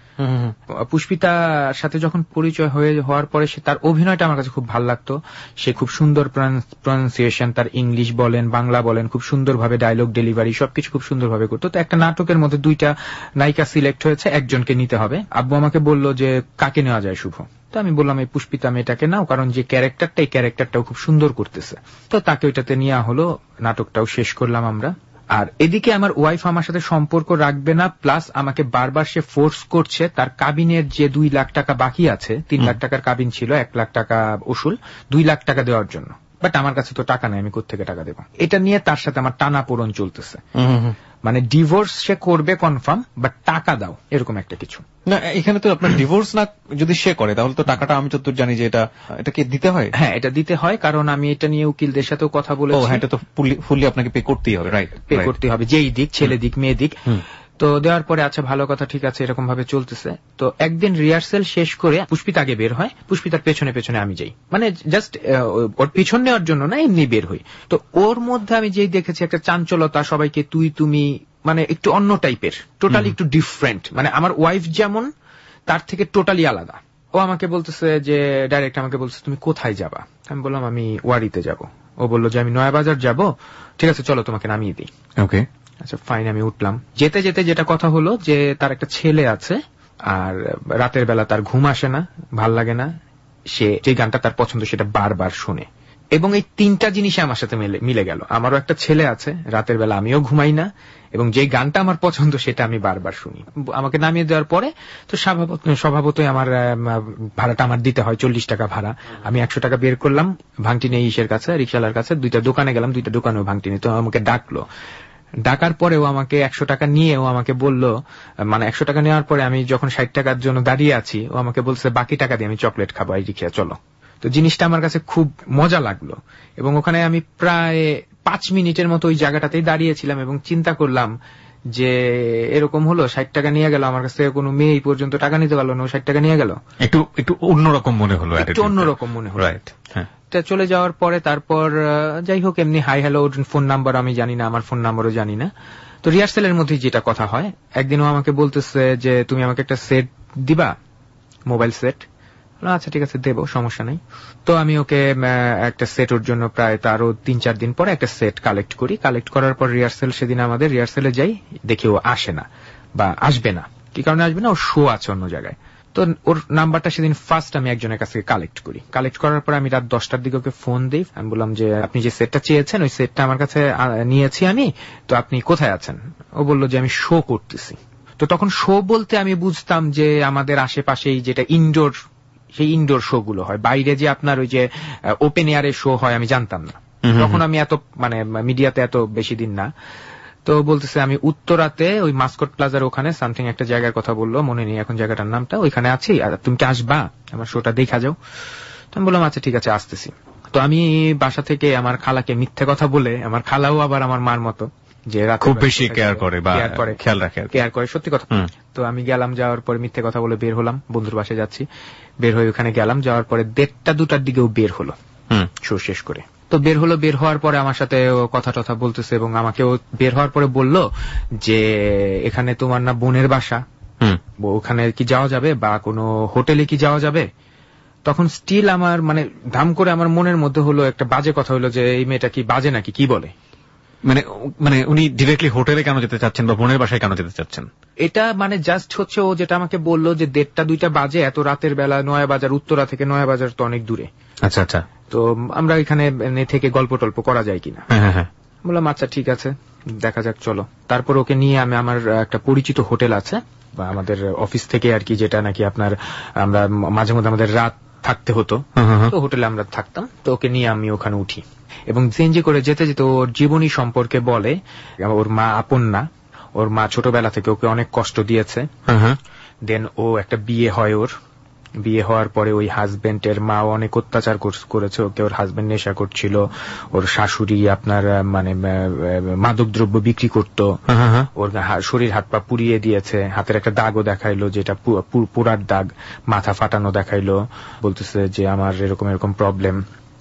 পুষ্পিতার সাথে যখন পরিচয় হয়ে হওয়ার পরে সে তার অভিনয়টা আমার কাছে খুব ভালো লাগতো। সে খুব সুন্দর প্রনাউন্সিয়েশন, তার ইংলিশ বলেন বাংলা বলেন, খুব সুন্দরভাবে ডায়লগ ডেলিভারি সবকিছু খুব সুন্দরভাবে করতো। তো একটা নাটকের মধ্যে দুইটা নায়িকা সিলেক্ট হয়েছে, একজনকে নিতে হবে। আব্বু আমাকে বলল যে কাকে নেওয়া যায় শুভ। তো আমি বললাম এই পুষ্পিতা মেয়েটাকে নাও, কারণ যে ক্যারেক্টারটা এই ক্যারেক্টারটাও খুব সুন্দর করতেছে। তো তাকে ওইটাতে নেওয়া হলো, নাটকটাও শেষ করলাম আমরা। আর এদিকে আমার ওয়াইফ আমার সাথে সম্পর্ক রাখবে না, প্লাস আমাকে বারবার সে ফোর্স করছে তার কাবিনের যে দুই লাখ টাকা বাকি আছে, তিন লাখ টাকার কাবিন ছিল, এক লাখ টাকা ওসুল, দুই লাখ টাকা দেওয়ার জন্য। বাট আমার কাছে তো টাকা নাই, আমি কোত্থেকে টাকা দেবো? এটা নিয়ে তার সাথে আমার টানা পোড়ন চলতেছে। মানে ডিভোর্স সে করবে কনফার্ম, বাট টাকা দাও, এরকম একটা কিছু না। এখানে তো আপনার ডিভোর্স না যদি সে করে তাহলে তো টাকাটা আমি যতদূর জানি যে এটা এটাকে দিতে হয়। হ্যাঁ, এটা দিতে হয়, কারণ আমি এটা নিয়ে উকিলদের সাথেও কথা বলেছি। হ্যাঁ, এটা তো ফুললি আপনাকে পে করতেই হবে। রাইট, পে করতে হবে, যেই দিক, ছেলে দিক মেয়ে দিক। তো দেওয়ার পরে আচ্ছা ভালো কথা, ঠিক আছে, এরকম ভাবে চলতেছে। তো একদিন রিহার্সেল শেষ করে পুষ্পিতা আগে বের হয়, পুষ্পিতার পেছনে পেছনে আমি যাই, মানে জাস্ট ওর পিছন নেওয়ার জন্য না, এমনি বের হই। তো ওর মধ্যে আমি যেই দেখেছি একটা চাঞ্চলতা, সবাইকে তুই তুমি, মানে একটু অন্য টাইপের, টোটালি একটু ডিফারেন্ট। মানে আমার ওয়াইফ যেমন তার থেকে টোটালি আলাদা। ও আমাকে বলতেছে যে ডাইরেক্ট আমাকে বলছে তুমি কোথায় যাবা? আমি বললাম আমি ওয়ারিতে যাব। ও বললো যে আমি নয়াবাজার যাব। ঠিক আছে চলো তোমাকে নামিয়ে দিই। ওকে, আচ্ছা ফাইন। আমি উঠলাম, যেতে যেতে যেটা কথা হলো যে তার একটা ছেলে আছে, আর রাতের বেলা তার ঘুম আসে না, ভাল লাগে না, সে যে গানটা তার পছন্দ সেটা বারবার শুনে। এবং এই তিনটা জিনিসে আমার সাথে মিলে গেল। আমারও একটা ছেলে আছে, রাতের বেলা আমিও ঘুমাই না, এবং যে গানটা আমার পছন্দ সেটা আমি বারবার শুনি। আমাকে নামিয়ে দেওয়ার পরে তো স্বভাবতই আমার ভাড়াটা আমার দিতে হয়, চল্লিশ টাকা ভাড়া। আমি একশো টাকা বের করলাম, ভাঙটি নেই ইসের কাছে, রিক্সালার কাছে। দুইটা দোকানে গেলাম, দুইটা দোকানেও ভাঙটি নেই। তো আমাকে ডাকলো, ডাকার পরেও আমাকে একশো টাকা নিয়েও আমাকে বলল, মানে একশো টাকা নেওয়ার পরে আমি যখন ষাট টাকার জন্য দাঁড়িয়ে আছি, ও আমাকে বলছে বাকি টাকা দিয়ে আমি চকলেট খাবো, এই রিক্সা চলো। তো জিনিসটা আমার কাছে খুব মজা লাগলো, এবং ওখানে আমি প্রায় পাঁচ মিনিটের মতো ওই জায়গাটাতেই দাঁড়িয়েছিলাম এবং চিন্তা করলাম যে এরকম হলো, ষাট টাকা নিয়ে গেল আমার কাছ থেকে, কোনো মেয়ে এই পর্যন্ত টাকা নিতে পারলো না, ষাট টাকা নিয়ে গেল। একটু একটু অন্যরকম মনে হলো, একটু অন্যরকম মনে হলো। রাইট, হ্যাঁ। চলে যাওয়ার পরে তারপর যাই হোক এমনি হাই হ্যালো, ফোন নাম্বার আমি জানি না, আমার ফোন নাম্বারও জানি না। তো রিহার্সেলের মধ্যে যেটা কথা হয়, একদিনও আমাকে বলতেছে যে তুমি আমাকে একটা সেট দিবা, মোবাইল সেট। আচ্ছা ঠিক আছে দেবো, সমস্যা নেই। তো আমি ওকে একটা সেট ওর জন্য প্রায় তারও তিন চার দিন পরে একটা সেট কালেক্ট করি। কালেক্ট করার পর রিহার্সেল, সেদিন আমাদের রিহার্সেলে যাই, দেখি ও আসে না বা আসবে না। কি কারণে আসবে না? ওর শো আছে অন্য জায়গায়। তো ওর নাম্বারটা সেদিন ফার্স্ট আমি একজনের কাছ থেকে কালেক্ট করি। কালেক্ট করার পর আমি রাত দশটার দিকে ওকে ফোন দিই। আমি বললাম যে আপনি যে সেটটা চেয়েছেন ওই সেটটা আমার কাছে নিয়েছি আমি, তো আপনি কোথায় আছেন? ও বলল যে আমি শো করতেছি। তো তখন শো বলতে আমি বুঝতাম যে আমাদের আশেপাশেই যেটা ইনডোর, সেই ইনডোর শো গুলো হয়, বাইরে যে আপনার ওই যে ওপেন এয়ারের শো হয় আমি জানতাম না। তখন আমি এত মানে মিডিয়াতে এত বেশি দিন না। তো বলতেছে আমি উত্তরাতে ওই মাস্কট প্লাজার ওখানে সামথিং একটা জায়গার কথা বললো, মনে নেই এখন জায়গাটার নামটা, ওইখানে আছি, আর তুমি কি আসবা আমার শোটা দেখা যাও? তো আমি বললাম আচ্ছা ঠিক আছে আসতেছি। তো আমি বাসা থেকে আমার খালাকে মিথ্যে কথা বলে, আমার খালাও আবার আমার মার মতো যে খুব বেশি কেয়ার করে বা খেয়াল রাখে, কেয়ার করে, সত্যি কথা। তো আমি গেলাম, যাওয়ার পরে মিথ্যে কথা বলে বের হলাম, বন্ধুর বাসায় যাচ্ছি, বের হয়ে ওখানে গেলাম। যাওয়ার পরে দেড়টা দুটার দিকেও বের হলো শো শেষ করে। তো বের হলো, বের হওয়ার পরে আমার সাথে কথা টথা বলতেছে, এবং আমাকেও বের হওয়ার পরে বলল যে এখানে তোমার না বোনের বাসা, ওখানে কি যাওয়া যাবে বা কোনো হোটেলে কি যাওয়া যাবে? তখন স্টিল আমার মানে ধাম করে আমার মনের মধ্যে হলো একটা বাজে কথা, হলো যে এই মেয়েটা কি বাজে নাকি, কি বলে? মানে মানে উনি ডিরেক্টলি হোটেলে কেন যেতে চাচ্ছেন বা বোনের বাসায় কেন যেতে চাচ্ছেন? এটা মানে জাস্ট হচ্ছে ও যেটা আমাকে বললো যে দেড়টা দুইটা বাজে, এত রাতের বেলা নয়াবাজার, উত্তরা থেকে নয়াবাজার তো অনেক দূরে। আচ্ছা আচ্ছা। তো আমরা এখানে থেকে গল্প টল্প করা যায় কিনা? হ্যাঁ হ্যাঁ। বললাম আচ্ছা ঠিক আছে। দেখা যাক চলো। তারপর ওকে নিয়ে আমি আমার একটা পরিচিত হোটেল আছে বা আমাদের অফিস থেকে আর কি, যেটা নাকি আপনার আমরা মাঝে মধ্যে আমাদের রাত থাকতে হতো, তো হোটেলে আমরা থাকতাম। তো ওকে নিয়ে আমি ওখানে উঠি এবং সিএনজি করে যেতে যেতে ওর জীবনী সম্পর্কে বলে। ওর মা আপন না, ওর মা ছোটবেলা থেকে ওকে অনেক কষ্ট দিয়েছে। দেন ও একটা বিয়ে হয়, ওর বিয়ে হওয়ার পরে ওই হাজবেন্ডের মা অনেক অত্যাচার করেছে ওকে। ওর হাজবেন্ড নেশা করছিল, ওর শাশুড়ি আপনার মানে মাদক দ্রব্য বিক্রি করত, ওর শরীর হাত পা পুড়িয়ে দিয়েছে, হাতের একটা দাগও দেখাইলো যেটা পুরার দাগ, মাথা ফাটানো দেখাইলো, বলতেছে যে আমার এরকম এরকম প্রবলেম।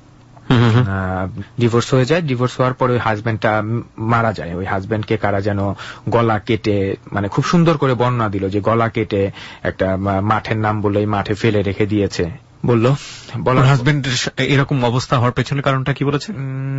ডিভোর্স হয়ে যায়, ডিভোর্স হওয়ার পরে ওই হাজবেন্ডটা মারা যায়। ওই হাজবেন্ডকে কারা যেন গলা কেটে, মানে খুব সুন্দর করে বর্ণনা দিল যে গলা কেটে একটা মাঠের নাম বলে মাঠে ফেলে রেখে দিয়েছে বললো। বলার হাজবেন্ডের এরকম অবস্থা হওয়ার পেছনে কারণটা কি বলেছে?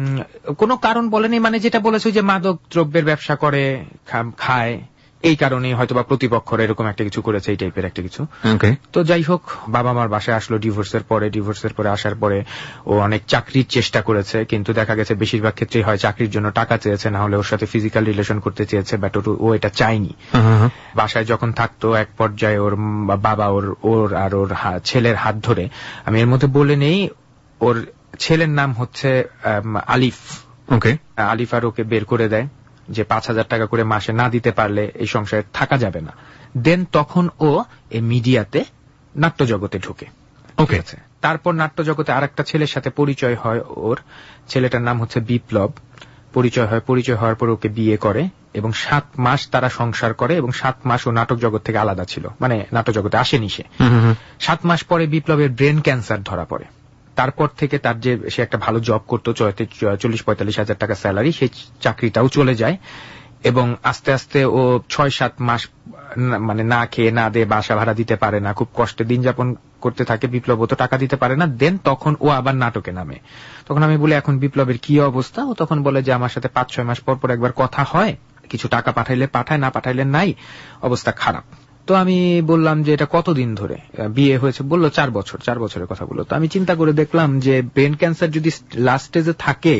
কোনো কারণ বলেনি, মানে যেটা বলেছে যে মাদক দ্রব্যের ব্যবসা করে, খায়, এই কারণে হয়তো বা প্রতিপক্ষরা এরকম একটা কিছু করেছে, এই টাইপের একটা কিছু। তো যাই হোক, বাবা মার বাসায় আসলো ডিভোর্সের পরে। ডিভোর্সের পরে আসার পরে ও অনেক চাকরির চেষ্টা করেছে, কিন্তু দেখা গেছে বেশিরভাগ ক্ষেত্রেই হয় চাকরির জন্য টাকা চেয়েছে, না হলে ওর সাথে ফিজিক্যাল রিলেশন করতে চেয়েছে, বাট ও এটা চায়নি। বাসায় যখন থাকতো এক পর্যায়ে ওর বাবা ওর ওর আর ওর ছেলের হাত ধরে, আমি এর মধ্যে বলে নেই, ওর ছেলের নাম হচ্ছে আলিফ। ওকে, আলিফ আর ওকে বের করে দেয় যে পাঁচ হাজার টাকা করে মাসে না দিতে পারলে এই সংসারে থাকা যাবে না। দেন তখন ও এই মিডিয়াতে নাট্য জগতে ঢুকে। ওকে, তারপর নাট্য জগতে আর একটা ছেলের সাথে পরিচয় হয় ওর, ছেলেটার নাম হচ্ছে বিপ্লব। পরিচয় হয়, পরিচয় হওয়ার পর ওকে বিয়ে করে এবং সাত মাস তারা সংসার করে এবং সাত মাস ও নাটক জগৎ থেকে আলাদা ছিল, মানে নাটক জগতে আসেনি সে। সাত মাস পরে বিপ্লবের ব্রেন ক্যান্সার ধরা পড়ে। তারপর থেকে তার যে সে একটা ভালো জব করতো, চল্লিশ পঁয়তাল্লিশ হাজার টাকা স্যালারি, সেই চাকরিটাও চলে যায় এবং আস্তে আস্তে ও ছয় সাত মাস মানে না খেয়ে না দিয়ে বাসা ভাড়া দিতে পারে না, খুব কষ্টে দিন যাপন করতে থাকে। বিপ্লব তো টাকা দিতে পারে না। দেন তখন ও আবার নাটকে নামে। তখন আমি বলি এখন বিপ্লবের কি অবস্থা? ও তখন বলে যে আমার সাথে পাঁচ ছয় মাস পর পর একবার কথা হয়, কিছু টাকা পাঠাইলে পাঠায়, না পাঠাইলে নাই, অবস্থা খারাপ। তো আমি বললাম যে এটা কতদিন ধরে বিয়ে হয়েছে? বললো চার বছর। চার বছরের কথা বললো। তো আমি চিন্তা করে দেখলাম যে ব্রেন ক্যান্সার যদি লাস্ট স্টেজে থাকে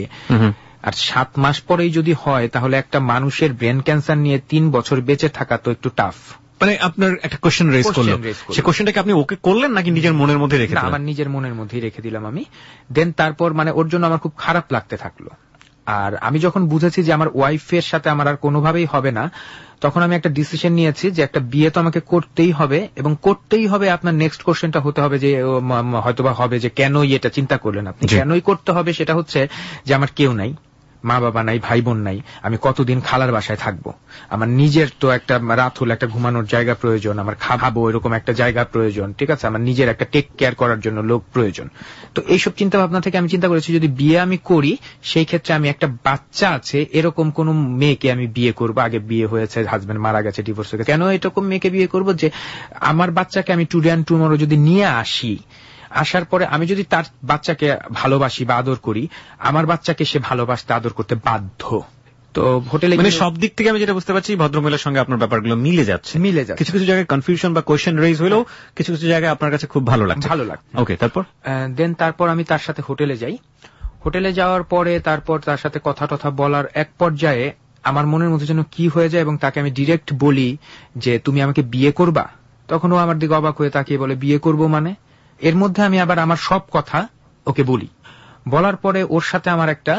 আর সাত মাস পরেই যদি হয়, তাহলে একটা মানুষের ব্রেন ক্যান্সার নিয়ে তিন বছর বেঁচে থাকা তো একটু টাফ। মানে আপনার একটা কোশ্চেন রেজ করলো, সেই কোশ্চেনটাকে আপনি ওকে করলেন নাকি নিজের মনের মধ্যে রেখে দিলেন? আমার নিজের মনের মধ্যেই রেখে দিলাম আমি। দেন তারপর মানে ওর জন্য আমার খুব খারাপ লাগতে থাকলো। আর আমি যখন বুঝেছি যে আমার ওয়াইফের সাথে আমার আর কোনোভাবেই হবে না, তখন আমি একটা ডিসিশন নিয়েছি যে একটা বিয়ে তো আমাকে করতেই হবে এবং করতেই হবে। আপনার নেক্সট কোশ্চেনটা হতে হবে যে হয়তোবা হবে যে কেনই এটা চিন্তা করলেন আপনি? কেনই করতে হবে সেটা হচ্ছে যে আমার কেউ নাই, মা বাবা নাই, ভাই বোন নাই, আমি কতদিন খালার বাসায় থাকবো? আমার নিজের তো একটা রাত হলে একটা ঘুমানোর জায়গা প্রয়োজন, আমার খাবো এরকম একটা জায়গা প্রয়োজন, ঠিক আছে, আমার নিজের একটা টেক কেয়ার করার জন্য লোক প্রয়োজন। তো এইসব চিন্তা ভাবনা থেকে আমি চিন্তা করেছি যদি বিয়ে আমি করি, সেই ক্ষেত্রে আমি একটা বাচ্চা আছে এরকম কোন মেয়েকে আমি বিয়ে করবো। আগে বিয়ে হয়েছে, হাজবেন্ড মারা গেছে, ডিভোর্স হয়ে গেছে, কেন এরকম মেয়েকে বিয়ে করবো যে আমার বাচ্চাকে আমি টুডে অ্যান্ড টুমরো যদি নিয়ে আসি, আসার পরে আমি যদি তার বাচ্চাকে ভালোবাসি বা আদর করি, আমার বাচ্চাকে সে ভালোবাসতে আদর করতে বাধ্য। তো হোটেলে মানে সব দিক থেকে আমি যেটা বুঝতে পারছি ভদ্রমহিলার সঙ্গে আপনার ব্যাপারগুলো মিলে যাচ্ছে মিলে যাচ্ছে কিছু কিছু জায়গায় কনফিউশন বা কোয়েশ্চেন রেজ হলেও কিছু কিছু জায়গায় আপনার কাছে খুব ভালো লাগছে। ভালো লাগছে। ওকে, তারপর দেন তারপর আমি তার সাথে হোটেলে যাই। হোটেলে যাওয়ার পরে তারপর তার সাথে কথা টথা বলার এক পর্যায়ে আমার মনের মধ্যে যেন কি হয়ে যায় এবং তাকে আমি ডিরেক্ট বলি যে তুমি আমাকে বিয়ে করবা। তখন ও আমার দিকে অবাক হয়ে তাকিয়ে বলে বিয়ে করবো মানে? এর মধ্যে আমি আবার আমার সব কথা ওকে বলি। বলার পরে ওর সাথে আমার একটা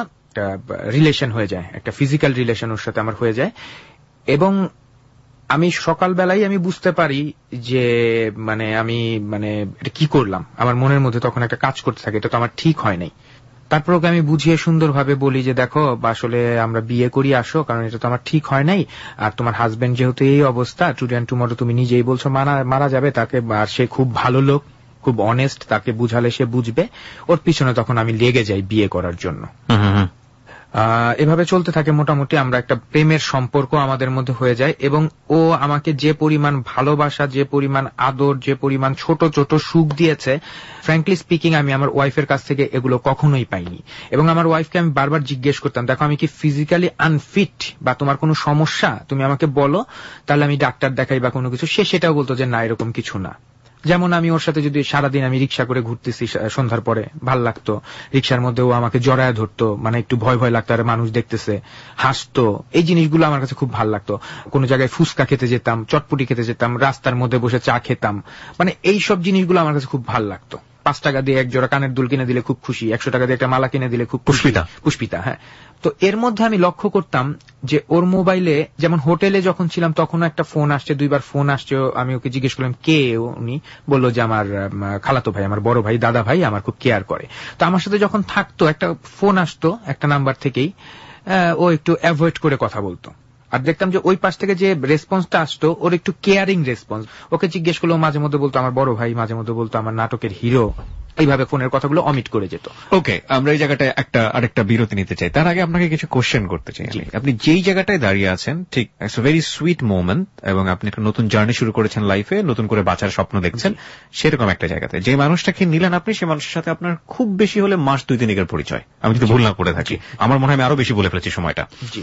রিলেশন হয়ে যায়, একটা ফিজিক্যাল রিলেশন ওর সাথে আমার হয়ে যায় এবং আমি সকালবেলায় আমি বুঝতে পারি যে মানে আমি মানে এটা কি করলাম। আমার মনের মধ্যে তখন একটা কাজ করতে থাকে, এটা তো আমার ঠিক হয় নাই। তারপর ওকে আমি বুঝিয়ে সুন্দরভাবে বলি যে দেখো আসলে আমরা বিয়ে করি, আসো, কারণ এটা তো আমার ঠিক হয় নাই। আর তোমার হাজবেন্ড যেহেতু এই অবস্থা, টুডে অ্যান্ড টুমরো তুমি নিজেই বলছো মারা মারা যাবে তাকে, আর সে খুব ভালো লোক, খুব অনেস্ট, তাকে বুঝালে সে বুঝবে। ওর পিছনে তখন আমি লেগে যাই বিয়ে করার জন্য। এভাবে চলতে থাকে মোটামুটি। আমরা একটা প্রেমের সম্পর্ক আমাদের মধ্যে হয়ে যায় এবং ও আমাকে যে পরিমাণ ভালোবাসা, যে পরিমাণ আদর, যে পরিমাণ ছোট ছোট সুখ দিয়েছে, ফ্র্যাঙ্কলি স্পিকিং আমি আমার ওয়াইফের কাছ থেকে এগুলো কখনোই পাইনি। এবং আমার ওয়াইফকে আমি বারবার জিজ্ঞেস করতাম, দেখো আমি কি ফিজিক্যালি আনফিট বা তোমার কোনো সমস্যা, তুমি আমাকে বলো, তাহলে আমি ডাক্তার দেখাই বা কোনো কিছু। সে সেটাও বলতো যে না, এরকম কিছু না, যেমন আমি ওর সাথে যদি সারাদিন আমি রিক্সা করে ঘুরতেছি সন্ধ্যার পরে, ভাল লাগতো। রিক্সার মধ্যে ও আমাকে জড়ায় ধরতো, মানে একটু ভয় ভয় লাগতো, আর মানুষ দেখতেছে, হাসতো। এই জিনিসগুলো আমার কাছে খুব ভাল লাগতো। কোন জায়গায় ফুচকা খেতে যেতাম, চটপটি খেতে যেতাম, রাস্তার মধ্যে বসে চা খেতাম, মানে এই সব জিনিসগুলো আমার কাছে খুব ভাল লাগতো। পাঁচ টাকা দিয়ে এক জোড়া কানের দুল কিনে দিলে খুব খুশি, একশো টাকা দিয়ে একটা মালা কিনে দিলে খুব পুষ্পিতা পুষ্পিতা হ্যাঁ। তো এর মধ্যে আমি লক্ষ্য করতাম যে ওর মোবাইলে, যেমন হোটেলে যখন ছিলাম তখনও একটা ফোন আসছে, দুইবার ফোন আসছে। আমি ওকে জিজ্ঞেস করলাম কে, উনি বললো যে আমার খালাতো ভাই, আমার বড় ভাই, দাদা ভাই, আমার খুব কেয়ার করে। তো আমার সাথে যখন থাকতো একটা ফোন আসতো একটা নাম্বার থেকেই, ও একটু অ্যাভয়েড করে কথা বলতো। আর দেখতাম যে ওই পাশ থেকে যে রেসপন্সটা আসতো ওর একটু কেয়ারিং রেসপন্স। ওকে জিজ্ঞেস করলো, মাঝে মধ্যে বলতো আমার বড় ভাই, মাঝে মধ্যে বলতো আমার নাটকের হিরো, এইভাবে ফোনের কথাগুলো অমিট করে যেত। ওকে, আমরা এই জায়গাটায় একটা আরেকটা বিরতি নিতে চাই। তার আগে আপনাকে কিছু কোশ্চেন করতে চাই। আপনি যেই জায়গাটায় দাঁড়িয়ে আছেন, ঠিক it's a very sweet moment, এবং আপনি একটা নতুন জার্নি শুরু করেছেন লাইফে, নতুন করে বাঁচার স্বপ্ন দেখছেন, সেরকম একটা জায়গাতে যে মানুষটাকে নিলেন আপনি, সে মানুষের সাথে আপনার খুব বেশি হলে মাস দুই তিনেকের পরিচয়, আমি যদি ভুল না করে থাকি। আমার মনে হয় আমি আরো বেশি বলে ফেলেছি সময়টা।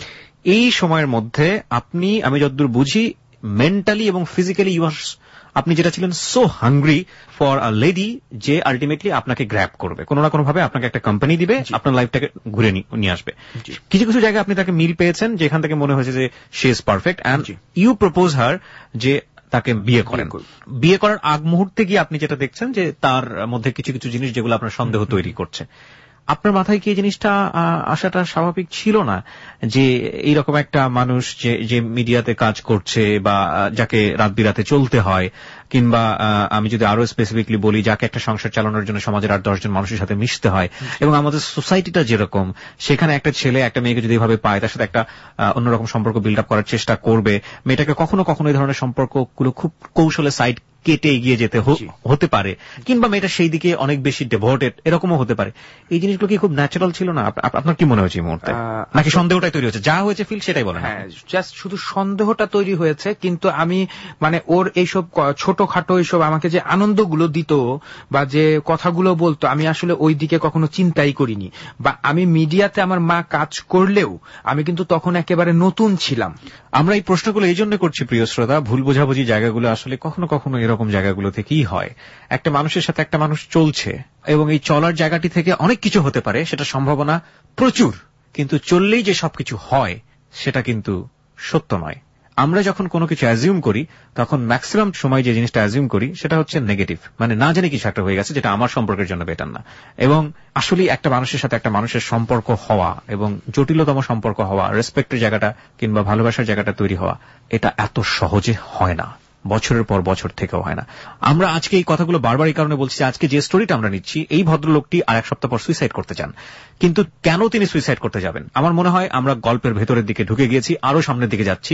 এই সময়ের মধ্যে আপনি, আমি যতদূর বুঝি, মেন্টালি এবং ফিজিক্যালি ইউ আর, আপনি যেটা ছিলেন so hungry for a lady যে আলটিমেটলি আপনাকে গ্র্যাব করবে, কোনো না কোনো ভাবে আপনাকে একটা কোম্পানি দিবে, আপনার লাইফটাকে ঘুরে নিয়ে আসবে। কিছু কিছু জায়গায় আপনি তাকে মিল পেয়েছেন যেখান থেকে মনে হয়েছে যে she is perfect, and you propose her যে তাকে বিয়ে করেন। বিয়ে করার আগ মুহূর্তে গিয়ে আপনি যেটা দেখছেন যে তার মধ্যে কিছু কিছু জিনিস যেগুলো আপনার সন্দেহ তৈরি করছে। আপনার মাথায় কি এই জিনিসটা আসাটা স্বাভাবিক ছিল না যে এইরকম একটা মানুষ যে যে মিডিয়াতে কাজ করছে, বা যাকে রাত বিরাতে চলতে হয়, কিংবা আমি যদি আরো স্পেসিফিকলি বলি, যাকে একটা সংসার চালানোর জন্য সমাজের আট দশজন মানুষের সাথে মিশতে হয়, এবং আমাদের সোসাইটিটা যেরকম, সেখানে একটা ছেলে একটা মেয়েকে যদি এভাবে পায়, তার সাথে একটা অন্যরকম সম্পর্ক বিল্ড আপ করার চেষ্টা করবে, মেয়েটাকে কখনো কখনো এই ধরনের সম্পর্কগুলো খুব কৌশলে সাইড কেটে এগিয়ে যেতে হতে পারে, কিংবা মেয়েটা সেই দিকে অনেক বেশি ডেভোটেড, এরকমও হতে পারে। এই জিনিসগুলো কি খুব ন্যাচারাল ছিল না? আপনার কি মনে হয়েছে এই মুহূর্তে, নাকি সন্দেহটাই তৈরি হচ্ছে? যা হয়েছে ফিল সেটাই বলেন। হ্যাঁ, জাস্ট শুধু সন্দেহটা তৈরি হয়েছে, কিন্তু আমি মানে ওর এইসব ছোটখাটো এইসব আমাকে যে আনন্দগুলো দিত বা যে কথাগুলো বলতো, আমি আসলে ওই দিকে কখনো চিন্তাই করিনি। বা আমি মিডিয়াতে আমার মা কাজ করলেও আমি কিন্তু তখন একেবারে নতুন ছিলাম। আমরা এই প্রশ্নগুলো এই জন্য করছি প্রিয় শ্রোতা, ভুল বোঝাবুঝি জায়গাগুলো আসলে কখনো কখনো এরকম জায়গাগুলো থেকেই হয়। একটা মানুষের সাথে একটা মানুষ চলছে, এবং এই চলার জায়গাটি থেকে অনেক কিছু হতে পারে, সেটা সম্ভাবনা প্রচুর, কিন্তু চললেই যে সবকিছু হয় সেটা কিন্তু সত্য নয়। আমরা যখন কোনো কিছু অ্যাজিউম করি, তখন ম্যাক্সিমাম সময় যে জিনিসটা অ্যাজিউম করি সেটা হচ্ছে নেগেটিভ, মানে না জানি কিছু একটা হয়ে গেছে যেটা আমার সম্পর্কের জন্য বেটার না। এবং আসলে একটা মানুষের সাথে একটা মানুষের সম্পর্ক হওয়া, এবং জটিলতম সম্পর্ক হওয়া, রেসপেক্টের জায়গাটা কিংবা ভালোবাসার জায়গাটা তৈরি হওয়া, এটা এত সহজে হয় না, বছরের পর বছর থেকেও হয় না। আমরা আজকে এই কথাগুলো বারবার এই কারণে বলছি, আজকে যে স্টোরিটা আমরা নিচ্ছি, এই ভদ্রলোকটি আর এক সপ্তাহ পর সুইসাইড করতে চান, কিন্তু কেন তিনি সুইসাইড করতে যাবেন? আমার মনে হয় আমরা গল্পের ভেতরের দিকে ঢুকে গিয়েছি, আরো সামনের দিকে যাচ্ছি।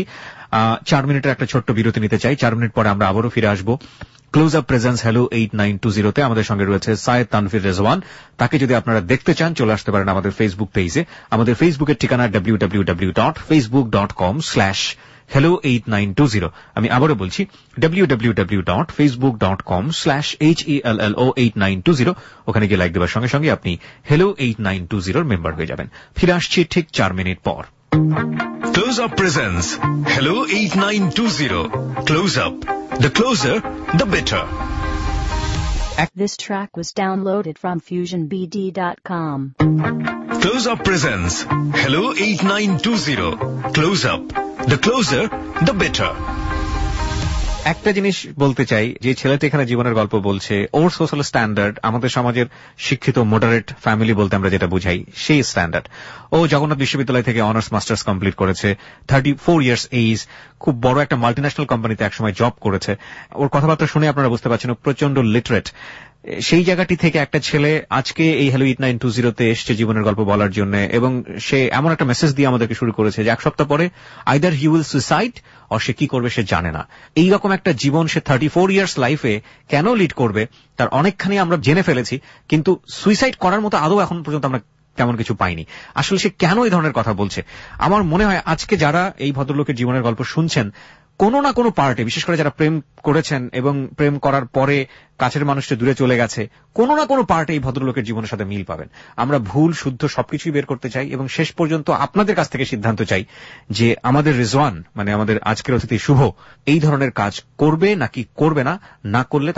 চার মিনিটের একটা ছোট্ট বিরতি নিতে চাই, চার মিনিট পরে আমরা আবারও ফিরে আসবো close up presence hello eight nine two জিরোতে। আমাদের সঙ্গে রয়েছে সায়েদ তানভীর রেজওয়ান। তাকে যদি আপনারা দেখতে চান, চলে আসতে পারেন আমাদের ফেসবুক পেজে। আমাদের ফেসবুকের ঠিকানা W W W dot Facebook dot com slash hello eight nine two zero. আমি আবারও বলছি W W W dot Facebook dot com slash H E L L O eight nine two zero. ওখানে গিয়ে লাইক দেওয়ার সঙ্গে সঙ্গে আপনি হ্যালো এইট নাইন টু জিরোর মেম্বার হয়ে যাবেন। ফিরে আসছি ঠিক চার মিনিট পর। Close Up presents Hello eight nine two zero. Close Up. The closer, the better. This track was downloaded from fusion b d dot com. Close Up presents Hello eight nine two zero. Close Up. The closer, the better. একটা জিনিস বলতে চাই, যে ছেলেটি এখানে জীবনের গল্প বলছে, ওর সোশ্যাল স্ট্যান্ডার্ড আমাদের সমাজের শিক্ষিত মডারেট ফ্যামিলি বলতে আমরা যেটা বুঝাই সেই স্ট্যান্ডার্ড। ও জগন্নাথ বিশ্ববিদ্যালয় থেকে অনার্স মাস্টার্স কমপ্লিট করেছে, থার্টি ফোর ইয়ার্স এইজ, খুব বড় একটা মাল্টিন্যাশনাল কোম্পানিতে একসময় জব করেছে। ওর কথাবার্তা শুনে আপনারা বুঝতে পারছেন প্রচন্ড লিটারেট। সেই জায়গাটি থেকে একটা ছেলে আজকে এই হ্যালো এইট নাইন টু জিরোতে এসছে জীবনের গল্প বলার জন্য, এবং সে এমন একটা মেসেজ দিয়ে আমাদেরকে শুরু করেছে যে এক সপ্তাহ পরে either he will suicide or সে কি করবে সে জানে না। এইরকম একটা জীবন সে থার্টি ফোর ইয়ার্স লাইফে কেন লিড করবে তার অনেকখানি আমরা জেনে ফেলেছি, কিন্তু সুইসাইড করার মতো আদৌ এখন পর্যন্ত আমরা তেমন কিছু পাইনি। আসলে সে কেন এই ধরনের কথা বলছে? আমার মনে হয় আজকে যারা এই ভদ্রলোকের জীবনের গল্প শুনছেন, কোনো না কোনো পার্টে, বিশেষ করে যারা প্রেম করেছেন এবং প্রেম করার পরে কাছের মানুষটা দূরে চলে গেছে, কোনো না কোনো পার্টে এই ভদ্রলোকের জীবনের সাথে মিল পাবেন। আমরা ভুল শুদ্ধ সবকিছুই বের করতে চাই, এবং শেষ পর্যন্ত আপনাদের কাছ থেকে সিদ্ধান্ত চাই যে আমাদের রিজওয়ান, মানে আমাদের আজকের অতিথি শুভ, এই ধরনের কাজ করবে নাকি করবে না, না করলে তাকে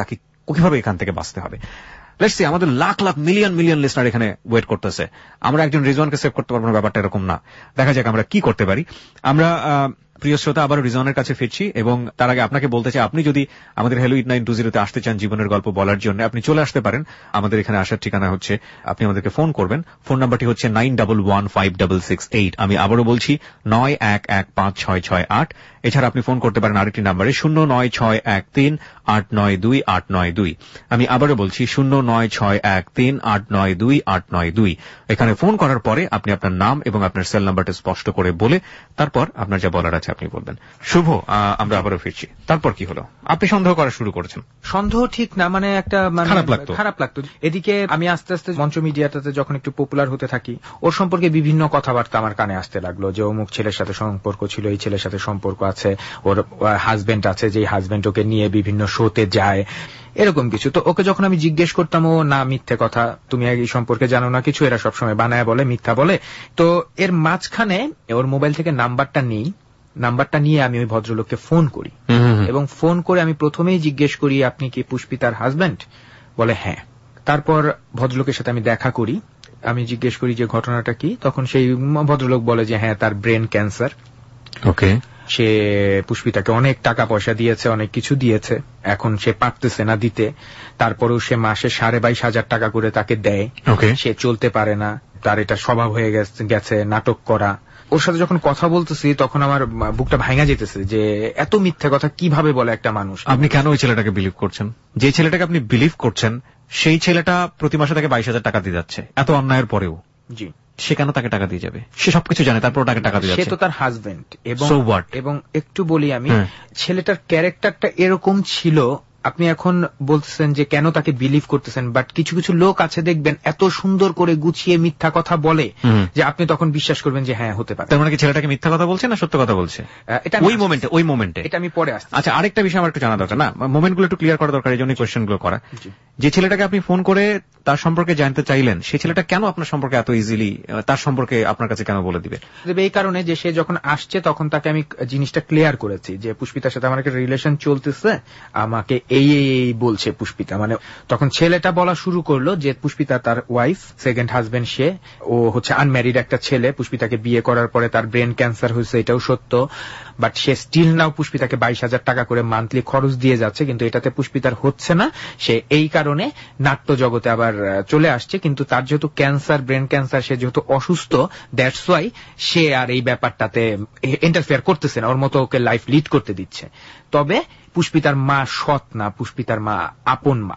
কিভাবে এখান থেকে বাঁচতে হবে। লেটস সি, আমাদের lakh lakh million million listener এখানে ওয়েট করতেছে। আমরা একজন রিজওয়ানকে সেভ করতে পারবো না, ব্যাপারটা এরকম না। দেখা যাক আমরা কি করতে পারি। আমরা প্রিয় শ্রোতা আবার রিজওয়ানের কাছে ফিরছি, এবং তার আগে আপনাকে বলতে চাই, আপনি যদি আমাদের হ্যালো এইট নাইন টু জিরোতে আসতে চান জীবনের গল্প বলার জন্য, আপনি চলে আসতে পারেন। আমাদের এখানে আসার ঠিকানা হচ্ছে, আপনি আমাদেরকে ফোন করবেন। ফোন নাম্বারটি হচ্ছে nine double one five double six eight. আমি আবারও বলছি নয় এক এক পাঁচ ছয় ছয় আট। এছাড়া আপনি ফোন করতে পারেন আরেকটি নাম্বারে শূন্য নয় ছয় এক তিন আট নয় দুই আট নয় দুই। আমি আবারও বলছি শূন্য নয় ছয় এক তিন আট নয় দুই আট নয় দুই। এখানে ফোন করার পরে আপনি আপনার নাম এবং আপনার সেল নাম্বারটা স্পষ্ট করে বলে তারপর আপনার যা বলার আছে আপনি বলবেন। শুভ, আমরা আবারও ফিরছি। তারপর কি হলো? আপনি সন্দেহ করা শুরু করেছেন। সন্দেহ ঠিক না, মানে একটা খারাপ লাগতো খারাপ লাগতো এদিকে আমি আস্তে আস্তে মঞ্চ মিডিয়াটাতে যখন একটু পপুলার হতে থাকি, ওর সম্পর্কে বিভিন্ন কথাবার্তা আমার কানে আসতে লাগলো, যে অমুক ছেলের সাথে সম্পর্ক ছিল, এই ছেলের সাথে সম্পর্ক আছে, ওর হাজবেন্ড আছে, যে হাজবেন্ড ওকে নিয়ে বিভিন্ন শোতে যায়, এরকম কিছু। তো ওকে যখন আমি জিজ্ঞেস করতাম, ও না মিথ্যে কথা, তুমি এই সম্পর্কে জানো না কিছু, এরা সবসময় বানায় বলে, মিথ্যা বলে। তো এর মাঝখানে ওর মোবাইল থেকে নাম্বারটা নিই, নাম্বারটা নিয়ে আমি ওই ভদ্রলোককে ফোন করি, এবং ফোন করে আমি প্রথমেই জিজ্ঞেস করি, আপনি কি পুষ্পিতার হাজবেন্ড? বলে হ্যাঁ। তারপর ভদ্রলোকের সাথে আমি দেখা করি, আমি জিজ্ঞেস করি যে ঘটনাটা কি। তখন সেই ভদ্রলোক বলে যে হ্যাঁ, তার ব্রেন ক্যান্সার। ওকে। সে পুষ্পিতাকে অনেক টাকা পয়সা দিয়েছে, অনেক কিছু দিয়েছে, এখন সে পারতেছে না দিতে। তারপরেও সে মাসে সাড়ে বাইশ হাজার টাকা করে তাকে দেয়। সে চলতে পারে না, তার এটা স্বভাব হয়ে গেছে নাটক করা। ওর সাথে যখন কথা বলতেছি তখন আমার বুকটা ভাঙা যেতেছে, যে এত মিথ্যে কথা কিভাবে বলে একটা মানুষ। আপনি কেন ওই ছেলেটাকে বিলিভ করছেন? যে ছেলেটাকে আপনি বিলিভ করছেন সেই ছেলেটা প্রতি মাসে তাকে বাইশ হাজার টাকা দিয়ে যাচ্ছে, এত অন্যায়ের পরেও। জি। সে কেন তাকে টাকা দিয়ে যাবে? সে সবকিছু জানে, তারপর তাকে টাকা দিয়ে যাচ্ছে। সে তো তার হাজবেন্ড। এবং এবং একটু বলি আমি, ছেলেটার ক্যারেক্টারটা এরকম ছিল। আপনি এখন বলতেছেন যে কেন তাকে বিলিভ করতেছেন, বাট কিছু কিছু লোক আছে দেখবেন এত সুন্দর করে গুছিয়ে মিথ্যা কথা বলে যে আপনি তখন বিশ্বাস করবেন যে হ্যাঁ হতে পারে। তার মানে কি ছেলেটাকে মিথ্যা কথা বলছে না সত্য কথা বলছে? এটা ওই মোমেন্টে ওই মোমেন্টে এটা আমি পরে আসছি। আচ্ছা, আরেকটা বিষয় আমার একটু জানা দরকার, না মোমেন্টগুলো একটু ক্লিয়ার করা দরকার, এই জন্য কোয়েশ্চেনগুলো করা। যে ছেলেটাকে আপনি ফোন করে তার সম্পর্কে জানতে চাইলেন, সেই ছেলেটা কেন আপনার সম্পর্কে এত ইজিলি তার সম্পর্কে আপনার কাছে কেন বলে দিবে? এই কারণে যে সে যখন আসছে তখন তাকে আমি জিনিসটা ক্লিয়ার করেছি যে পুষ্পিতার সাথে আমার একটা রিলেশন চলতেছে, আমাকে এই এই বলছে পুষ্পিতা। মানে তখন ছেলেটা বলা শুরু করলো যে পুষ্পিতা তার ওয়াইফ, সেকেন্ড হাজবেন্ড সে, ও হচ্ছে আনম্যারিড একটা ছেলে, পুষ্পিতাকে বিয়ে করার পরে তার ব্রেন ক্যান্সার হয়েছে, এটাও সত্য। বাট সে স্টিল নাও পুষ্পিতাকে বাইশ হাজার টাকা করে মান্থলি খরচ দিয়ে যাচ্ছে, কিন্তু এটাতে পুষ্পিতার হচ্ছে না। সে এই কারণে নাট্য জগতে আবার চলে আসছে, কিন্তু তার যেহেতু ক্যান্সার, ব্রেন ক্যান্সার, সে যেহেতু অসুস্থ, দ্যাটস ওয়াই সে আর এই ব্যাপারটাতে ইন্টারফেয়ার করতেছে না, ওর মতো ওকে লাইফ লিড করতে দিচ্ছে। তবে পুষ্পিতার মা সৎ না, পুষ্পিতার মা আপন মা।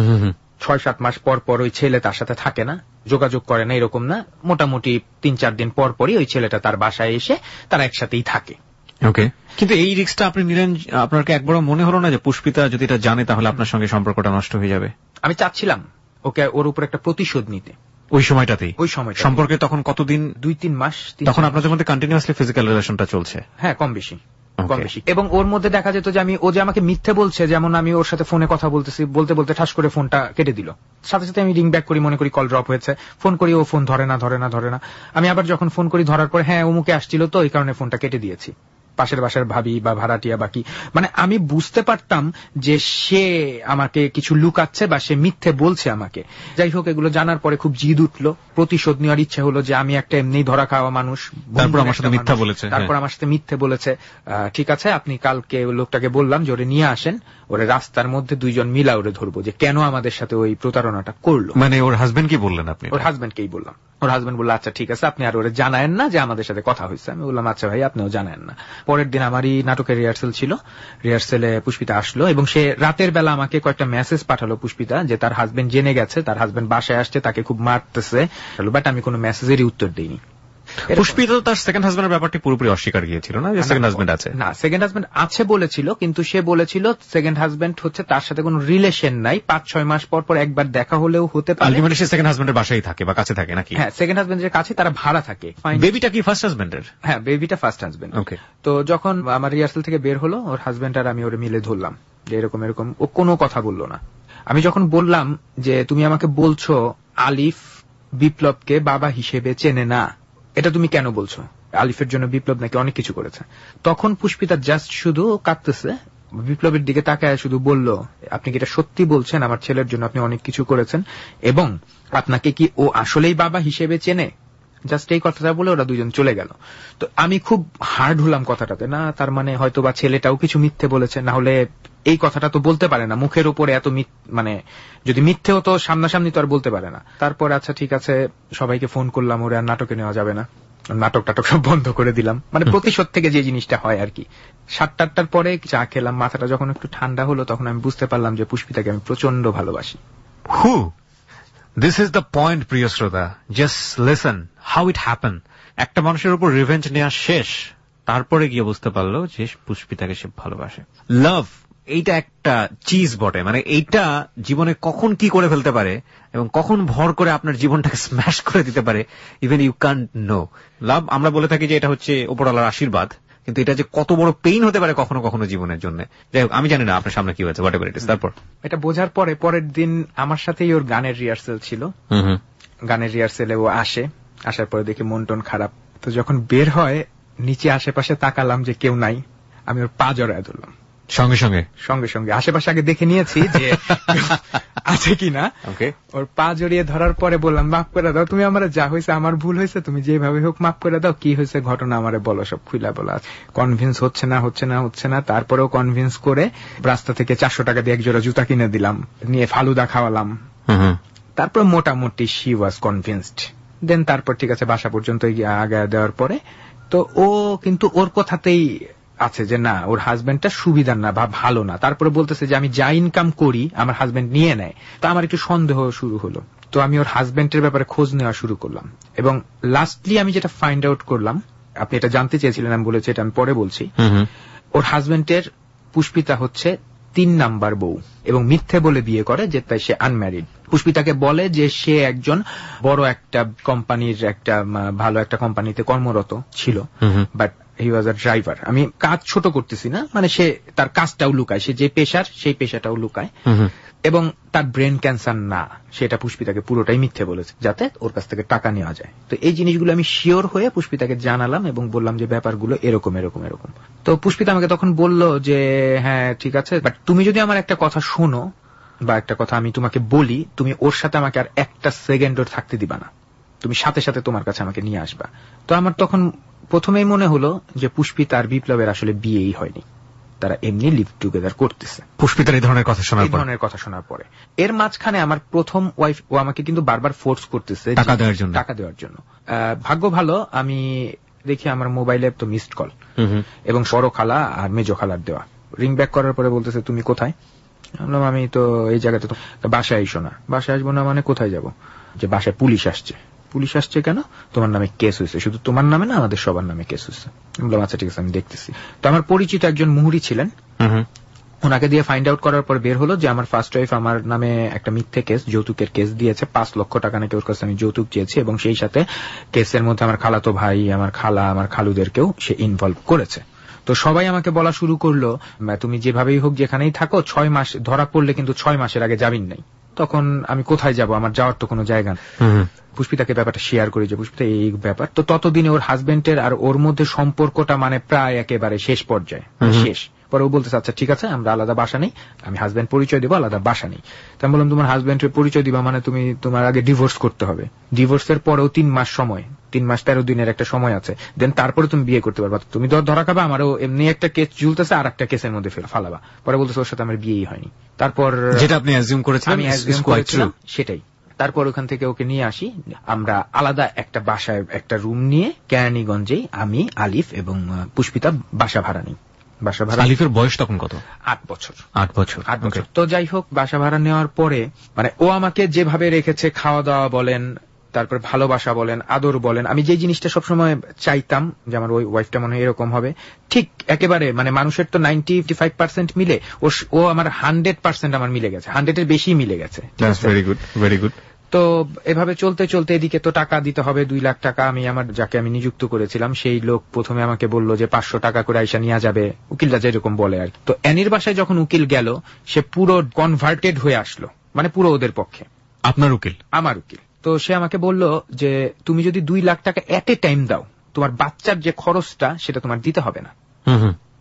ছয় সাত মাস পর পর ওই ছেলে তার সাথে থাকে না, যোগাযোগ করে না, এরকম না, মোটামুটি তিন চার দিন পর পরই ওই ছেলেটা তার বাসায় এসে তারা একসাথেই থাকে। ওকে। কিন্তু এই রিস্কটা আপনি নিলেন, আপনার কি একবারও মনে হলো না যে পুষ্পিতা যদি এটা জানে তাহলে আপনার সঙ্গে সম্পর্কটা নষ্ট হয়ে যাবে? আমি চাচ্ছিলাম ওকে ওর উপর একটা প্রতিশোধ নিতে ওই সময়টাতেই। ওই সময় সম্পর্কে তখন কতদিন? দুই তিন মাস। তখন আপনাদের মধ্যে কন্টিনিউয়াসলি ফিজিক্যাল রিলেশনটা চলছে? হ্যাঁ, কম বেশি কম বেশি। এবং ওর মধ্যে দেখা যেত যে আমি, ও যে আমাকে মিথ্যে বলছে, যেমন আমি ওর সাথে ফোনে কথা বলতেছি, বলতে বলতে ঠাস করে ফোনটা কেটে দিল, সাথে সাথে আমি রিং ব্যাক করি, মনে করি কল ড্রপ হয়েছে, ফোন করি, ও ফোন ধরে না ধরে না ধরে না আমি আবার যখন ফোন করি, ধরার পর হ্যাঁ অমুকে আসছিল তো এই কারণে ফোনটা কেটে দিয়েছি। পাশের বাসার ভাবি বা ভাড়াটিয়া বাকি, মানে আমি বুঝতে পারতাম যে সে আমাকে কিছু লুকাচ্ছে বা সে মিথ্যে বলছে আমাকে। যাই হোক, এগুলো জানার পরে খুব জিদ উঠলো, প্রতিশোধ নেওয়ার ইচ্ছে হলো যে আমি একটা এমনি ধরা খাওয়া মানুষ, তারপর আমার সাথে মিথ্যা বলেছে তারপর আমার সাথে মিথ্যে বলেছে ঠিক আছে, আপনি কালকে লোকটাকে বললাম যে ওরে নিয়ে আসেন, ওরে রাস্তার মধ্যে দুইজন মিলা ওরে ধরবো যে কেন আমাদের সাথে ওই প্রতারণাটা করলো। মানে ওর হাজবেন্ড কি বললেন আপনি? ওর হাজবেন্ডকেই বললাম। ওর হাজবেন্ড বললো আচ্ছা ঠিক আছে, আপনি আর ওরে জানায়েন না যে আমাদের সাথে কথা হয়েছে। আমি বললাম আচ্ছা ভাই, আপনিও জানায়েন না। পরের দিন আমারই নাটকের রিহার্সেল ছিল, রিহার্সেলে পুষ্পিতা আসলো এবং সে রাতের বেলা আমাকে কয়েকটা মেসেজ পাঠালো পুষ্পিতা, যে তার হাজবেন্ড জেনে গেছে, তার হাজবেন্ড বাসায় আসছে, তাকে খুব মারতেছে, বাট আমি কোনো মেসেজেরই উত্তর দিইনি। পুষ্পিতা তার সেকেন্ড হাজবেন্ডের ব্যাপারটি পুরোপুরি অস্বীকার গিয়েছিল না, যে সেকেন্ড হাজবেন্ড আছে? না, সেকেন্ড হাজবেন্ড আছে বলেছিল, কিন্তু সে বলেছিল সেকেন্ড হাজবেন্ড হচ্ছে তার সাথে কোনো রিলেশন নাই, পাঁচ ছয় মাস পর পর একবার দেখা হলেও হতে পারে। আলটিমেটলি সে সেকেন্ড হাজবেন্ডের বাসায় থাকে বা কাছে থাকে নাকি? হ্যাঁ, সেকেন্ড হাজবেন্ডের কাছে তারা ভাড়া থাকে। বেবিটা কি ফার্স্ট হাজবেন্ডের? হ্যাঁ, বেবিটা ফার্স্ট হাজবেন্ড। ওকে। তো যখন আমার রিহার্সাল থেকে বের হলো, ওর হাজবেন্ড আর আমি ওরে মিলে ধরলাম যে এরকম এরকম, ও কোনো কথা বললো না। আমি যখন বললাম যে তুমি আমাকে বলছো আলিফ বিপ্লবকে বাবা হিসেবে চেনে না, এটা তুমি কেন বলছো? আলিফের জন্য বিপ্লব নাকি অনেক কিছু করেছে। তখন পুষ্পিতা জাস্ট শুধু কাঁদতেছে বিপ্লবের দিকে তাকায় শুধু বলল, আপনি কি এটা সত্যি বলছেন? আমার ছেলের জন্য আপনি অনেক কিছু করেছেন এবং আপনাকে কি ও আসলেই বাবা হিসেবে চেনে? জাস্ট এই কথাটা বলে ওরা দুজন চলে গেল। তো আমি খুব হার্ড হলাম কথাটাতে, না তার মানে হয়তো বা ছেলেটাও কিছু মিথ্যে বলেছে, না হলে এই কথাটা তো বলতে পারে না মুখের উপরে এত মানে যদি মিথ্যে হতো সামনাসামনি তো আর বলতে পারে না। তারপর আচ্ছা ঠিক আছে সবাইকে ফোন করলাম, ওরে আর নাটকে নেওয়া যাবে না, নাটক টাটক সব বন্ধ করে দিলাম, মানে প্রতিশোধ থেকে যে জিনিসটা হয় আর কি। সাতটা আটটার পরে চা খেলাম, মাথাটা যখন একটু ঠান্ডা হলো তখন আমি বুঝতে পারলাম যে পুষ্পিতাকে আমি প্রচন্ড ভালোবাসি। Who this is the point, প্রিয় শ্রোতা, just listen how it happen. একটা মানুষের উপর রিভেঞ্জ নেওয়া শেষ, তারপরে গিয়ে বুঝতে পারলো যে পুষ্পিতাকে সে ভালোবাসে। লাভ এইটা একটা চিজ বটে, মানে এইটা জীবনে কখন কি করে ফেলতে পারে এবং কখন ভর করে আপনার জীবনটাকে স্ম্যাশ করে দিতে পারে, even you can't know. Love আমরা বলে থাকি যে এটা হচ্ছে উপরওয়ালার আশীর্বাদ, কিন্তু এটা যে কত বড় পেইন হতে পারে কখনো কখনো জীবনের জন্য। যাই হোক, আমি জানি না আপনার সামনে কি হয়েছে, হোয়াট এভার ইট ইজ। তারপর এটা বোঝার পরে পরের দিন আমার সাথেই ওর গানের রিহার্সেল ছিল। গানের রিহার্সেলে ও আসে, আসার পরে দেখি মন টন খারাপ। তো যখন বের হয় নিচে আশেপাশে তাকালাম যে কেউ নাই, আমি ওর পা জড়ায় ধরলাম সঙ্গে সঙ্গে সঙ্গে সঙ্গে আশেপাশে আগে দেখে নিয়েছি যে আছে কিনা। ওর পা জড়িয়ে ধরার পরে বললাম, মাফ করে দাও, তুমি আমার যা হয়েছে আমার ভুল হয়েছে, তুমি যেভাবে হোক মাফ করে দাও, কি হয়েছে ঘটনা আমারে বলো, সব খুইলা বলা। কনভিন্স হচ্ছে না হচ্ছে না হচ্ছে না তারপরেও কনভিন্স করে রাস্তা থেকে চারশো টাকা দিয়ে এক জোড়া জুতা কিনে দিলাম, নিয়ে ফালুদা খাওয়ালাম। তারপর মোটামুটি শি ওয়াজ কনভিন্সড। দেন তারপর ঠিক আছে বাসা পর্যন্ত আগে দেওয়ার পরে তো ও কিন্তু ওর কথাতেই আছে যে না ওর হাজবেন্ডটা সুবিধার না বা ভালো না। তারপরে বলতেছে যে আমি যা ইনকাম করি আমার হাজবেন্ড নিয়ে নেয়। তো আমার একটু সন্দেহ শুরু হলো, তো আমি ওর হাজবেন্ডের ব্যাপারে খোঁজ নেওয়া শুরু করলাম এবং লাস্টলি আমি যেটা ফাইন্ড আউট করলাম, আপনি এটা জানতে চেয়েছিলেন, আমি বলেছি এটা আমি পরে বলছি। ওর হাজবেন্ডের পুষ্পিতা হচ্ছে তিন নাম্বার বউ এবং মিথ্যে বলে বিয়ে করে যে তাই সে আনম্যারিড। পুষ্পিতাকে বলে যে সে একজন বড় একটা কোম্পানির একটা ভালো একটা কোম্পানিতে কর্মরত ছিল, but he was a driver. আমি কাজ ছোট করতেছি না, মানে সে তার কাজটাও লুকায়, সে যে পেশার সেই পেশাটাও লুকায় এবং তার ব্রেন ক্যান্সার না, সেটা পুষ্পিতাকে পুরোটাই মিথ্যে বলেছে যাতে ওর কাছ থেকে টাকা নেওয়া যায়। তো এই জিনিসগুলো আমি শিওর হয়ে পুষ্পিতাকে জানালাম এবং বললাম যে ব্যাপারগুলো এরকম এরকম এরকম। তো পুষ্পিতা আমাকে তখন বলল যে হ্যাঁ ঠিক আছে, বাট তুমি যদি আমার একটা কথা শোনো বা একটা কথা আমি তোমাকে বলি, তুমি ওর সাথে আমাকে আর একটা সেকেন্ডও থাকতে দিবা না, তুমি সাথে সাথে তোমার কাছে আমাকে নিয়ে আসবা। তো আমার তখন প্রথমেই মনে হলো যে পুষ্পিতা আর বিপ্লবের আসলে বিয়েই হয়নি, তারা এমনি লিভ টুগেদার করতেছে। পুষ্পিতার এই ধরনের কথা শোনার পর ধরনের কথা শোনার পরে এর মাঝখানে আমার প্রথম ওয়াইফ ও আমাকে কিন্তু বারবার ফোর্স করতেছে টাকা দেওয়ার জন্য টাকা দেওয়ার জন্য ভাগ্য ভালো আমি দেখি আমার মোবাইলে তো মিসড কল এবং বড় খালা আর মেজো খালার দেওয়া। রিং ব্যাক করার পরে বলতেছে তুমি কোথায়? বললাম আমি তো এই জায়গাতে। তো বাসায় আইসো না। বাসায় আসবো না মানে কোথায় যাব? যে বাসায় পুলিশ আসছে। পুলিশ আসছে কেন? তোমার নামে কেস হয়েছে। শুধু তোমার নামে না আমাদের সবার নামে কেস হয়েছে। বললাম আচ্ছা ঠিক আছে আমি দেখতেছি। তো আমার পরিচিত একজন মুহুরি ছিলেন, ওনাকে দিয়ে ফাইন্ড আউট করার পর বের হলো যে আমার ফার্স্ট ওয়াইফ আমার নামে একটা মিথ্যে কেস, যৌতুকের কেস দিয়েছে, পাঁচ লক্ষ টাকা নাকি ওর কাছে আমি যৌতুক চেয়েছি এবং সেই সাথে কেসের মধ্যে আমার খালাতো ভাই, আমার খালা, আমার খালুদেরকেও সে ইনভলভ করেছে। তো সবাই আমাকে বলা শুরু করলো তুমি যেভাবেই হোক যেখানেই থাকো, ছয় মাস ধরা পড়লে কিন্তু ছয় মাসের আগে জামিন নেই। তখন আমি কোথায় যাব, আমার যাওয়ার তো কোনো জায়গা নেই। পুষ্পিতাকে ব্যাপারটা শেয়ার করি যে পুষ্পিতা এই ব্যাপার। তো ততদিনে ওর হাজবেন্ডের আর ওর মধ্যে সম্পর্কটা মানে প্রায় একেবারে শেষ পর্যায়ে, শেষ। পরে ও বলতেছে আচ্ছা ঠিক আছে আমরা আলাদা বাসা নেই, আমি হাজবেন্ড পরিচয় দেবো, আলাদা বাসা নেই। তো আমি বললাম তোমার হাজবেন্ডের পরিচয় দিবা মানে তুমি তোমার আগে ডিভোর্স করতে হবে, ডিভোর্সের পরেও তিন মাস সময়, তিন মাস তেরো দিনের একটা সময় আছে, দেন তারপরে তুমি বিয়ে করতে পারবা। তুমি তো ধরা খাবা, আমারও এমনি একটা কেস ঝুলতেছে আর একটা কেসের মধ্যে ফালাবা। পরে বলতেছে ওর সাথে আমার বিয়েই হয়নি। তারপর যেটা আপনি অ্যাজিউম করেছিলেন, আমি অ্যাজিউম করেছিলাম সেটাই। তারপর ওখান থেকে ওকে নিয়ে আসি, আমরা আলাদা একটা বাসায় একটা রুম নিয়ে কেরানীগঞ্জে আমি, আলিফ এবং পুষ্পিতা বাসা ভাড়া নিই। বাসা ভাড়া। আলিফের বয়স তখন কত? আট বছর। আট বছর আট বছর তো যাই হোক, বাসা ভাড়া নেওয়ার পরে মানে ও আমাকে যেভাবে রেখেছে, খাওয়া দাওয়া বলেন, তারপর ভালোবাসা বলেন, আদর বলেন, আমি যে জিনিসটা সবসময় চাইতাম যে আমার ওই ওয়াইফটা মনে হয় এরকম হবে, ঠিক একেবারে মানে মানুষের তো নাইনটি ফাইভ পার্সেন্ট মিলে, ও আমার হান্ড্রেড পার্সেন্ট আমার মিলে গেছে, হান্ড্রেডের বেশি মিলে গেছে। Very good, very good. তো এভাবে চলতে চলতে এদিকে তো টাকা দিতে হবে, দুই লাখ টাকা। আমি আমার যাকে আমি নিযুক্ত করেছিলাম সেই লোক প্রথমে আমাকে বলল যে পাঁচশো টাকা করে আইসা নিয়ে যাবে, উকিলরা যেরকম বলে আর কি। তো অ্যানির বাসায় যখন উকিল গেল, সে পুরো কনভার্টেড হয়ে আসলো, মানে পুরো ওদের পক্ষে। আপনার উকিল? আমার উকিল। তো সে আমাকে বলল যে তুমি যদি দুই লাখ টাকা এট এ টাইম দাও, তোমার বাচ্চার যে খরচটা সেটা তোমার দিতে হবে না।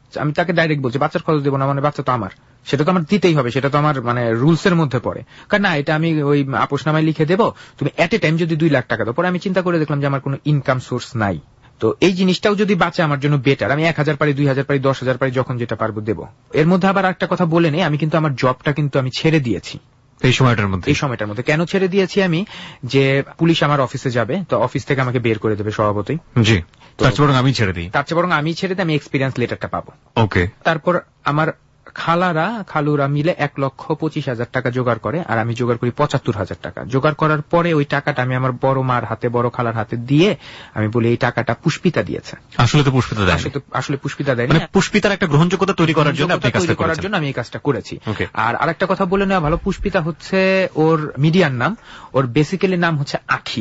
আমি তাকে ডাইরেক্ট বলছি বাচ্চার খরচ দেবো না, মানে বাচ্চা তো আমার, সেটা তো আমার দিতেই হবে, সেটা তো আমার মানে রুলস এর মধ্যে পড়ে। কারণ না এটা আমি ওই আপোষনামায় লিখে দেবো, তুমি এট এ টাইম যদি দুই লাখ টাকা দাও। পরে আমি চিন্তা করে দেখলাম যে আমার কোনো ইনকাম সোর্স নাই, তো এই জিনিসটাও যদি বাঁচে আমার জন্য বেটার, আমি এক হাজার পারি, দুই হাজার পারি, দশ হাজার পারি, যখন যেটা পারবো দেবো। এর মধ্যে আবার একটা কথা বলে নেই, আমি কিন্তু আমার জবটা কিন্তু আমি ছেড়ে দিয়েছি এই সময়টার মধ্যে। এই সময়টার মধ্যে কেন ছেড়ে দিয়েছি আমি, যে পুলিশ আমার অফিসে যাবে, তো অফিস থেকে আমাকে বের করে দেবে স্বভাবতই। জি, তার চেয়ে বরং আমি ছেড়ে দিই। তার চেয়ে বরং আমি ছেড়ে দিই, আমি এক্সপিরিয়েন্স লেটারটা পাবো। ওকে। তারপর আমার খালারা খালুরা মিলে এক লক্ষ পঁচিশ হাজার টাকা জোগাড় করে, আর আমি জোগাড় করি পঁচাত্তর হাজার টাকা। জোগাড় করার পরে ওই টাকাটা আমি আমার বড় মার হাতে, বড় খালার হাতে দিয়ে আমি বলি এই টাকাটা পুষ্পিতা দিয়েছে। আসলে তো পুষ্পিতা দেয়, আসলে পুষ্পিতা দেয়, মানে পুষ্পিতার একটা গ্রহণযোগ্যতা তৈরি করার জন্য আপনি কাজটা করার জন্য আমি এই কাজটা করেছি। আর আরেকটা কথা বলে নেওয়া ভালো, পুষ্পিতা হচ্ছে ওর মিডিয়ার নাম, ওর বেসিক্যালি নাম হচ্ছে আখি।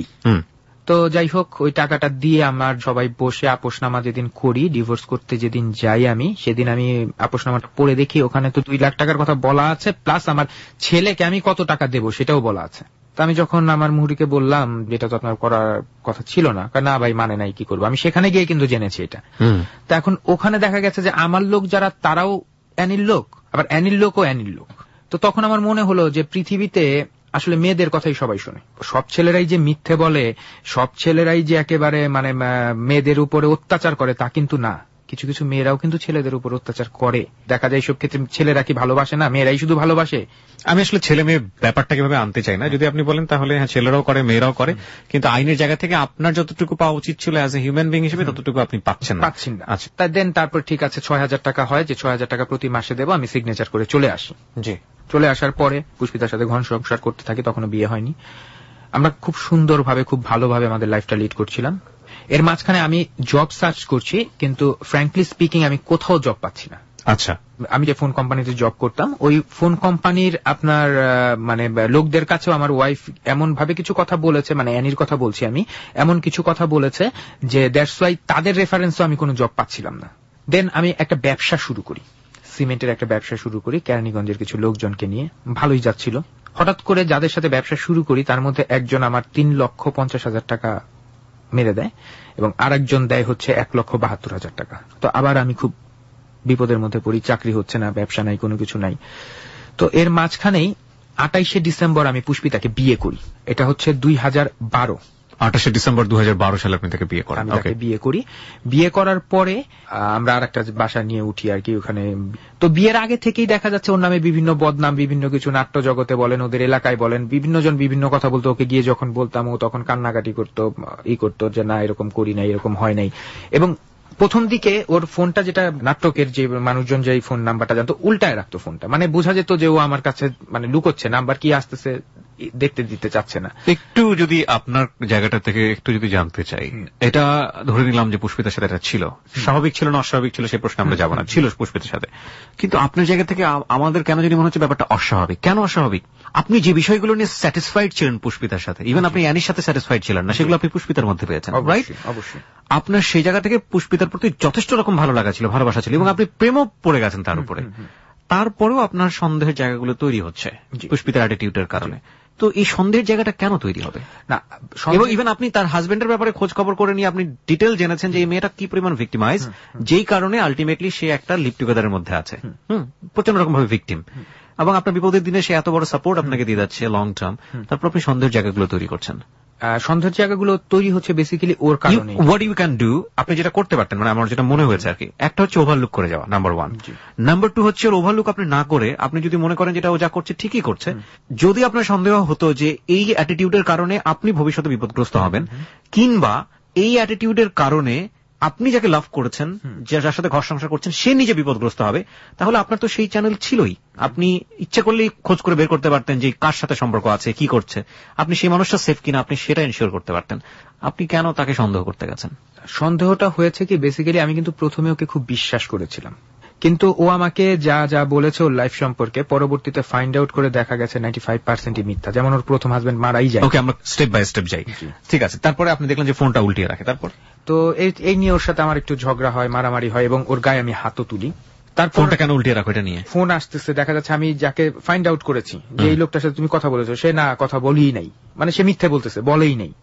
তো যাই হোক, ওই টাকাটা দিয়ে আমার সবাই বসে আপোষনামা যেদিন করি, ডিভোর্স করতে যেদিন যাই আমি, সেদিন আমি আপোষনামাটা পড়ে দেখি ওখানে তো দুই লাখ টাকার কথা বলা আছে, প্লাস আমার ছেলেকে আমি কত টাকা দেবো সেটাও বলা আছে। তো আমি যখন আমার মুহুরিকে বললাম যেটা তো আপনার করার কথা ছিল না, কারণ না ভাই মানে নাই, কি করবো, আমি সেখানে গিয়ে কিন্তু জেনেছি এটা। তো এখন ওখানে দেখা গেছে যে আমার লোক যারা তারাও অ্যানির লোক, আবার অ্যানির লোকও অ্যানির লোক। তো তখন আমার মনে হলো যে পৃথিবীতে আসলে মেয়েদের কথাই সবাই শোনে, সব ছেলেরাই যে মিথ্যে বলে, সব ছেলেরাই যে একেবারে মানে মেয়েদের উপরে অত্যাচার করে তা কিন্তু না। কিছু কিছু মেয়েরাও কিন্তু ছেলেদের উপর অত্যাচার করে, দেখা যায় সব ক্ষেত্রে ছেলেরা কি ভালোবাসে না, মেয়েরাই শুধু ভালোবাসে। আমি আসলে ছেলে মেয়ে ব্যাপারটা কিভাবে আনতে চাই না, যদি আপনি বলেন তাহলে হ্যাঁ ছেলেরাও করে মেয়েরাও করে, কিন্তু আইনের জায়গা থেকে আপনার যতটুকু পাওয়া উচিত ছিল অ্যাজ এ হিউম্যান বিং হিসেবে ততটুকু আপনি পাচ্ছেন না। পাচ্ছেন না। আচ্ছা, তাই দেন তারপর ঠিক আছে ছয় হাজার টাকা হয়, যে ছয় হাজার টাকা প্রতি মাসে দেবো, আমি সিগনেচার করে চলে আসি। জি, চলে আসার পরে পুষ্পিতার সাথে ঘন সংসার করতে থাকি, তখনও বিয়ে হয়নি। আমরা খুব সুন্দরভাবে খুব ভালোভাবে আমাদের লাইফটা লিড করছিলাম। এর মাঝখানে আমি জব সার্চ করছি, কিন্তু ফ্র্যাঙ্কলি স্পিকিং আমি কোথাও জব পাচ্ছি না। আচ্ছা, আমি যে ফোন কোম্পানিতে জব করতাম, ওই ফোন কোম্পানির আপনার মানে লোকদের কাছেও আমার ওয়াইফ এমন ভাবে কিছু কথা বলেছে, মানে অ্যানির কথা বলছি আমি, এমন কিছু কথা বলেছে যে দ্যাটস ওয়াই তাদের রেফারেন্সও আমি কোনো জব পাচ্ছিলাম না। দেন আমি একটা ব্যবসা শুরু করি, সিমেন্টের একটা ব্যবসা শুরু করি কেরানীগঞ্জের কিছু লোকজনকে নিয়ে, ভালোই যাচ্ছিল। হঠাৎ করে যাদের সাথে ব্যবসা শুরু করি তার মধ্যে একজন আমার তিন লক্ষ পঞ্চাশ হাজার টাকা মেরে দেয়, এবং আরেকজন দেয় হচ্ছে এক লক্ষ বাহাত্তর হাজার টাকা। তো আবার আমি খুব বিপদের মধ্যে পড়ি, চাকরি হচ্ছে না, ব্যবসা নাই, কোনো কিছু নাই। তো এর মাঝখানেই আটাইশে ডিসেম্বর আমি পুষ্পিতাকে বিয়ে করি, এটা হচ্ছে দুই হাজার বারো আঠাশে ডিসেম্বর দুই হাজার বারো সালে আপনি তাকে বিয়ে করেন। আমি তাকে বিয়ে করি। বিয়ে করার পরে আমরা আর একটা বাসা নিয়ে উঠি আর কি ওখানে। তো বিয়ের আগে থেকেই দেখা যাচ্ছে ওর নামে বিভিন্ন বদনাম, বিভিন্ন কিছু নাট্য জগতে বলেন, ওদের এলাকায় বলেন, বিভিন্ন জন বিভিন্ন কথা বলতো। ওকে গিয়ে যখন বলতাম ও তখন কান্নাকাটি করতো, ই করতো যে না এরকম করি নাই, এরকম হয় নাই। এবং প্রথম দিকে ওর ফোনটা, যেটা নাটকের যে মানুষজন যে ফোন নাম্বারটা জানতো, উল্টায় রাখতো ফোনটা, মানে বোঝা যেত যে ও আমার কাছে মানে লুকোচ্ছে, নাম্বার কি আসতেছে দেখতে দিতে চাচ্ছে না। একটু যদি আপনার জায়গাটা থেকে একটু যদি জানতে চাই, এটা ধরে নিলাম যে পুষ্পিতার সাথে এটা ছিল, স্বাভাবিক ছিল না অস্বাভাবিক ছিল সেই প্রশ্নে আমরা যাবো না, ছিল পুষ্পিতার সাথে, কিন্তু আপনার জায়গা থেকে আমাদের কেন জানি মনে হচ্ছে ব্যাপারটা অস্বাভাবিক। কেন অস্বাভাবিক? আপনি যে বিষয়গুলো নিয়ে স্যাটিসফাইড ছিলেন পুষ্পিতার সাথে, ইভেন আপনি অ্যানির সাথে স্যাটিসফাইড ছিলেন না, সেগুলো আপনি পুষ্পিতার মধ্যে পেয়েছেন, রাইট? অবশ্যই। আপনার সেই জায়গা থেকে পুষ্পিতার প্রতি যথেষ্ট রকম ভালো লাগা ছিল, ভালোবাসা ছিল, এবং আপনি প্রেমও পড়ে গেছেন তার উপরে। তারপরেও আপনার সন্দেহের জায়গাগুলো তৈরি হচ্ছে পুষ্পিতার অ্যাটিটিউডের কারণে। তো এই সন্দেহের জায়গাটা কেন তৈরি হবে না? এবং ইভেন আপনি তার হাজবেন্ডের ব্যাপারে খোঁজ খবর করে নিয়ে আপনি ডিটেল জেনেছেন যে এই মেয়েটা কি পরিমাণ ভিক্টিমাইজ, যেই কারণে আলটিমেটলি সে একটা লিভ টুগেদারের মধ্যে আছে, হুম, প্রচন্ড রকম ভাবে ভিকটিম, এবং আপনার বিপদের দিনে সে এত বড় সাপোর্ট আপনাকে দিয়ে যাচ্ছে লং টার্ম, তারপর আপনি সন্দেহের জায়গাগুলো তৈরি করছেন। সন্দেহের জায়গাগুলো তৈরি হচ্ছে বেসিক্যালি ওর কারণে। হোয়াট ইউ ক্যান ডু, আপনি যেটা করতে পারতেন, মানে আমার যেটা মনে হয়েছে আর কি, একটা হচ্ছে ওভারলুক করে যাওয়া, নাম্বার ওয়ান। নাম্বার টু হচ্ছে ওভারলুক আপনি না করে, আপনি যদি মনে করেন যেটা ও যা করছে ঠিকই করছে, যদি আপনার সন্দেহ হতো যে এই অ্যাটিটিউডের কারণে আপনি ভবিষ্যতে বিপদগ্রস্ত হবেন, কিংবা এই অ্যাটিটিউডের কারণে আপনি যাকে লাভ করেছেন, যার সাথে ঘর সংসার করছেন, সে নিজে বিপদগ্রস্ত হবে, তাহলে আপনার তো সেই চ্যানেল ছিলই, আপনি ইচ্ছা করলেই খোঁজ করে বের করতে পারতেন যে কার সাথে সম্পর্ক আছে, কি করছে, আপনি সেই মানুষটা সেফ কিনা আপনি সেটা এনশিওর করতে পারতেন। আপনি কেন তাকে সন্দেহ করতে গেছেন? সন্দেহটা হয়েছে কি, বেসিক্যালি আমি কিন্তু প্রথমে ওকে খুব বিশ্বাস করেছিলাম, কিন্তু ও আমাকে যা যা বলেছে ওর লাইফ সম্পর্কে পরবর্তীতে ফাইন্ড আউট করে দেখা গেছে নাইনটি ফাইভ পার্সেন্টই মিথ্যা। যেমন ওর প্রথম হাজবেন্ড মারাই যায়। ওকে, আমরা স্টেপ বাই স্টেপ যাই, ঠিক আছে। তারপরে আপনি দেখলেন যে ফোনটা উল্টিয়ে রাখে, তারপর তো এই নিয়ে ওর সাথে আমার একটু ঝগড়া হয়, মারামারি হয়, এবং ওর গায়ে আমি হাতও তুলি। তার ফোনটা কেন উল্টিয়ে রাখো এটা নিয়ে? ফোন আসতেছে, দেখা যাচ্ছে আমি যাকে ফাইন্ড আউট করেছি যে এই লোকটার সাথে তুমি কথা বলেছো, সে না কথা বলেই নাই, মানে সে মিথ্যে বলতেছে, বলেই নাই,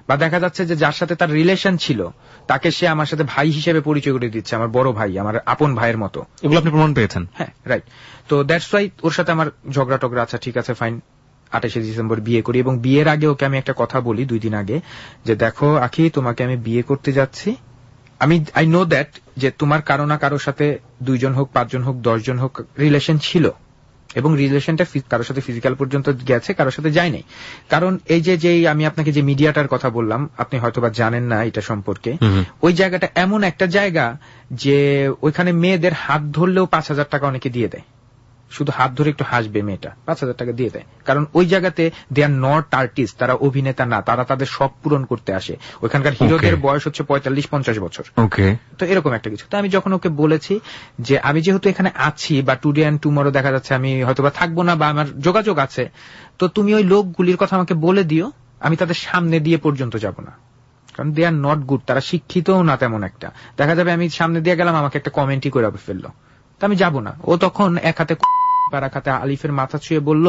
বা দেখা যাচ্ছে যে যার সাথে তার রিলেশন ছিল তাকে সে আমার সাথে ভাই হিসেবে পরিচয় করে দিচ্ছে, আমার বড় ভাই, আমার আপন ভাইয়ের মতো। এগুলো আপনি প্রমাণ পেয়েছেন? হ্যাঁ, রাইট। তো দ্যাটস ওয়াই ওর সাথে আমার ঝগড়া টগড়া। আচ্ছা ঠিক আছে, ফাইন, আঠাশে ডিসেম্বর বিয়ে করি। এবং বিয়ের আগে ওকে আমি একটা কথা বলি দুই দিন আগে, যে দেখো আখি, তোমাকে আমি বিয়ে করতে যাচ্ছি, আমি আই নো দ্যাট যে তোমার কারো না কারোর সাথে দুইজন হোক, পাঁচজন হোক, দশজন হোক রিলেশন ছিল, এবং রিলেশনটা কারোর সাথে ফিজিক্যাল পর্যন্ত গেছে, কারোর সাথে যায় নাই। কারণ এই যে যে আমি আপনাকে যে মিডিয়াটার কথা বললাম, আপনি হয়তোবা জানেন না এটা সম্পর্কে, ওই জায়গাটা এমন একটা জায়গা যে ওইখানে মেয়েদের হাত ধরলেও পাঁচ হাজার টাকা অনেকে দিয়ে দেয়। শুধু হাত ধরে একটু হাসবে মেয়েটা, পাঁচ হাজার টাকা দিয়ে দেয়। কারণ ওই জায়গাতে দে আর নট আর্টিস্ট, তারা অভিনেতা না, তারা তাদের শখ পূরণ করতে আসে। ওইখানকার হিরোদের বয়স হচ্ছে পঁয়তাল্লিশ পঞ্চাশ বছর। ওকে, তো এরকম একটা কিছু। তো আমি যখন ওকে বলেছি যে আমি যেহেতু এখানে আছি, বা টুডে অ্যান্ড টুমরো দেখা যাচ্ছে আমি হয়তোবা থাকবো না, বা আমার যোগাযোগ আছে, তো তুমি ওই লোকগুলির কথা আমাকে বলে দিও, আমি তাদের সামনে দিয়ে পর্যন্ত যাব না। কারণ দে আর নট গুড, তারা শিক্ষিতও না তেমন একটা। দেখা যাবে আমি সামনে দিয়ে গেলাম, আমাকে একটা কমেন্টই করে ফেললো, তো আমি যাব না। ও তখন এক হাতে আর এক হাতে আলিফের মাথা ছুঁয়ে বলল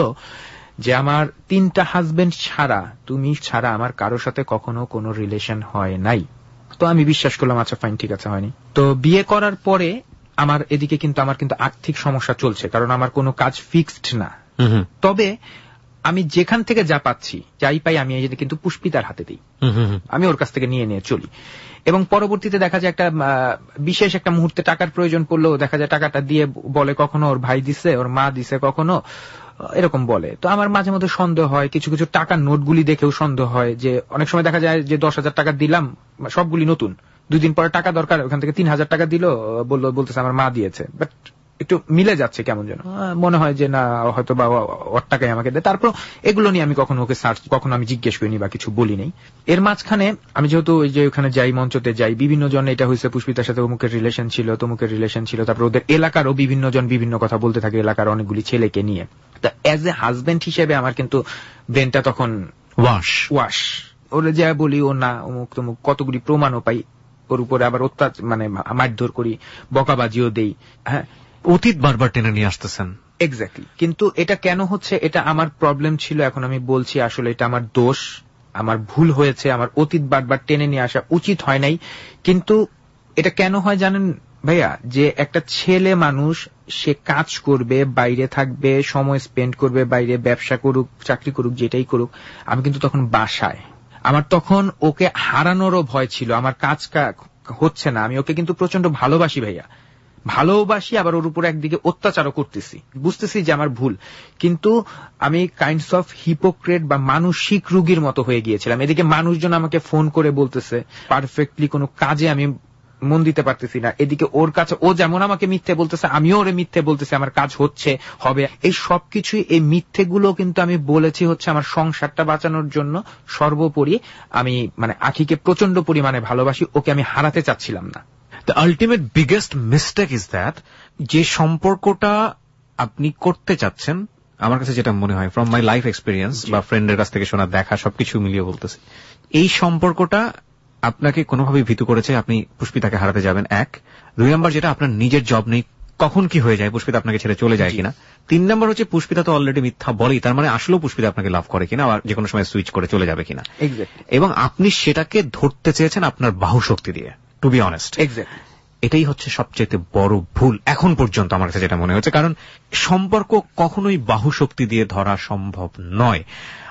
যে আমার তিনটা হাজবেন্ড ছাড়া, তুমি ছাড়া আমার কারোর সাথে কখনো কোনো রিলেশন হয় নাই। তো আমি বিশ্বাস করলাম, আচ্ছা ফাইন, ঠিক আছে, হয়নি। তো বিয়ে করার পরে আমার এদিকে কিন্তু আমার কিন্তু আর্থিক সমস্যা চলছে, কারণ আমার কোনো কাজ ফিক্সড না। তবে আমি যেখান থেকে যা পাচ্ছি, যাই পাই, আমি এই কিন্তু পুষ্পিতার হাতে দিই, আমি ওর কাছ থেকে নিয়ে নিয়ে চলি। এবং পরবর্তীতে দেখা যায় একটা বিশেষ একটা মুহূর্তে টাকার প্রয়োজন পড়লেও দেখা যায় টাকাটা দিয়ে বলে কখনো ওর ভাই দিছে, ওর মা দিছে, কখনো এরকম বলে। তো আমার মাঝে মধ্যে সন্দেহ হয়, কিছু কিছু টাকার নোটগুলি দেখেও সন্দেহ হয়, যে অনেক সময় দেখা যায় যে দশ হাজার টাকা দিলাম, সবগুলি নতুন, দুই দিন পরে টাকা দরকার, ওখান থেকে তিন হাজার টাকা দিল, বললো বলতেছে আমার মা দিয়েছে, বাট একটু মিলে যাচ্ছে কেমন যেন, মনে হয় যে না হয়তো বা ওর টাকাই আমাকে দেয়। তারপর এগুলো নিয়ে আমি কখনো ওকে সার্চ, কখনো আমি জিজ্ঞেস করিনি বা কিছু বলি নাই। এর মাঝখানে আমি যেহেতু ওই যে ওখানে যাই, মঞ্চতে যাই, বিভিন্ন জন এটা হয়েছে পুষ্পিতার সাথে অমুকের রিলেশন ছিল, তমুকের রিলেশন ছিল, তারপর ওদের এলাকারও বিভিন্ন জন বিভিন্ন কথা বলতে থাকে, এলাকার অনেকগুলি ছেলেকে নিয়ে। তা অ্যাজ এ হাজবেন্ড হিসেবে আমার কিন্তু ব্রেনটা তখন ওয়াশ ওয়াশ ওরে যা বলি ও না, অমুক তমুক, কতগুলি প্রমাণও পাই ওর উপরে, আবার অত্যাচার মানে মারধর করি, বকাবাজিও দেই। হ্যাঁ, অতীত বারবার টেনে নিয়ে আসতেছেন। এক্স্যাক্টলি। কিন্তু এটা কেন হচ্ছে, এটা আমার প্রবলেম ছিল, এখন আমি বলছি আসলে এটা আমার দোষ, আমার ভুল হয়েছে, আমার অতীত বারবার টেনে নিয়ে আসা উচিত হয় নাই। কিন্তু এটা কেন হয় জানেন ভাইয়া, যে একটা ছেলে মানুষ, সে কাজ করবে, বাইরে থাকবে, সময় স্পেন্ড করবে বাইরে, ব্যবসা করুক, চাকরি করুক, যেটাই করুক, আমি কিন্তু তখন বাসায়, আমার তখন ওকে হারানোরও ভয় ছিল, আমার কাজ হচ্ছে না, আমি ওকে কিন্তু প্রচন্ড ভালোবাসি ভাইয়া, ভালোবাসি, আবার ওর উপর একদিকে অত্যাচারও করতেছি, বুঝতেছি যে আমার ভুল, কিন্তু আমি কাইন্ডস অফ হিপোক্রেট বা মানসিক রোগীর মতো হয়ে গিয়েছিলাম। এদিকে মানুষজন আমাকে ফোন করে বলতেছে পারফেক্টলি কোনো কাজে আমি মন দিতে পারতেছি না, এদিকে ওর কাছে ও যেমন আমাকে মিথ্যে বলতেছে, আমিও ওরে মিথ্যে বলতেছি, আমার কাজ হচ্ছে হবে, এই সবকিছুই, এই মিথ্যেগুলো কিন্তু আমি বলেছি হচ্ছে আমার সংসারটা বাঁচানোর জন্য। সর্বোপরি আমি মানে আখিকে প্রচন্ড পরিমাণে ভালোবাসি, ওকে আমি হারাতে চাচ্ছিলাম না। The ultimate biggest mistake is that যে সম্পর্কটা আপনি করতে চাচ্ছেন, আমার কাছে যেটা মনে হয় ফ্রম মাই লাইফ এক্সপিরিয়েন্স বা ফ্রেন্ডের কাছ থেকে শোনা, দেখা, সবকিছু মিলিয়ে বলতেছি, এই সম্পর্কটা আপনাকে কোনোভাবে ভীতু করেছে আপনি পুষ্পিতাকে হারাতে যাবেন, এক। দুই নম্বর যেটা, আপনার নিজের জব নেই, কখন কি হয়ে যায়, পুষ্পিতা আপনাকে ছেড়ে চলে যায় কিনা। তিন নম্বর হচ্ছে পুষ্পিতা তো অলরেডি মিথ্যা বলেই, তার মানে আসলেও পুষ্পিতা আপনাকে লাভ করে কিনা, আবার যে কোনো সময় সুইচ করে চলে যাবে কিনা। এবং আপনি সেটাকে ধরতে চেয়েছেন আপনার বাহু শক্তি দিয়ে, টু বি অনেস্ট। এক্স্যাক্টলি, এটাই হচ্ছে সবচেয়ে বড় ভুল এখন পর্যন্ত আমার কাছে যেটা মনে হচ্ছে, কারণ সম্পর্ক কখনোই বাহু শক্তি দিয়ে ধরা সম্ভব নয়।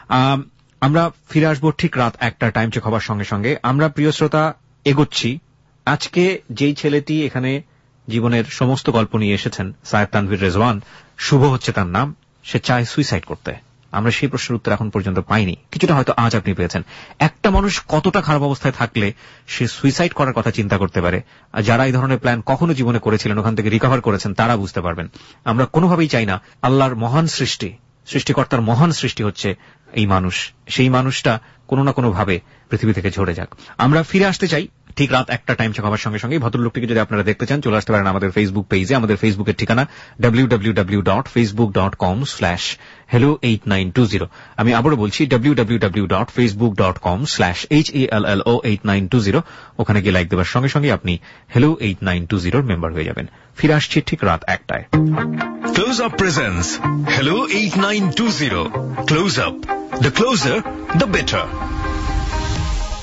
আমরা ফিরে আসবো ঠিক রাত একটা টাইম চেক হবার সঙ্গে সঙ্গে। আমরা প্রিয় শ্রোতা এগোচ্ছি। আজকে যেই ছেলেটি এখানে জীবনের সমস্ত গল্প নিয়ে এসেছেন, সায়েদ তানভীর রেজওয়ান, শুভ হচ্ছে তার নাম, সে চায় সুইসাইড করতে। আমরা সেই প্রশ্নের উত্তর এখন পর্যন্ত পাইনি, কিছুটা হয়তো আজ আপনি পেয়েছেন। একটা মানুষ কতটা খারাপ অবস্থায় থাকলে সে সুইসাইড করার কথা চিন্তা করতে পারে, যারা এই ধরনের প্ল্যান কখনো জীবনে করেছিলেন, ওখান থেকে রিকভার করেছেন, তারা বুঝতে পারবেন। আমরা কোনোভাবেই চাই না আল্লাহর মহান সৃষ্টি, সৃষ্টিকর্তার মহান সৃষ্টি হচ্ছে এই মানুষ, সেই মানুষটা কোনো না কোনো ভাবে পৃথিবী থেকে ঝরে যাক। আমরা ফিরে আসতে চাই ঠিক রাত একটা টাইম চেক হবার সঙ্গে সঙ্গে। ভদ্রলোকটিকে যদি আপনারা দেখতে চান, চলে আসতে পারেন আমাদের ফেসবুক পেজে। আমাদের ফেসবুকের ঠিকানা W W W dot Facebook dot com slash hello eight nine two zero. আমি আবারও বলছি W W W dot Facebook dot com slash H A L L O eight nine two zero. ওখানে গিয়ে লাইক দেওয়ার সঙ্গে সঙ্গে আপনি হ্যালো এইট নাইন টু জিরোর মেম্বার হয়ে যাবেন। ফিরে আসছি ঠিক রাত একটায়। Close Up presents Hello eight nine two zero. Close Up. The closer, the better.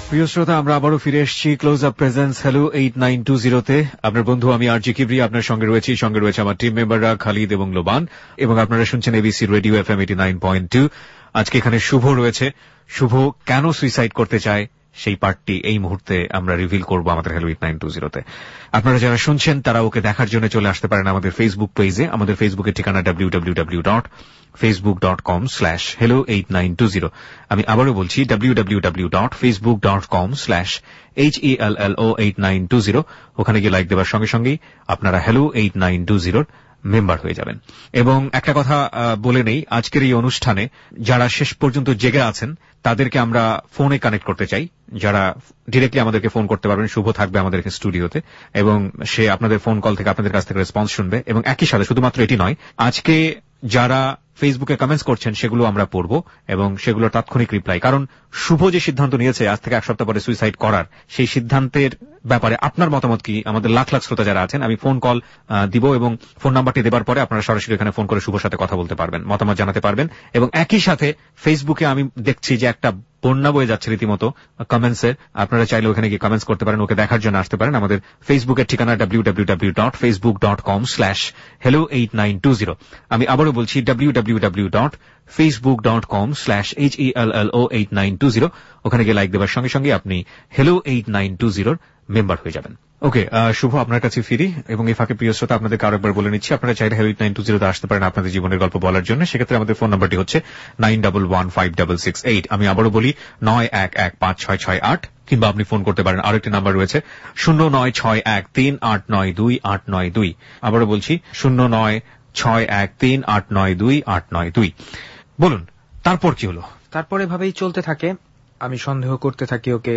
প্রিয় শ্রোতা, আমরা আবারও ফিরে এসেছি close up presence hello eight nine two zero তে। আপনার বন্ধু আমি আরজি কিবরি, আপনার সঙ্গে রয়েছি। সঙ্গে রয়েছে আমার টিম মেম্বাররা খালিদ এবং লোবান, এবং আপনারা শুনছেন ABC radio FM eighty nine point two. আজকে এখানে শুভ রয়েছে। শুভ কেন সুইসাইড করতে চায় সেই পার্টটি এই মুহূর্তে আমরা রিভিল করব আমাদের hello eight nine two zero তে। আপনারা যারা শুনছেন তারা ওকে দেখার জন্য চলে আসতে পারেন আমাদের ফেসবুক পেজে। আমাদের ফেসবুকের ঠিকানা W W W dot Facebook dot com slash hello eight nine two zero. আমি আবারও বলছি W W W dot Facebook dot com slash H E L L O eight nine two zero. ওখানে গিয়ে লাইক দেওয়ার সঙ্গে সঙ্গেই আপনারা হ্যালো এইট নাইন টু জিরোর মেম্বার হয়ে যাবেন। এবং একটা কথা বলে নেই, আজকের এই অনুষ্ঠানে যারা শেষ পর্যন্ত জেগে আছেন তাদেরকে আমরা ফোনে কানেক্ট করতে চাই। যারা ডিরেক্টলি আমাদেরকে ফোন করতে পারবেন, শুভ থাকবে আমাদের স্টুডিওতে এবং সে আপনাদের ফোন কল থেকে আপনাদের কাছ থেকে রেসপন্স শুনবে। এবং একই সাথে শুধুমাত্র এটি নয়, আজকে যারা ফেসবুকে কমেন্টস করছেন সেগুলো আমরা পড়ব এবং সেগুলোর তাৎক্ষণিক রিপ্লাই। কারণ শুভ যে সিদ্ধান্ত নিয়েছে আজ থেকে এক সপ্তাহ পরে সুইসাইড করার, সেই সিদ্ধান্তের ব্যাপারে আপনার মতামত কি? আমাদের লাখ লাখ শ্রোতা যারা আছেন, আমি ফোন কল দিব এবং ফোন নাম্বারটি দেবার পরে আপনারা সরাসরি এখানে ফোন করে শুভর সাথে কথা বলতে পারবেন, মতামত জানাতে পারবেন। এবং একই সাথে ফেসবুকে আমি দেখছি যে একটা বন্যা বয়ে যাচ্ছে রীতিমতো কমেন্টসের। আপনারা চাইলে ওখানে গিয়ে কমেন্টস করতে পারেন, ওকে দেখার জন্য আসতে পারেন। আমাদের ফেসবুকের ঠিকানা W W W dot Facebook dot com slash hello eight nine two zero. আমি আবারও বলছি W W W dot Facebook dot com slash H E L L O eight nine two zero. ওখানে গিয়ে লাইক দেওয়ার সঙ্গে সঙ্গে আপনি হ্যালো এইট নাইন টু জিরোর মেম্বার হয়ে যাবেন। ওকে, শুভ আপনার কাছে ফিরি এবং এই ফাঁকে প্রিয় শ্রোতা আপনাদেরকে আরেকবার বলে নিচ্ছি, আপনারা চাইলে হ্যালো এইট নাইন টু জিরোতে আসতে পারেন আপনাদের জীবনের গল্প বলার জন্য। সেক্ষেত্রে আমাদের ফোন নাম্বারটি হচ্ছে nine double one five double six eight. আমি আবারও বলি নয় এক এক পাঁচ ছয় ছয় আট, কিংবা আপনি ফোন করতে পারেন আরেকটি নাম্বার রয়েছে শূন্য নয় ছয় এক তিন আট নয় দুই আট নয় দুই। আবারও বলছি শূন্য নয় ছয় এক তিন আট নয় দুই আট নয় দুই। বলুন তারপর কি হলো? তারপর এভাবেই চলতে থাকে। আমি সন্দেহ করতে থাকি ওকে,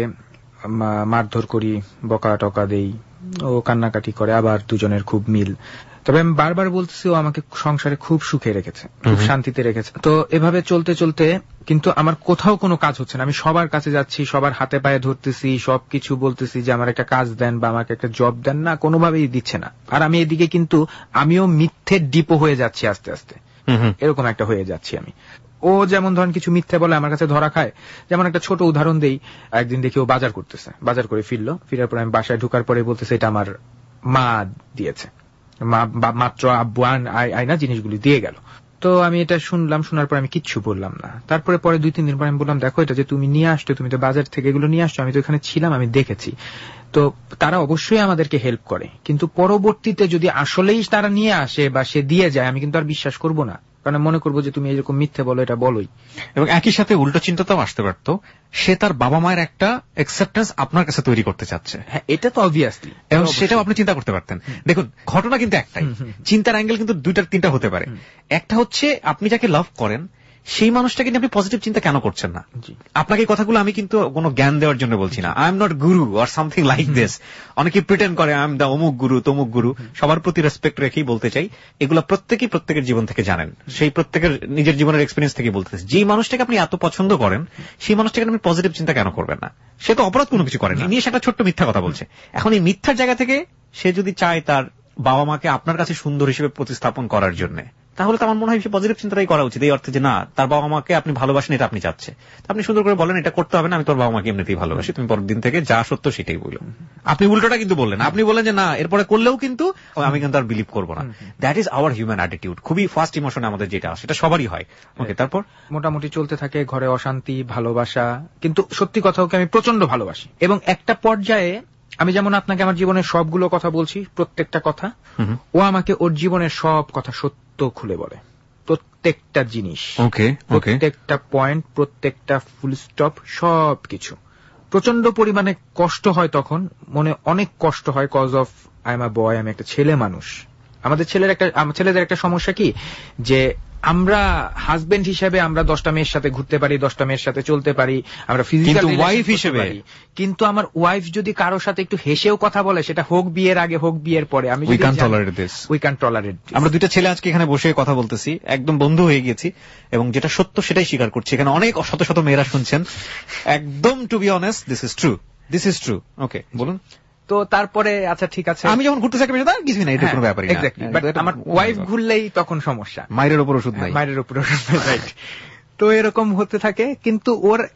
মারধর করি, বকা টকা দেই, ও কান্নাকাটি করে, আবার দুজনের খুব মিল। তবে আমি বারবার বলতেছি ও আমাকে সংসারে খুব সুখে রেখেছে, খুব শান্তিতে রেখেছে। তো এভাবে চলতে চলতে কিন্তু আমার কোথাও কোনো কাজ হচ্ছে না। আমি সবার কাছে যাচ্ছি, সবার হাতে পায়ে ধরতেছি, সবকিছু বলতেছি যে আমার একটা কাজ দেন বা আমাকে একটা জব দেন, না কোনোভাবেই দিচ্ছে না। আর আমি এদিকে কিন্তু আমিও মিথ্যের ডিপো হয়ে যাচ্ছি আস্তে আস্তে, এরকম একটা হয়ে যাচ্ছি আমি। ও যেমন ধরেন কিছু মিথ্যে বলে আমার কাছে ধরা খায়। যেমন একটা ছোট উদাহরণ দেই, একদিন দেখি ও বাজার করতেছে, বাজার করে ফিরলো, ফিরার পরে আমি বাসায় ঢুকার পরে বলতেছে এটা আমার মা দিয়েছে, মাত্র আব্বু আয়না জিনিসগুলি দিয়ে গেল। তো আমি এটা শুনলাম, শোনার পর আমি কিচ্ছু বললাম না। তারপরে পরে দুই তিন দিন পরে আমি বললাম দেখো এটা যে তুমি নিয়ে আসছো, তুমি তো বাজার থেকে এগুলো নিয়ে আসছো, আমি তো এখানে ছিলাম, আমি দেখেছি। তো তারা অবশ্যই আমাদেরকে হেল্প করে, কিন্তু পরবর্তীতে যদি আসলেই তারা নিয়ে আসে বা সে দিয়ে যায়, আমি কিন্তু আর বিশ্বাস করব না, কারণ মনে করবো যে তুমি এরকম মিথ্যে বলো, এটা বলোই। এবং একই সাথে উল্টো চিন্তাটাও আসতে পারত, সে তার বাবা মায়ের একটা অ্যাকসেপ্টেন্স আপনার কাছে তৈরি করতে চাচ্ছে। হ্যাঁ, এটা তো অবভিয়াসলি, এবং সেটাও আপনি চিন্তা করতে পারতেন। দেখুন ঘটনা কিন্তু একটাই, চিন্তার অ্যাঙ্গেল কিন্তু দুইটা তিনটা হতে পারে। একটা হচ্ছে আপনি যাকে লাভ করেন সেই মানুষটাকে নিয়ে আপনি পজিটিভ চিন্তা কেন করছেন না? আপনাকে এই কথাগুলো আমি কিন্তু কোনো জ্ঞান দেওয়ার জন্য বলছি না। I am not guru or something like this. অনেকে প্রিটেন্ড করে আই এম দ্য অমুক গুরু তমুক গুরু। সবার প্রতি রেসপেক্ট রেখেই বলতে চাই, এগুলো প্রত্যেকেই প্রত্যেকের জীবন থেকে জানেন, সেই প্রত্যেকের নিজের জীবনের এক্সপিরিয়েন্স থেকে বলতেছে। যে মানুষটাকে আপনি এত পছন্দ করেন সেই মানুষটাকে আপনি পজিটিভ চিন্তা কেন করবেন না? সে তো অপরাধ কোনো কিছু করেনি, নিয়ে সেটা ছোট্ট মিথ্যা কথা বলছে। এখন এই মিথ্যার জায়গা থেকে সে যদি চায় তার বাবা মাকে আপনার কাছে সুন্দর হিসেবে প্রতিস্থাপন করার জন্য, তাহলে তো আমার মনে হয় পজিটিভ চিন্তাটাই করা উচিত। এই অর্থে যে না, তার বাবা মাকে আপনি ভালোবাসেন, এটা আপনি চাচ্ছে, আপনি সুন্দর করে বলেন এটা করতে হবে না, আমি তোর বাবা মাকে এমনিতেই ভালোবাসি, তুমি পরের দিন থেকে যা সত্য সেটাই বলো। আপনি উল্টোটা কিন্তু বললেন, আপনি বলেন যে না এরপরে করলেও কিন্তু আমি কিন্তু আর বিলিভ করবো না। That is our human attitude. খুবই ফার্স্ট ইমোশনে আমাদের যেটা আসে, সেটা সবারই হয়। ওকে, তারপর মোটামুটি চলতে থাকে, ঘরে অশান্তি, ভালোবাসা। কিন্তু সত্যি কথা ওকে আমি প্রচন্ড ভালোবাসি। এবং একটা পর্যায়ে আমি যেমন আপনাকে আমার জীবনের সবগুলো কথা বলছি, প্রত্যেকটা কথা, ও আমাকে ওর জীবনের সব কথা সত্য খুলে বলে, প্রত্যেকটা জিনিস, প্রত্যেকটা পয়েন্ট, প্রত্যেকটা ফুল স্টপ, সবকিছু। প্রচন্ড পরিমাণে কষ্ট হয় তখন, মনে অনেক কষ্ট হয়, cause of I am a boy, আমি একটা ছেলে মানুষ। আমাদের ছেলের একটা ছেলেদের একটা সমস্যা কি, যে আমরা হাজবেন্ড হিসেবে আমরা দশটা মেয়ের সাথে ঘুরতে পারি, দশটা মেয়ের সাথে চলতে পারি, আমরা ফিজিক্যাল ওয়াইফ হিসেবে। কিন্তু আমার ওয়াইফ যদি কারোর সাথে একটু হেসেও কথা বলে, সেটা হোক বিয়ের আগে হোক বিয়ের পরে, আমি we can tolerate this, we can tolerate. আমরা দুইটা ছেলে আজকে এখানে বসে কথা বলতেছি, একদম বন্ধু হয়ে গেছি, এবং যেটা সত্য সেটাই স্বীকার করছি। এখানে অনেক শত শত মেয়েরা শুনছেন, একদম to be honest, this is true, this is true. Okay, বলুন। তো তারপরে আচ্ছা ঠিক আছে, আমি যখন ঘুরতে থাকি তার কিছু না, এটা কোনো ব্যাপারই না। আমার ওয়াইফ ঘুরলেই তখন সমস্যা, মায়ের উপর ওষুধ নাই, মায়ের উপর ওষুধ নাই, রাইট। তো এরকম হতে থাকে। কিন্তু ওর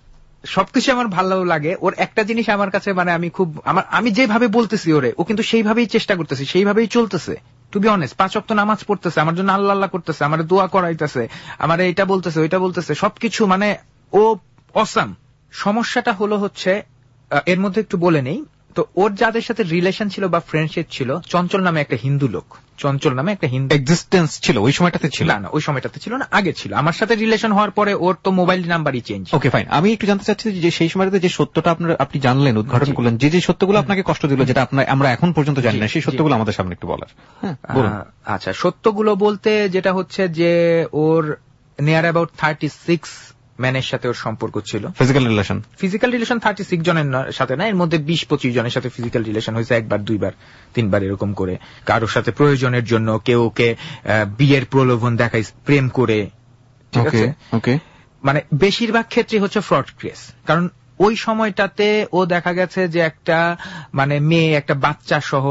সবকিছু আমার ভালো লাগে। ওর একটা জিনিস আমার কাছে মানে আমি খুব আমার আমি যেভাবে বলতেছি ওরে, ও কিন্তু সেইভাবেই চেষ্টা করতেছে, সেইভাবেই চলতেছে। টু বি অনেস্ট, পাঁচ ওয়াক্ত নামাজ পড়তেছে, আমার জন্য আল্লাহ আল্লাহ করতেছে, আমার দোয়া করাইতেছে, আমার এটা বলতেছে ওইটা বলতেছে, সবকিছু মানে ও অসাম। সমস্যাটা হলো হচ্ছে এর মধ্যে একটু বলে নেই, তো ওর যাদের সাথে রিলেশন ছিল বা ফ্রেন্ডশিপ ছিল, চঞ্চল নামে একটা হিন্দু লোক, চঞ্চল নামে একটা হিন্দু এক্সিস্টেন্স ছিল ওই সময়টাতে ছিল না? না, ওই সময়টাতে ছিল না, আগে ছিল। আমার সাথে রিলেশন হওয়ার পরে ওর তো মোবাইল নাম্বারই চেঞ্জ। ওকে ফাইন, আমি একটু জানতে চাচ্ছি যে সেই সময়টাতে যে সত্যটা আপনার আপনি জানলেন, উদ্ঘাটন করলেন, যে যে সত্যগুলো আপনাকে কষ্ট দিল, যেটা আপনার আমরা এখন পর্যন্ত জানি না, সেই সত্যগুলো আমাদের সামনে একটু বলার। হ্যাঁ বলুন। আচ্ছা, সত্যগুলো বলতে যেটা হচ্ছে যে ওর নিয়ার অ্যাবাউট থার্টি সিক্স ম্যানের সাথে ওর সম্পর্ক ছিল। Physical relation physical relation thirty six জনের সাথে না, এর মধ্যে বিশ পঁচিশ জনের সাথে ফিজিক্যাল রিলেশন হয়েছে, একবার দুইবার তিনবার এরকম করে। কারোর সাথে প্রয়োজনের জন্য, কেউ ওকে বিয়ের প্রলোভন দেখায়, প্রেম করে, ঠিক আছে? ওকে, মানে বেশিরভাগ ক্ষেত্রে হচ্ছে ফ্রড কেস। কারণ ওই সময়টাতে ও দেখা গেছে যে একটা মানে মেয়ে একটা বাচ্চা সহ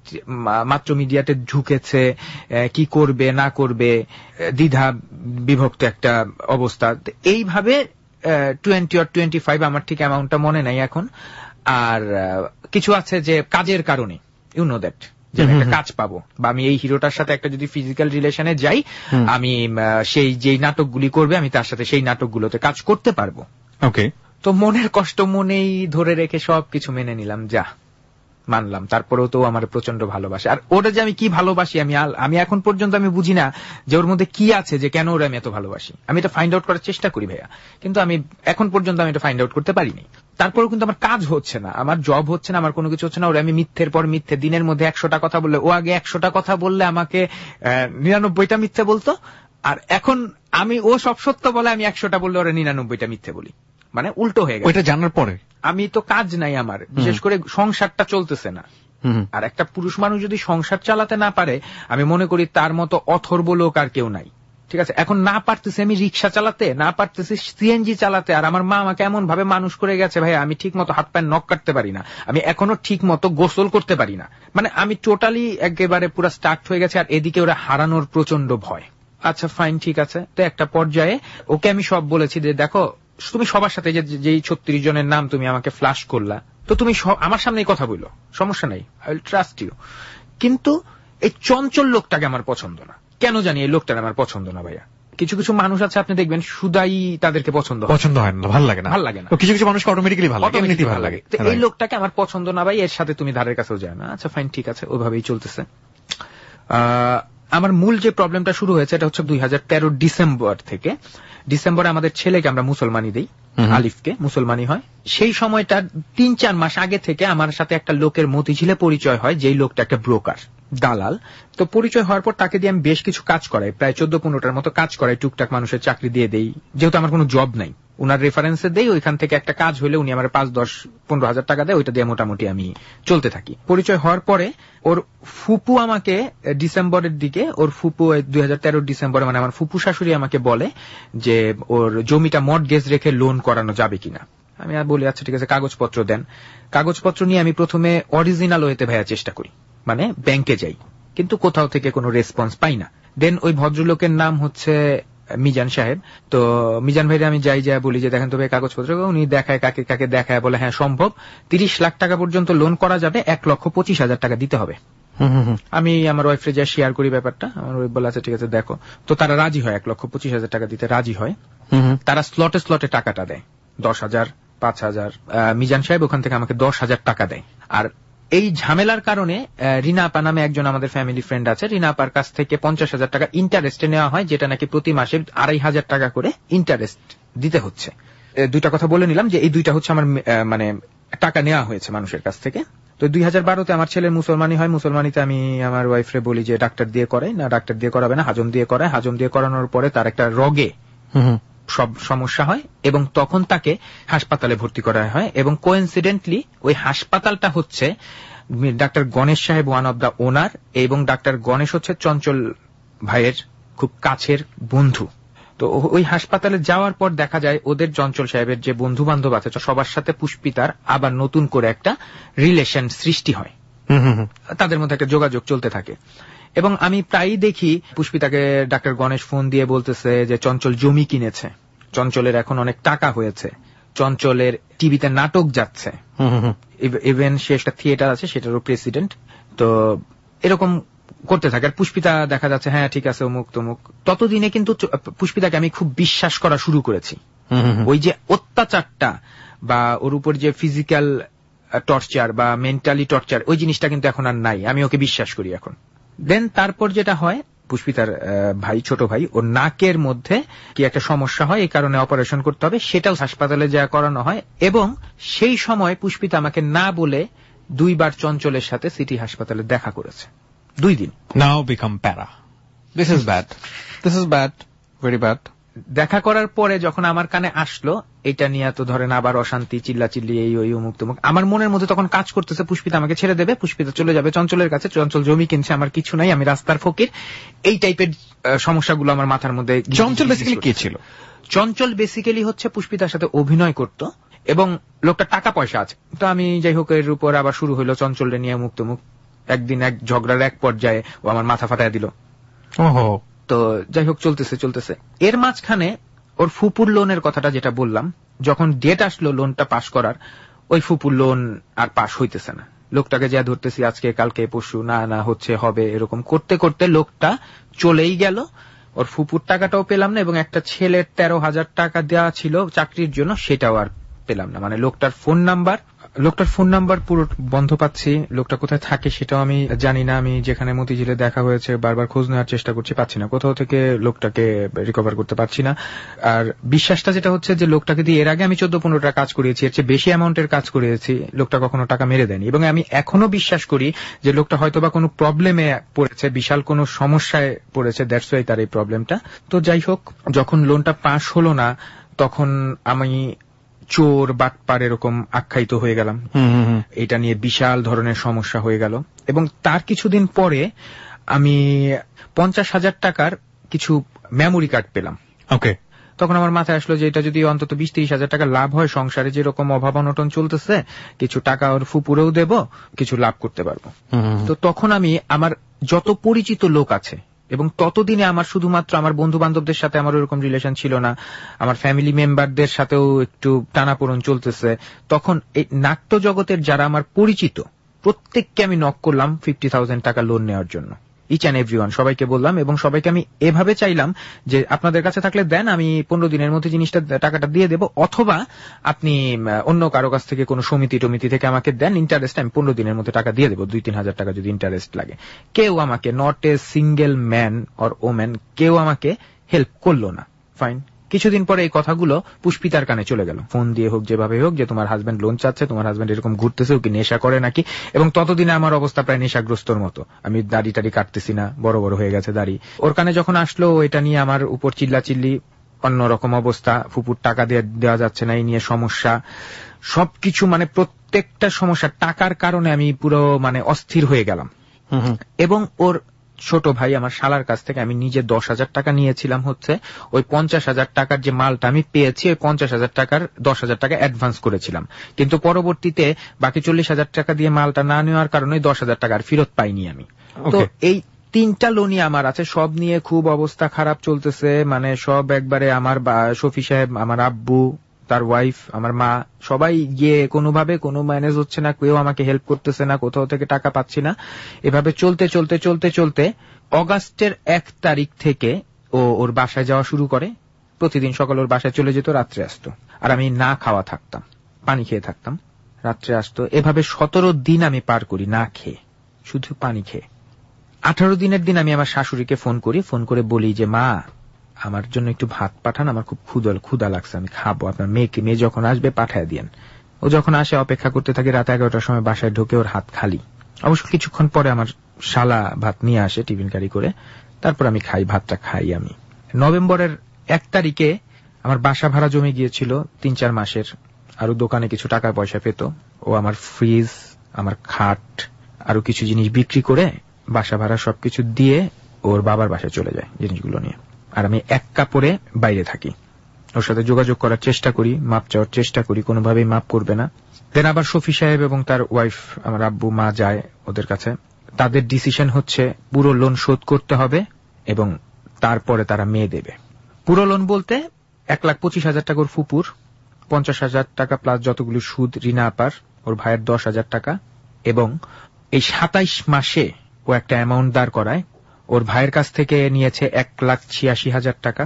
মাত্র মিডিয়াতে ঢুকেছে, কি করবে না করবে দ্বিধা বিভক্ত একটা অবস্থা। এইভাবে টোয়েন্টি অর টোয়েন্টি ফাইভ, আমার ঠিক অ্যামাউন্টটা মনে নাই এখন। আর কিছু আছে যে কাজের কারণে, ইউ নো দ্যাট, যে একটা কাজ পাবো, বা আমি এই হিরোটার সাথে একটা যদি ফিজিক্যাল রিলেশনে যাই, আমি সেই যেই নাটকগুলি করবে আমি তার সাথে সেই নাটকগুলোতে কাজ করতে পারবো। ওকে, তো মনের কষ্ট মনেই ধরে রেখে সবকিছু মেনে নিলাম, যা মানলাম। তারপরেও তো আমার প্রচন্ড ভালোবাসে। আর ওটা যে আমি কি ভালোবাসি, আমি আমি এখন পর্যন্ত আমি বুঝি না যে ওর মধ্যে কি আছে যে কেন ওরা আমি এত ভালোবাসি। আমি এটা ফাইন্ড আউট করার চেষ্টা করি ভাইয়া, কিন্তু আমি এখন পর্যন্ত আমি এটা ফাইন্ড আউট করতে পারিনি। তারপরেও কিন্তু আমার কাজ হচ্ছে না, আমার জব হচ্ছে না, আমার কোনো কিছু হচ্ছে না। ওরা আমি মিথ্যের পর মিথ্যে, দিনের মধ্যে একশোটা কথা বললে, ও আগে একশোটা কথা বললে আমাকে নিরানব্বইটা মিথ্যে বলতো, আর এখন আমি ও সব সত্য বলে, আমি একশোটা বললে ওরা নিরানব্বইটা মিথ্যে বলি। মানে উল্টো হয়ে গেছে। ওইটা জানার পরে আমি তো কাজ নাই আমার, বিশেষ করে সংসারটা চলতেছে না। আর একটা পুরুষ মানুষ যদি সংসার চালাতে না পারে, আমি মনে করি তার মতো অথর্ব লোক আর কেউ নাই। ঠিক আছে, এখন না পারতেছি আমি রিক্সা চালাতে, না পারতেছি সিএনজি চালাতে, আর আমার মা আমাকে এমন ভাবে মানুষ করে গেছে ভাই, আমি ঠিক মতো হাত পায়ে নখ কাটতে পারি না, আমি এখনো ঠিক মতো গোসল করতে পারি না। মানে আমি টোটালি একেবারে পুরো স্টার্ট হয়ে গেছে। আর এদিকে ওরা হারানোর প্রচন্ড ভয়। আচ্ছা ফাইন, ঠিক আছে। তো একটা পর্যায়ে ওকে আমি সব বলেছি যে দেখো, তুমি সবার সাথে যেই ছত্রিশ জনের নাম তুমি আমাকে ফ্ল্যাশ করলা, তো তুমি আমার সামনেই কথা বললো, সমস্যা নাই, আই উইল ট্রাস্ট ইউ। কিন্তু এই চঞ্চল লোকটাকে আমার পছন্দ না, কেন জানি এই লোকটার আমার পছন্দ না ভাইয়া। কিছু কিছু মানুষ আছে আপনি দেখবেন শুধাই তাদেরকে পছন্দ পছন্দ হয় না, ভালো লাগে না, ভালো লাগে না। কিছু কিছু মানুষকে অটোমেটিক্যালি ভালো লাগে, এমনিতেই ভালো লাগে। তো এই লোকটাকে আমার পছন্দ না ভাই, এর সাথে তুমি ধারের কাছেও যায় না। আচ্ছা ফাইন, ঠিক আছে, ওইভাবেই চলতেছে। আহ আমার মূল যে প্রবলেমটা শুরু হয়েছে এটা হচ্ছে দুই হাজার তেরো ডিসেম্বর থেকে। ডিসেম্বরে আমাদের ছেলেকে আমরা মুসলমানি দেই, আলিফকে মুসলমানি হয়। সেই সময়টা তিন চার মাস আগে থেকে আমার সাথে একটা লোকের মতিঝিলে পরিচয় হয়, যেই লোকটা একটা ব্রোকার, দালাল। তো পরিচয় হওয়ার পর তাকে দিয়ে আমি বেশ কিছু কাজ করাই, প্রায় চোদ্দ পনেরোটার মতো কাজ করাই, টুকটাক মানুষের চাকরি দিয়ে দেই, যেহেতু আমার কোনো জব নাই। উনার রেফারেন্সে দেই, ওইখান থেকে একটা কাজ হলে উনি আমার পাঁচ দশ পনেরো হাজার টাকা দেয়, ওইটা দিয়ে মোটামুটি আমি চলতে থাকি। পরিচয় হওয়ার পরে ওর ফুপু আমাকে ডিসেম্বরের দিকে, ওর ফুপু দুই হাজার তেরো ডিসেম্বরে, মানে আমার ফুপু শাশুড়ি আমাকে বলে যে ওর জমিটা মর্টগেজ রেখে লোন করানো যাবে কিনা। আমি আর বলি আচ্ছা ঠিক আছে, কাগজপত্র দেন। কাগজপত্র নিয়ে আমি প্রথমে অরিজিনাল ওয়েতে ভাইয়া চেষ্টা করি, মানে ব্যাংকে যাই, কিন্তু কোথাও থেকে কোনো রেসপন্স পাই না। দেন ওই ভদ্রলোকের নাম হচ্ছে মিজান সাহেব। তো মিজান ভাইরে আমি যাই, যা বলি যে দেখেন তো ভাই কাগজপত্র, উনি দেখায় কাকে কাকে দেখায়, বলে হ্যাঁ সম্ভব, তিরিশ লাখ টাকা পর্যন্ত লোন করা যাবে, এক লক্ষ পঁচিশ হাজার টাকা দিতে হবে। আমি আমার ওয়াইফরে যা শেয়ার করি ব্যাপারটা, আমার ওয়াইফ বলে আচ্ছা ঠিক আছে দেখো। তো তারা রাজি হয়, এক লক্ষ পঁচিশ হাজার টাকা দিতে রাজি হয়। তারা স্লটে স্লটে টাকাটা দেয়, দশ হাজার পাঁচ হাজার। মিজান সাহেব ওখান থেকে আমাকে দশ হাজার টাকা দেয়। আর এই ঝামেলার কারণে রিনা আপা নামে একজন আমাদের ফ্যামিলি ফ্রেন্ড আছে, রিনা আপার কাছ থেকে পঞ্চাশ হাজার টাকা ইন্টারেস্টে নেওয়া হয়, যেটা নাকি প্রতি মাসে আড়াই হাজার টাকা করে ইন্টারেস্ট দিতে হচ্ছে। দুইটা কথা বলে নিলাম যে এই দুইটা হচ্ছে আমার মানে টাকা নেওয়া হয়েছে মানুষের কাছ থেকে। তো দুই হাজার বারোতে আমার ছেলের মুসলমানি হয়। মুসলমানিতে আমি আমার ওয়াইফরে বলি যে ডাক্তার দিয়ে করাই না, ডাক্তার দিয়ে করাবে না, হাজম দিয়ে করায়। হাজম দিয়ে করানোর পরে তার একটা রগে সব সমস্যা হয় এবং তখন তাকে হাসপাতালে ভর্তি করা হয়। এবং কোইন্সিডেন্টলি ওই হাসপাতালটা হচ্ছে ডাক্তার গণেশ সাহেব ওয়ান অব দা ওনার, এবং ডাক্তার গণেশ হচ্ছে চঞ্চল ভাইয়ের খুব কাছের বন্ধু। তো ওই হাসপাতালে যাওয়ার পর দেখা যায় ওদের চঞ্চল সাহেবের যে বন্ধু বান্ধব আছে সবার সাথে পুষ্পিতার আবার নতুন করে একটা রিলেশন সৃষ্টি হয়, তাদের মধ্যে একটা যোগাযোগ চলতে থাকে। এবং আমি প্রায়ই দেখি পুষ্পিতাকে ডাক্তার গণেশ ফোন দিয়ে বলতেছে যে চঞ্চল জমি কিনেছে, চঞ্চলের এখন অনেক টাকা হয়েছে, চঞ্চলের টিভিতে নাটক যাচ্ছে, ইভেন সে একটা থিয়েটার আছে সেটারও প্রেসিডেন্ট, তো এরকম করতে থাকে। আর পুষ্পিতা দেখা যাচ্ছে হ্যাঁ ঠিক আছে অমুক তমুক। ততদিনে কিন্তু পুষ্পিতাকে আমি খুব বিশ্বাস করা শুরু করেছি। ওই যে অত্যাচারটা বা ওর উপর যে ফিজিক্যাল টর্চার বা মেন্টালি টর্চার ওই জিনিসটা কিন্তু এখন আর নাই, আমি ওকে বিশ্বাস করি এখন। দেন তারপর যেটা হয়, পুষ্পিতার ভাই, ছোট ভাই, ওর নাকের মধ্যে কি একটা সমস্যা হয়, এই কারণে অপারেশন করতে হবে, সেটাও হাসপাতালে যা করানো হয়। এবং সেই সময় পুষ্পিতা আমাকে না বলে দুইবার চঞ্চলের সাথে সিটি হাসপাতালে দেখা করেছে, দুই দিন। নাও বিকাম প্যারা। This is bad, this is bad, very bad. দেখা করার পরে যখন আমার কানে আসলো এটা নিয়ে তো ধরেন আবার অশান্তি, চিল্লা চিল্লি, এই ওই অমুক তমুক, আমার মনের মধ্যে তখন কাজ করতেছে পুষ্পিতা আমাকে ছেড়ে দেবে, পুষ্পিতা চলে যাবে চঞ্চলের কাছে, চঞ্চল জমি কিনছে, আমার কিছু নাই, আমি রাস্তার ফকির, এই টাইপের সমস্যাগুলো আমার মাথার মধ্যে। চঞ্চল বেসিক্যালি কি ছিল? চঞ্চল বেসিক্যালি হচ্ছে পুষ্পিতার সাথে অভিনয় করত এবং লোকটা টাকা পয়সা আছে। তো আমি যাই হোক এর উপর আবার শুরু হইলো চঞ্চলে নিয়ে মুক্ত মুখ। একদিন এক ঝগড়ার এক পর্যায়ে ও আমার মাথা ফাটায় দিল। ওহো। তো যাই হোক চলতেছে চলতেছে এর মাঝখানে ওর ফুপুর লোনের কথাটা যেটা বললাম, যখন ডেট আসলো লোনটা পাস করার, ওই ফুপুর লোন আর পাস হইতেছে না। লোকটাকে যা ধরতেছি আজকে কালকে পরশু, না না হচ্ছে হবে, এরকম করতে করতে লোকটা চলেই গেল। ওর ফুপুর টাকাটাও পেলাম না এবং একটা ছেলের তেরো হাজার টাকা দেওয়া ছিল চাকরির জন্য, সেটাও আর পেলাম না। মানে লোকটার ফোন নাম্বার লোকটার ফোন নাম্বার পুরো বন্ধ পাচ্ছি, লোকটা কোথায় থাকে সেটাও আমি জানি না। আমি যেখানে মতিঝিলে দেখা হয়েছে বারবার খোঁজ নেওয়ার চেষ্টা করছি, পাচ্ছি না, কোথাও থেকে লোকটাকে রিকভার করতে পারছি না। আর বিশ্বাসটা যেটা হচ্ছে যে লোকটাকে দিয়ে এর আগে আমি চোদ্দ পনেরোটা কাজ করিয়েছি, এর চেয়ে বেশি অ্যামাউন্টের কাজ করিয়েছি, লোকটা কখনো টাকা মেরে দেয়নি। এবং আমি এখনো বিশ্বাস করি যে লোকটা হয়তো বা কোনো প্রবলেমে পড়েছে, বিশাল কোনো সমস্যায় পড়েছে, দ্যাটস ওয়াই তার এই প্রবলেমটা। তো যাই হোক, যখন লোনটা পাস হলো না তখন আমি চোর বাটপার এরকম আখ্যায়িত হয়ে গেলাম। এটা নিয়ে বিশাল ধরনের সমস্যা হয়ে গেল। এবং তার কিছুদিন পরে আমি পঞ্চাশ হাজার টাকার কিছু মেমোরি কার্ড পেলাম। ওকে, তখন আমার মাথায় আসলো যে এটা যদি অন্তত বিশ তিরিশ হাজার টাকা লাভ হয়, সংসারে যেরকম অভাব অনটন চলতেছে, কিছু টাকা ওর ফুপুরেও দেব, কিছু লাভ করতে পারবো। তো তখন আমি আমার যত পরিচিত লোক আছে, এবং ততদিনে আমার শুধুমাত্র আমার বন্ধু বান্ধবদের সাথে আমার ওরকম রিলেশন ছিল না, আমার ফ্যামিলি মেম্বারদের সাথেও একটু টানাপোড়ন চলতেছে, তখন এই নাট্য জগতের যারা আমার পরিচিত প্রত্যেককে আমি নক করলাম ফিফটি থাউজেন্ড টাকা লোন নেওয়ার জন্য, ইচ অ্যান্ড এভরিওয়ান, সবাইকে বললাম। এবং সবাইকে আমি এভাবে চাইলাম যে আপনাদের কাছে থাকলে দেন, আমি পনেরো দিনের মধ্যে জিনিসটা টাকাটা দিয়ে দেব, অথবা আপনি অন্য কারো কাছ থেকে কোনো সমিতি টমিতি থেকে আমাকে দেন, ইন্টারেস্ট আমি পনেরো দিনের মধ্যে টাকা দিয়ে দেবো, দুই তিন হাজার টাকা যদি ইন্টারেস্ট লাগে। কেউ আমাকে, not a single man or woman, কেউ আমাকে হেল্প করলো না। ফাইন, কিছুদিন পরে এই কথাগুলো পুষ্পিতার কানে চলে গেল, ফোন দিয়ে হোক যেভাবে হোক, যে তোমার হাজবেন্ড লোন চাচ্ছে, তোমার হাজবেন্ড এরকম ঘুরতেছে, ও কি নেশা করে নাকি। এবং ততদিনে আমার অবস্থা প্রায় নেশাগ্রস্তর মতো, আমি দাড়ি টাড়ি কাটতেছি না, বড় বড় হয়ে গেছে দাড়ি। ওর কানে যখন আসলো এটা নিয়ে আমার উপর চিল্লা চিল্লি, অন্যরকম অবস্থা, ফুপুর টাকা দেওয়া যাচ্ছে না, এই নিয়ে সমস্যা, সবকিছু মানে প্রত্যেকটা সমস্যা, টাকার কারণে আমি পুরো মানে অস্থির হয়ে গেলাম। এবং ওর ছোট ভাই আমার শালার কাছ থেকে আমি নিজে দশ হাজার টাকা নিয়েছিলাম, হচ্ছে ওই পঞ্চাশ হাজার টাকার যে মালটা আমি পেয়েছি, ওই পঞ্চাশ হাজার টাকার দশ হাজার টাকা অ্যাডভান্স করেছিলাম, কিন্তু পরবর্তীতে বাকি চল্লিশ হাজার টাকা দিয়ে মালটা না নেওয়ার কারণে দশ হাজার টাকা আর ফেরত পাইনি আমি। তো এই তিনটা লোনই আমার আছে, সব নিয়ে খুব অবস্থা খারাপ চলতেছে, মানে সব একবারে আমার শফি সাহেব, আমার আব্বু, তার ওয়াইফ, আমার মা, সবাই গিয়ে কোনোভাবে কোনো ম্যানেজ হচ্ছে না, কেউ আমাকে হেল্প করতেছে না, কোথাও থেকে টাকা পাচ্ছি না। এভাবে চলতে চলতে চলতে চলতে অগাস্টের এক তারিখ থেকে ও ওর বাসায় যাওয়া শুরু করে। প্রতিদিন সকাল ওর বাসায় চলে যেত, রাত্রে আসতো, আর আমি না খাওয়া থাকতাম, পানি খেয়ে থাকতাম, রাত্রে আসতো। এভাবে সতেরো দিন আমি পার করি না খেয়ে, শুধু পানি খেয়ে। আঠারো দিনের দিন আমি আমার শাশুড়িকে ফোন করি, ফোন করে বলি যে মা, আমার জন্য একটু ভাত পাঠান, আমার খুব ক্ষুধা ক্ষুধা লাগছে, আমি খাবো, আপনার মেয়েকে, মেয়ে যখন আসবে পাঠায় দিয়েন। ও যখন আসে অপেক্ষা করতে থাকে, রাত এগারোটার সময় বাসায় ঢোকে, ওর হাত খালি। অবশ্য কিছুক্ষণ পরে আমার শালা ভাত নিয়ে আসে টিফিন ক্যারি করে, তারপর আমি খাই, ভাতটা খাই আমি। নভেম্বরের এক তারিখে আমার বাসা ভাড়া জমে গিয়েছিল তিন চার মাসের, আরো দোকানে কিছু টাকা পয়সা পেত। ও আমার ফ্রিজ, আমার খাট, আরো কিছু জিনিস বিক্রি করে বাসা ভাড়া সবকিছু দিয়ে ওর বাবার বাসায় চলে যায় জিনিসগুলো নিয়ে। আর আমি এক কাপড়ে বাইরে থাকি, ওর সাথে যোগাযোগ করার চেষ্টা করি, মাপ চাওয়ার চেষ্টা করি, কোনোভাবেই মাপ করবে না। দেন আবার শফি সাহেব এবং তার ওয়াইফ, আমার আব্বু মা যায় ওদের কাছে। তাদের ডিসিশন হচ্ছে পুরো লোন শোধ করতে হবে এবং তারপরে তারা মেয়ে দেবে। পুরো লোন বলতে এক লাখ পঁচিশ হাজার টাকার ফুপুর পঞ্চাশ হাজার টাকা প্লাস যতগুলো সুদ রিনা আপার, ওর ভাইয়ের দশ হাজার টাকা, এবং এই সাতাইশ মাসে ও একটা অ্যামাউন্ট দাঁড় করায়। ওর ভাইয়ের কাছ থেকে নিয়েছে এক লাখ ছিয়াশি হাজার টাকা,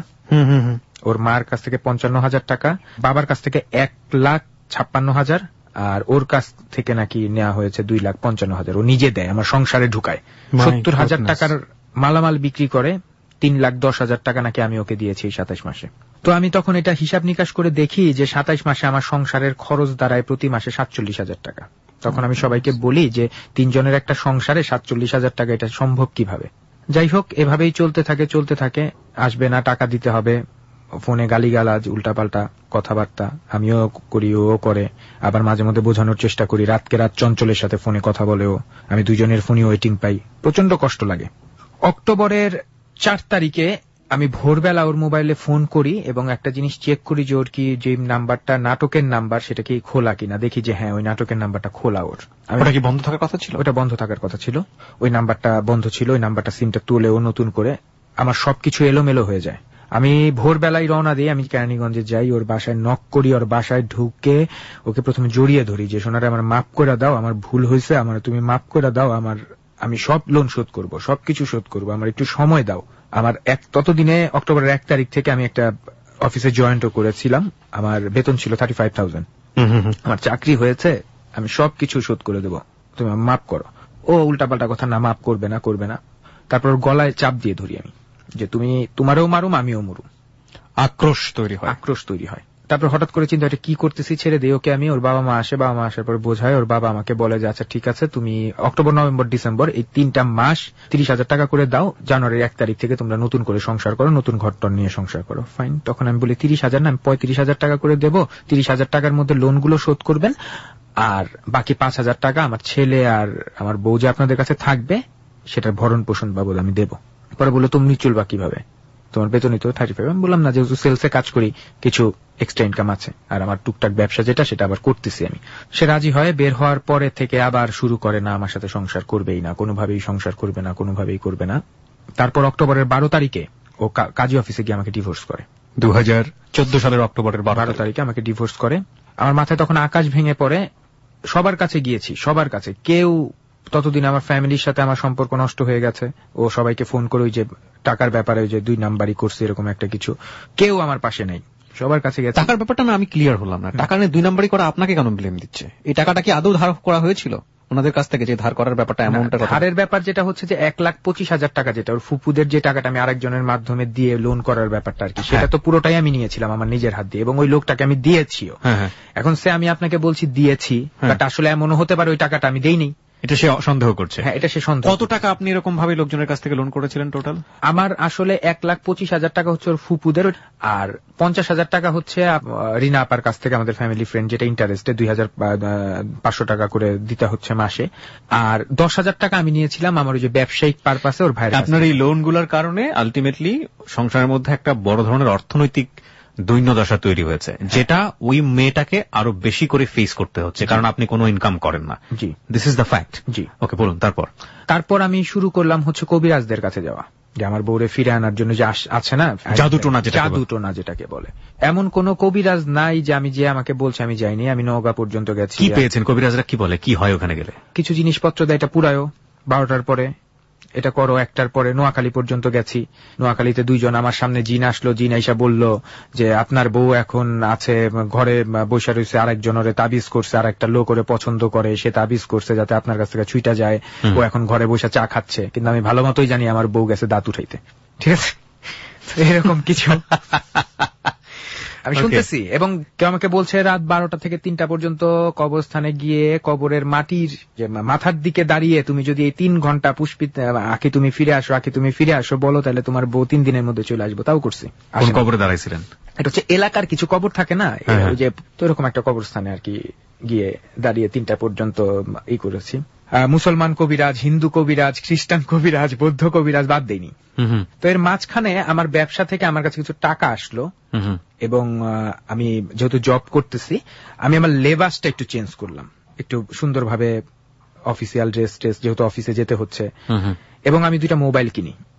ওর মার কাছ থেকে পঞ্চান্ন হাজার টাকা, বাবার কাছ থেকে এক লাখ ছাপ্পান্ন হাজার, আর ওর কাছ থেকে নাকি নেওয়া হয়েছে দুই লাখ পঞ্চান্ন হাজার। ও নিজে দেয়, আমার সংসারে ঢুকায়। সত্তর হাজার টাকার মালামাল বিক্রি করে তিন লাখ দশ হাজার টাকা নাকি আমি ওকে দিয়েছি সাতাইশ মাসে। তো আমি তখন এটা হিসাব নিকাশ করে দেখি যে সাতাইশ মাসে আমার সংসারের খরচ দাঁড়ায় প্রতি মাসে সাতচল্লিশ হাজার টাকা। তখন আমি সবাইকে বলি যে তিনজনের একটা সংসারে সাতচল্লিশ হাজার টাকা এটা সম্ভব কিভাবে। যাই হোক, এভাবেই চলতে থাকে চলতে থাকে আসবে না, টাকা দিতে হবে, ফোনে গালিগালাজ, উল্টাপাল্টা কথাবার্তা আমিও করি, ও করে। আবার মাঝে মধ্যে বোঝানোর চেষ্টা করি, রাতকে রাত চঞ্চলের সাথে ফোনে কথা বলেও আমি দুজনের ফোনই ওয়েটিং পাই, প্রচন্ড কষ্ট লাগে। অক্টোবরের চার তারিখে আমি ভোরবেলা ওর মোবাইলে ফোন করি এবং একটা জিনিস চেক করি যে ওর কি যে নাম্বারটা নাটকের নাম্বার সেটা কি খোলা কিনা। দেখি যে হ্যাঁ, ওই নাটকের নাম্বারটা খোলা। ওর ওটা কি বন্ধ থাকার কথা ছিল? ওটা বন্ধ থাকার কথা ছিল, ওই নাম্বারটা বন্ধ ছিল। ওই নাম্বারটা সিমটা তুলে ও নতুন করে, আমার সবকিছু এলোমেলো হয়ে যায়। আমি ভোরবেলায় রওনা দিই, আমি কেরানীগঞ্জে যাই, ওর বাসায় নক করি, ওর বাসায় ঢুকে ওকে প্রথমে জড়িয়ে ধরি যে সোনারে আমার মাফ করে দাও, আমার ভুল হয়েছে, আমার তুমি মাফ করে দাও, আমার আমি সব লোন শোধ করব, সবকিছু শোধ করব, আমার একটু সময় দাও। আমার এক ততদিনে অক্টোবরের এক তারিখ থেকে আমি একটা অফিসে জয়েন্টও করেছিলাম, আমার বেতন ছিল থার্টি ফাইভ থাউজেন্ড, আমার চাকরি হয়েছে, আমি সবকিছু শোধ করে দেব, তুমি মাফ করো। ও উল্টাপাল্টা কথা, না মাফ করবে না করবে না। তারপর গলায় চাপ দিয়ে ধরি আমি যে তুমি তোমারও মারুম আমিও মরুম। আক্রোশ তৈরি হয়, আক্রোশ তৈরি হয়। তারপর হঠাৎ করে চিন্তা, এটা কি করতেছি, ছেড়ে দিয়ে ওকে আমি। ওর বাবা মা আসে, বাবা মা আসার পর বোঝায়, ওর বাবা আমাকে বলে যে আচ্ছা ঠিক আছে, তুমি অক্টোবর নভেম্বর ডিসেম্বর এই তিনটা মাস তিরিশ হাজার টাকা করে দাও, জানুয়ারির এক তারিখ থেকে তোমরা নতুন করে সংসার করো, নতুন ঘরটর নিয়ে সংসার করো। ফাইন। তখন আমি বলি তিরিশ হাজার না, আমি পঁয়ত্রিশ হাজার টাকা করে দেবো, তিরিশ হাজার টাকার মধ্যে লোনগুলো শোধ করবেন, আর বাকি পাঁচ হাজার টাকা আমার ছেলে আর আমার বউ যে আপনাদের কাছে থাকবে সেটার ভরণ পোষণ বাবদ আমি দেবো। পরে বললো তুমি চলবা কিভাবে, তোমার বেতনই তো থার্টি ফাইভ। আমি বললাম না, যেহেতু সেলসে কাজ করি কিছু এক্সট্রা ইনকাম আছে, আর আমার টুকটাক ব্যবসা যেটা সেটা আবার করতেছি আমি। সে রাজি হয়। বের হওয়ার পরে থেকে আবার শুরু করে না, আমার সাথে সংসার করবেই না, কোনোভাবেই সংসার করবে না, কোনোভাবেই করবে না। তারপর অক্টোবরের বারো তারিখে ও কাজী অফিসে গিয়ে আমাকে ডিভোর্স করে। দু হাজার চোদ্দ সালের অক্টোবরের বারো তারিখে আমাকে ডিভোর্স করে। আমার মাথায় তখন আকাশ ভেঙে পড়ে। সবার কাছে গিয়েছি, সবার কাছে, কেউ ততদিন আমার ফ্যামিলির সাথে আমার সম্পর্ক নষ্ট হয়ে গেছে। ও সবাইকে ফোন করে ওই যে টাকার ব্যাপারে ওই যে দুই নাম্বারই করছে এরকম একটা কিছু, কেউ আমার পাশে নেই, সবার কাছে গেছে। টাকার ব্যাপারটা না আমি ক্লিয়ার হলাম না, টাকা নিয়ে দুই নাম্বারই করা আপনাকে কেন ব্লেম দিচ্ছে? এই টাকাটা কি আদৌ ধার করা হয়েছিল ওনাদের কাছ থেকে, যে ধার করার ব্যাপারটা? অ্যামাউন্টটা ধারের ব্যাপার যেটা হচ্ছে যে এক লাখ পঁচিশ হাজার টাকা, যেটা ওর ফুপুদের যে টাকাটা আমি আরেকজনের মাধ্যমে দিয়ে লোন করার ব্যাপারটা আর কি, সেটা তো পুরোটাই আমি নিয়েছিলাম আমার নিজের হাত দিয়ে, এবং ওই লোকটাকে আমি দিয়েছিও। এখন সে আমি আপনাকে বলছি দিয়েছি, বাট আসলে এমনও হতে পারে ওই টাকাটা আমি দেইনি, এটা সে সন্দেহ করছে। হ্যাঁ, এটা সে সন্দেহ। কত টাকা আপনি এরকম ভাবে লোকজনের কাছ থেকে লোন করেছিলেন টোটাল? আমার আসলে এক লাখ পঁচিশ হাজার টাকা হচ্ছে ওর ফুপুদের, আর পঞ্চাশ হাজার টাকা হচ্ছে রিনা আপার কাছ থেকে, আমাদের ফ্যামিলি ফ্রেন্ড, যেটা ইন্টারেস্টে দুই হাজার পাঁচশো টাকা করে দিতে হচ্ছে মাসে। আর দশ হাজার টাকা আমি নিয়েছিলাম আমার ওই যে ব্যবসায়িক পারপাসে ওর ভাইয়ের। আপনার এই লোনগুলোর কারণে আলটিমেটলি সংসারের মধ্যে একটা বড় ধরনের অর্থনৈতিক দৈন্যদশা তৈরি হয়েছে, যেটা ওই মেয়েটাকে আরো বেশি করে ফেস করতে হচ্ছে, কারণ আপনি কোনো ইনকাম করেন না। জি, দিস ইজ দ্য ফ্যাক্ট। জি, ওকে, বলুন। তারপর তারপর আমি শুরু করলাম হচ্ছে কবিরাজদের কাছে যাওয়া, যে আমার বউরে ফিরে আনার জন্য যে আছে না জাদুটোনা, জাদুটোনা যেটাকে বলে। এমন কোন কবিরাজ নাই যে আমি যে আমাকে বলছে আমি যাইনি, আমি নওগাঁ পর্যন্ত গেছি। কি পেয়েছেন? কবিরাজরা কি বলে, কি হয় ওখানে গেলে? কিছু জিনিসপত্র দেয়, এটা পুরায়ও, বারোটার পরে এটা করো, একটার পরে। নোয়াখালী পর্যন্ত গেছি, নোয়াখালীতে দুইজন আমার সামনে জিন আসলো, জিন আইসা বলল যে আপনার বউ এখন আছে ঘরে বসে রয়েছে, আরেকজনের তাবিজ করছে, আর একটা লোক করে পছন্দ করে, সে তাবিজ করছে যাতে আপনার কাছ থেকে ছুইটা যায়, ও এখন ঘরে বসে চা খাচ্ছে। কিন্তু আমি ভালো মতোই জানি আমার বউ গেছে দাঁত উঠাইতে, ঠিক আছে, এরকম কিছু আমি শুনতেছি। এবং কেউ আমাকে বলছে রাত বারোটা থেকে তিনটা পর্যন্ত কবরস্থানে গিয়ে কবরের মাটির যে মাথার দিকে দাঁড়িয়ে তুমি যদি এই তিন ঘন্টা পুষ্পিত আঁকি তুমি ফিরে আসো, আঁকি তুমি ফিরে আসো বলো, তাহলে তোমার বউ তিন দিনের মধ্যে চলে আসবো। তাও করছি। কবরে দাঁড়াইছিলেন? এটা হচ্ছে এলাকার কিছু কবর থাকে না, ওই যে তো এরকম একটা কবরস্থানে আর কি গিয়ে দাঁড়িয়ে তিনটা পর্যন্ত ই করেছি। মুসলমান কবিরাজ, হিন্দু কবিরাজ, খ্রিস্টান কবিরাজ, বৌদ্ধ কবিরাজ বাদ দেয়নি। তো এর মাঝখানে আমার ব্যবসা থেকে আমার কাছে কিছু টাকা আসলো, এবং আমি যেহেতু জব করতেছি আমি আমার লেবাসটা একটু চেঞ্জ করলাম, একটু সুন্দরভাবে অফিসিয়াল ড্রেস ট্রেস, যেহেতু অফিসে যেতে হচ্ছে। এবং আমি দুইটা মোবাইল কিনি,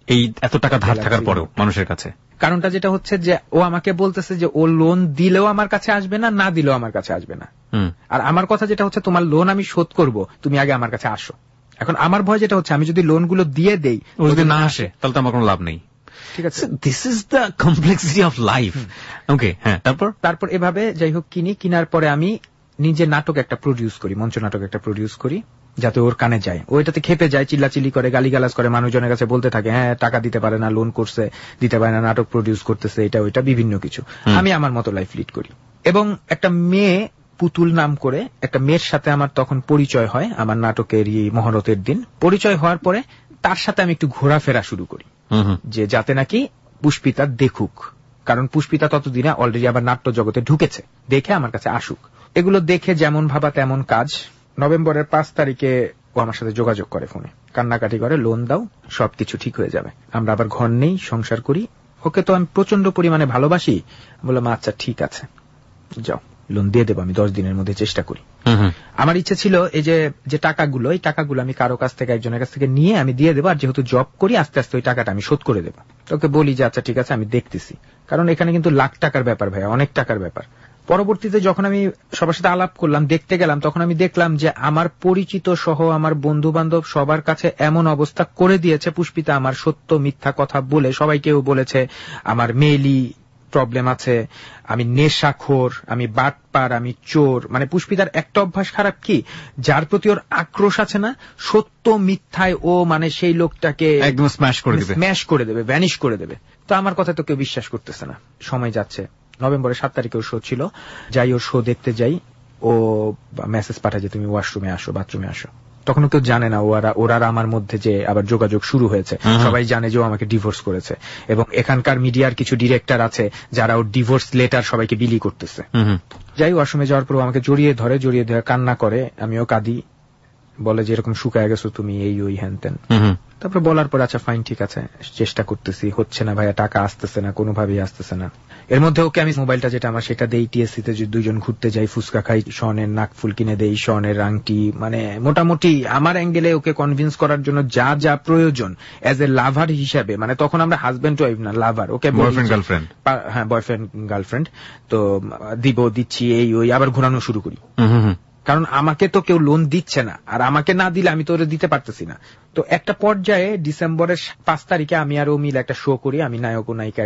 এই এত টাকা ধার থাকার পরেও মানুষের কাছে? কারণটা যেটা হচ্ছে যে ও আমাকে বলতেছে যে ও লোন দিলেও আমার কাছে আসবে না, না দিলেও আমার কাছে আসবে না। আর আমার কথা যেটা হচ্ছে তোমার লোন আমি শোধ করব, তুমি আগে আমার কাছে আসো। এখন আমার ভয় যেটা হচ্ছে আমি যদি লোনগুলো দিয়ে দেই, ও যদি না আসে তাহলে তো আমার কোনো লাভ নেই। ঠিক আছে, this is the complexity of life. Okay, হ্যাঁ, তারপর তারপর এভাবে যাই হোক কিনি, কিনার পরে আমি নিজে নাটক একটা প্রডিউস করি, মঞ্চ নাটক একটা প্রডিউস করি, যাতে ওর কানে যায়। ও এটাতে খেপে যায়, চিল্লাচিল্লি করে, গালিগালাজ করে, মানুষজনের কাছে বলতে থাকে হ্যাঁ টাকা দিতে পারে না, লোন করছে, দিতে পারে না, নাটক প্রডিউস করতেছে, এটা ওইটা বিভিন্ন কিছু। আমি আমার মতো লাইফ লিড করি। এবং একটা মেয়ে পুতুল নাম করে একটা মেয়ের সাথে আমার তখন পরিচয় হয় আমার নাটকের এই মহরতের দিন। পরিচয় হওয়ার পরে তার সাথে আমি একটু ঘোরাফেরা শুরু করি, যে যাতে নাকি পুষ্পিতা দেখুক, কারণ পুষ্পিতা ততদিনে অলরেডি আবার নাট্য জগতে ঢুকেছে, দেখে আমার কাছে আসুক। এগুলো দেখে যেমন ভাবা তেমন কাজ। নভেম্বরের পাঁচ তারিখে ও আমার সাথে যোগাযোগ করে ফোনে, কান্নাকাটি করে, লোন দাও, সবকিছু ঠিক হয়ে যাবে, আমরা আবার ঘর নেই, সংসার করি। ওকে তো আমি প্রচন্ড পরিমাণে ভালোবাসি। বললাম আচ্ছা ঠিক আছে, যাও, লোন দিয়ে দেবো, আমি দশ দিনের মধ্যে চেষ্টা করি। আমার ইচ্ছে ছিল এই যে যে টাকাগুলো, এই টাকাগুলো আমি কারো কাছ থেকে, একজনের কাছ থেকে নিয়ে আমি দিয়ে দেবো, আর যেহেতু জব করি আস্তে আস্তে ওই টাকাটা আমি শোধ করে দেবো। তোকে বলি যে আচ্ছা ঠিক আছে আমি দেখতেছি, কারণ এখানে কিন্তু লাখ টাকার ব্যাপার ভাইয়া, অনেক টাকার ব্যাপার। পরবর্তীতে যখন আমি সবার সাথে আলাপ করলাম, দেখতে গেলাম, তখন আমি দেখলাম যে আমার পরিচিত সহ আমার বন্ধু বান্ধব সবার কাছে এমন অবস্থা করে দিয়েছে পুষ্পিতা আমার সত্য মিথ্যা কথা বলে। সবাই কেউ বলেছে আমার মেইলি প্রবলেম আছে, আমি নেশাখোর, আমি বাটপার, আমি চোর। মানে পুষ্পিতার একটা অভ্যাস খারাপ কি, যার প্রতি ওর আক্রোশ আছে না, সত্য মিথ্যায় ও মানে সেই লোকটাকে একদম স্ম্যাশ করে দেবে, স্ম্যাশ করে দেবে, ভ্যানিশ করে দেবে। তো আমার কথা তো কেউ বিশ্বাস করতেছে না। সময় যাচ্ছে, নভেম্বরের সাত তারিখে ওর শো ছিল, যাই ওর শো দেখতে যাই, ও মেসেজ পাঠায় যে তুমি ওয়াশরুমে আসো, বাথরুমে আসো। তখন কেউ জানে না ওরা ওরা আমার মধ্যে যে আবার যোগাযোগ শুরু হয়েছে। সবাই জানে যে ও আমাকে ডিভোর্স করেছে, এবং এখানকার মিডিয়ার কিছু ডিরেক্টর আছে যারা ওর ডিভোর্স লেটার সবাইকে বিলি করতেছে। যাই ওয়াশরুমে যাওয়ার পর আমাকে জড়িয়ে ধরে, জড়িয়ে ধরে কান্না করে, আমিও কাঁদি, বলে যে এরকম শুকায় গেছো তুমি, এই ওই হ্যান তেন। তারপর বলার পর আচ্ছা ফাইন ঠিক আছে, চেষ্টা করতেছি, হচ্ছে না ভাইয়া, টাকা আসতেছে না, কোনোভাবেই আসতেছে না। এর মধ্যে ওকে আমি মোবাইলটা যেটা আমার সেটা দেই, টিএসসি তে দুইজন ঘুরতে যাই, ফুচকা খাই, স্বর্ণের নাকফুল কিনে দেই, স্বর্ণের আংটি, মানে মোটামুটি আমার অ্যাঙ্গেলে ওকে কনভিন্স করার জন্য যা যা প্রয়োজন এজ এ লাভার হিসাবে, মানে তখন আমরা হাজব্যান্ড ওয়াইফ না, লাভার, ওকে বয়ফ্রেন্ড গার্লফ্রেন্ড, হ্যাঁ বয়ফ্রেন্ড গার্লফ্রেন্ড, তো দিব, দিচ্ছি, এই ওই, আবার ঘোরানো শুরু করি। কারণ আমাকে তো কেউ লোন দিচ্ছে না, আর আমাকে না দিলে আমি তো ওরে দিতে পারতেছি না। তো একটা পর্যায়ে ডিসেম্বরের পাঁচ তারিখে আমি আর ও মিলে একটা শো করি, আমি নায়ক ও নায়িকা।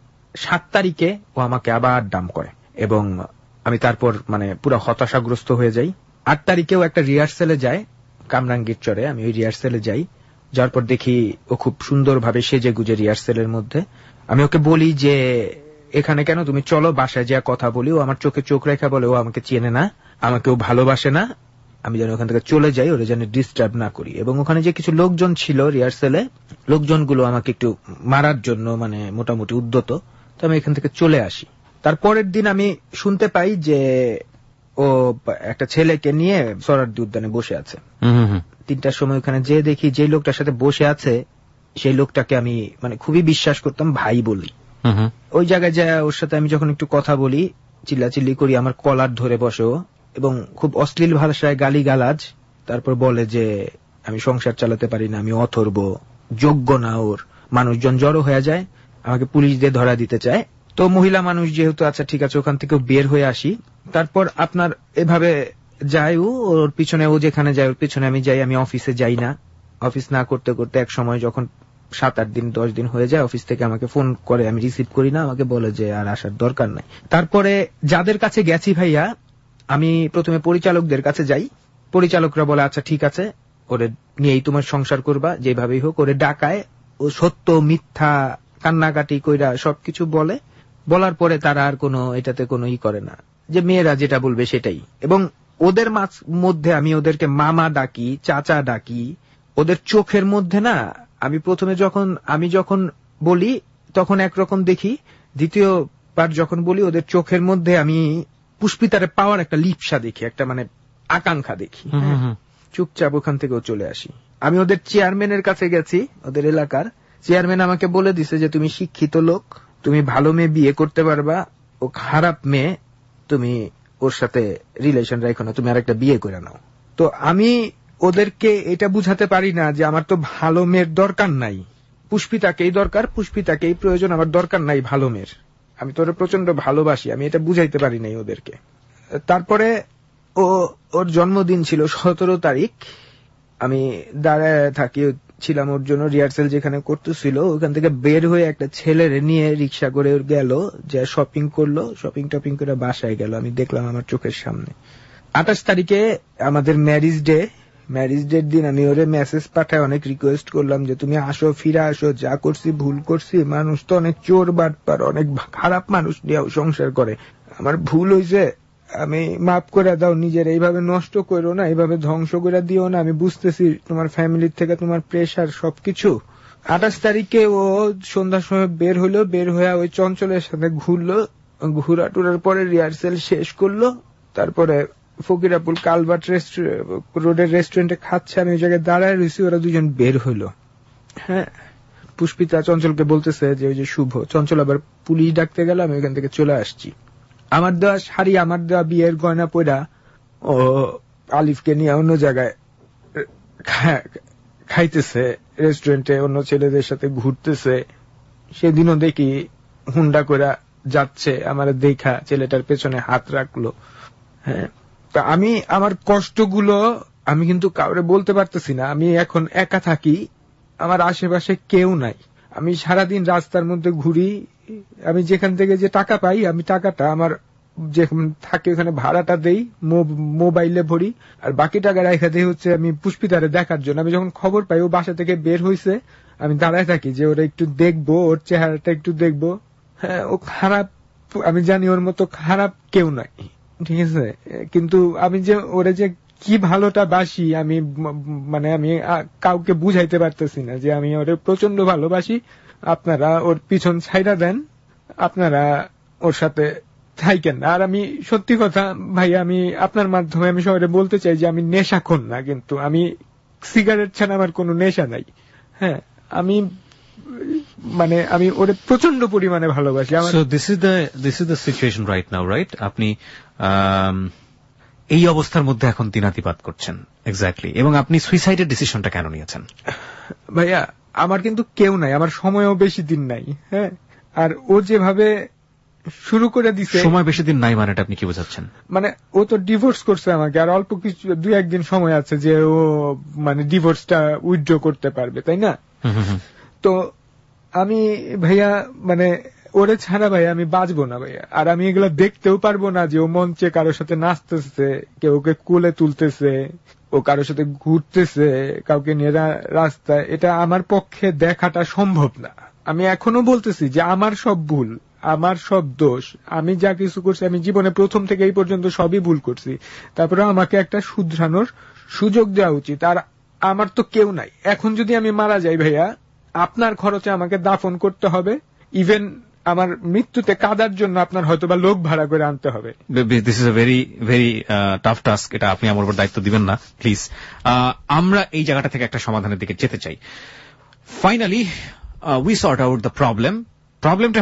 সাত তারিখে ও আমাকে আবার ডাম করে, এবং আমি তারপর মানে পুরো হতাশাগ্রস্ত হয়ে যাই। আট তারিখেও একটা রিহার্সেলে যায় কামরাঙ্গীর চরে, আমি ওই রিহার্সেলে যাই, যাওয়ার পর দেখি ও খুব সুন্দরভাবে সেজে গুজে রিহার্সেলের মধ্যে। আমি ওকে বলি যে এখানে কেন, তুমি চলো বাসায় যা কথা বলি। ও আমার চোখে চোখ রেখা বলে ও আমাকে চেনে না, আমাকেও ভালোবাসে না, আমি যেন ওখান থেকে চলে যাই, ওরা যেন ডিস্টার্ব না করি। এবং ওখানে যে কিছু লোকজন ছিল রিহার্সেলে, লোকজনগুলো আমাকে একটু মারার জন্য মানে মোটামুটি উদ্যত, তো আমি এখান থেকে চলে আসি। তারপরের দিন আমি শুনতে পাই যে ও একটা ছেলেকে নিয়ে সরারদি উদ্যানে বসে আছে। তিনটার সময় ওখানে যে দেখি যে লোকটার সাথে বসে আছে, সেই লোকটাকে আমি মানে খুবই বিশ্বাস করতাম, ভাই বলি। ওই জায়গায় যায় ওর সাথে আমি যখন একটু কথা বলি, চিল্লাচিল্লি করি, আমার কলার ধরে বসে, এবং খুব অশ্লীল ভাষায় গালি গালাজ। তারপর বলে যে আমি সংসার চালাতে পারি না, আমি অথর্ব, যোগ্য না ওর। মানুষজন জড়ো হয়ে যায়, আমাকে পুলিশ দিয়ে ধরা দিতে চায়। তো মহিলা মানুষ যেহেতু, আচ্ছা ঠিক আছে, ওখান থেকে বের হয়ে আসি। তারপর আপনার এভাবে যাই, ওর পিছনে, ও যেখানে যায় ওর পিছনে আমি যাই। আমি অফিসে যাই না, অফিস না করতে করতে এক সময় যখন সাত আট দিন দশ দিন হয়ে যায়, অফিস থেকে আমাকে ফোন করে, আমি রিসিভ করি না, আমাকে বলে যে আর আসার দরকার নাই। তারপরে যাদের কাছে গেছি ভাইয়া, আমি প্রথমে পরিচালকদের কাছে যাই, পরিচালকরা বলে আচ্ছা ঠিক আছে, ওরে নিয়েই তোমার সংসার করবা, যেভাবেই হোক। ওরে ডাকায়, ও সত্য মিথ্যা কান্নাকাটি কইরা সবকিছু বলে। বলার পরে তারা আর কোনো এটাতে কোনো ই করে না, যে মেয়েরা যেটা বলবে সেটাই। এবং ওদের মধ্যে আমি ওদেরকে মামা ডাকি, চাচা ডাকি। ওদের চোখের মধ্যে না, আমি প্রথমে যখন আমি যখন বলি তখন একরকম দেখি, দ্বিতীয়বার যখন বলি ওদের চোখের মধ্যে আমি পুষ্পিতারে পাওয়ার একটা লিপসা দেখি, একটা মানে আকাঙ্ক্ষা দেখি। চুপচাপ ওখান থেকেও চলে আসি। আমি ওদের চেয়ারম্যানের কাছে গেছি, ওদের এলাকার চেয়ারম্যান আমাকে বলে দিছে যে তুমি শিক্ষিত লোক, তুমি ভালো মেয়ে বিয়ে করতে পারবা, ও খারাপ মেয়ে, তুমি ওর সাথে রিলেশন রাখো না, তুমি আর একটা বিয়ে করে নাও। তো আমি ওদেরকে এটা বুঝাতে পারি না যে আমার তো ভালো মেয়ের দরকার নাই, পুষ্পিতাকেই দরকার, পুষ্পিতাকেই প্রয়োজন, আমার দরকার নাই ভালো মেয়ের, আমি তোরে প্রচন্ড ভালোবাসি, আমি এটা বুঝাইতে পারি নাই ওদেরকে। তারপরে ও ওর জন্মদিন ছিল সতেরো তারিখ, আমি দাঁড়ায় থাকি ছিলাম ওর জন্য, রিহার্সেল যেখানে করতেছিল ওখান থেকে বের হয়ে একটা ছেলের নিয়ে রিক্সা করে গেল, যে শপিং করলো, শপিং টপিং করে বাসায় গেল, আমি দেখলাম আমার চোখের সামনে। আঠাশ তারিখে আমাদের ম্যারিজ ডে, ম্যারিজ ডের দিন আমি ওরে মেসেজ পাঠায় অনেক রিকোয়েস্ট করলাম যে তুমি আসো, ফিরে আসো, যা করছি ভুল করছি, মানুষ তো অনেক চোর বাটপার, অনেক খারাপ মানুষ নিয়েও সংসার করে, আমার ভুল হয়েছে, আমি মাফ করে দাও, নিজের এইভাবে নষ্ট করো না, এইভাবে ধ্বংস করে দিও না, আমি বুঝতেছি তোমার ফ্যামিলির থেকে তোমার প্রেশার সবকিছু। আঠাশ তারিখে ও সন্ধ্যার সময় বের হলো, বের হয়ে ওই চঞ্চলের সাথে ঘুরলো, ঘুরা টুরার পরে রিহার্সেল শেষ করলো, তারপরে ফকিরাপুল কালভার্ট রোডের রেস্টুরেন্টে খাচ্ছে, আমি ওই জায়গায় দাঁড়ায় রয়েছি, ওরা দুজন বের হইলো। হ্যাঁ, পুষ্পিতা চঞ্চলকে বলতেছে যে ওই যে শুভ, চঞ্চল আবার পুলিশ ডাকতে গেল, আমি ওখান থেকে চলে আসছি। আমার দেওয়া শাড়ি, আমার দেওয়া বিয়ের গয়না পয়রা ও আলিফকে নিয়ে অন্য জায়গায় খাইতেছে, রেস্টুরেন্টে অন্য ছেলেদের সাথে ঘুরতেছে। সেদিনও দেখি হুন্ডা করে যাচ্ছে, আমার দেখা ছেলেটার পেছনে হাত রাখলো। হ্যাঁ, তা আমি আমার কষ্টগুলো আমি কিন্তু কাউরে বলতে পারতেছি না, আমি এখন একা থাকি, আমার আশেপাশে কেউ নাই, আমি সারাদিন রাস্তার মধ্যে ঘুরি, আমি যেখান থেকে যে টাকা পাই আমি টাকাটা আমার যেখানে থাকে ওখানে ভাড়াটা দেই, মোবাইলে ভরি, আর বাকি টাকা রেখা দেই হচ্ছে আমি পুষ্পিতারে দেখার জন্য। আমি যখন খবর পাই ও বাসা থেকে বের হয়েছে, আমি দাঁড়ায় থাকি যে ওরা একটু দেখবো, ওর চেহারাটা একটু দেখবো। হ্যাঁ, ও খারাপ, আমি জানি ওর মতো খারাপ কেউ নাই, ঠিক আছে, কিন্তু আমি যে ওরে যে কি ভালোটা বাসি, আমি মানে আমি কাউকে বুঝাইতে পারতেছি না যে আমি ওরে প্রচন্ড ভালোবাসি। আপনারা ওর পিছন ছাইড়া দেন, আপনারা ওর সাথে থাইকেন না। আর আমি সত্যি কথা ভাই, আমি আপনার মাধ্যমে আমি সবাই বলতে চাই যে আমি নেশাখোর না, কিন্তু আমি সিগারেট ছাড়া আমার কোনো নেশা নাই। হ্যাঁ, আমি মানে আমি ওরে প্রচন্ড পরিমাণে ভালোবাসি। So this is the this is the situation right now, right? আপনি এই অবস্থার মধ্যে এখন দিনাতিপাত করছেন, এক্স্যাক্টলি। এবং আপনি সুইসাইডের ডিসিশনটা কেন নিয়েছেন? ভাইয়া, আমার কিন্তু কেউ নাই, আমার সময়ও বেশি দিন নাই। হ্যাঁ, আর ও যেভাবে শুরু করে দিছে, সময় বেশি দিন নাই মানে আপনি কি বোঝাচ্ছেন? মানে ও তো ডিভোর্স করছে আমাকে, আর অল্প কিছু দুই একদিন সময় আছে যে ও মানে ডিভোর্সটা উইথড্র করতে পারবে, তাই না? তো আমি ভাইয়া মানে ওরে ছাড়া ভাইয়া আমি বাঁচবো না ভাইয়া। আর আমি এগুলো দেখতেও পারবো না যে ও মঞ্চে কারোর সাথে নাচতেছে, কেউ ওকে কোলে তুলতেছে, ও কারোর সাথে ঘুরতেছে, কাউকে নিয়ে রাস্তায়, এটা আমার পক্ষে দেখাটা সম্ভব না। আমি এখনো বলতেছি যে আমার সব ভুল, আমার সব দোষ, আমি যা কিছু করছি, আমি জীবনে প্রথম থেকে এই পর্যন্ত সবই ভুল করছি, তারপরে আমাকে একটা শুধরানোর সুযোগ দেওয়া উচিত। আর আমার তো কেউ নাই, এখন যদি আমি মারা যাই ভাইয়া, আপনার খরচে আমাকে দাফন করতে হবে, ইভেন আমার মৃত্যুতে কাদার জন্য আপনার হয়তোবা লোক ভাড়া করে আনতে হবে। This is a very very tough task, এটা আপনি আমার উপর দায়িত্ব দিবেন না প্লিজ। আমরা এই জায়গাটা থেকে একটা সমাধানের দিকে যেতে চাই। Finally we sort out the problem. প্রবলেমটা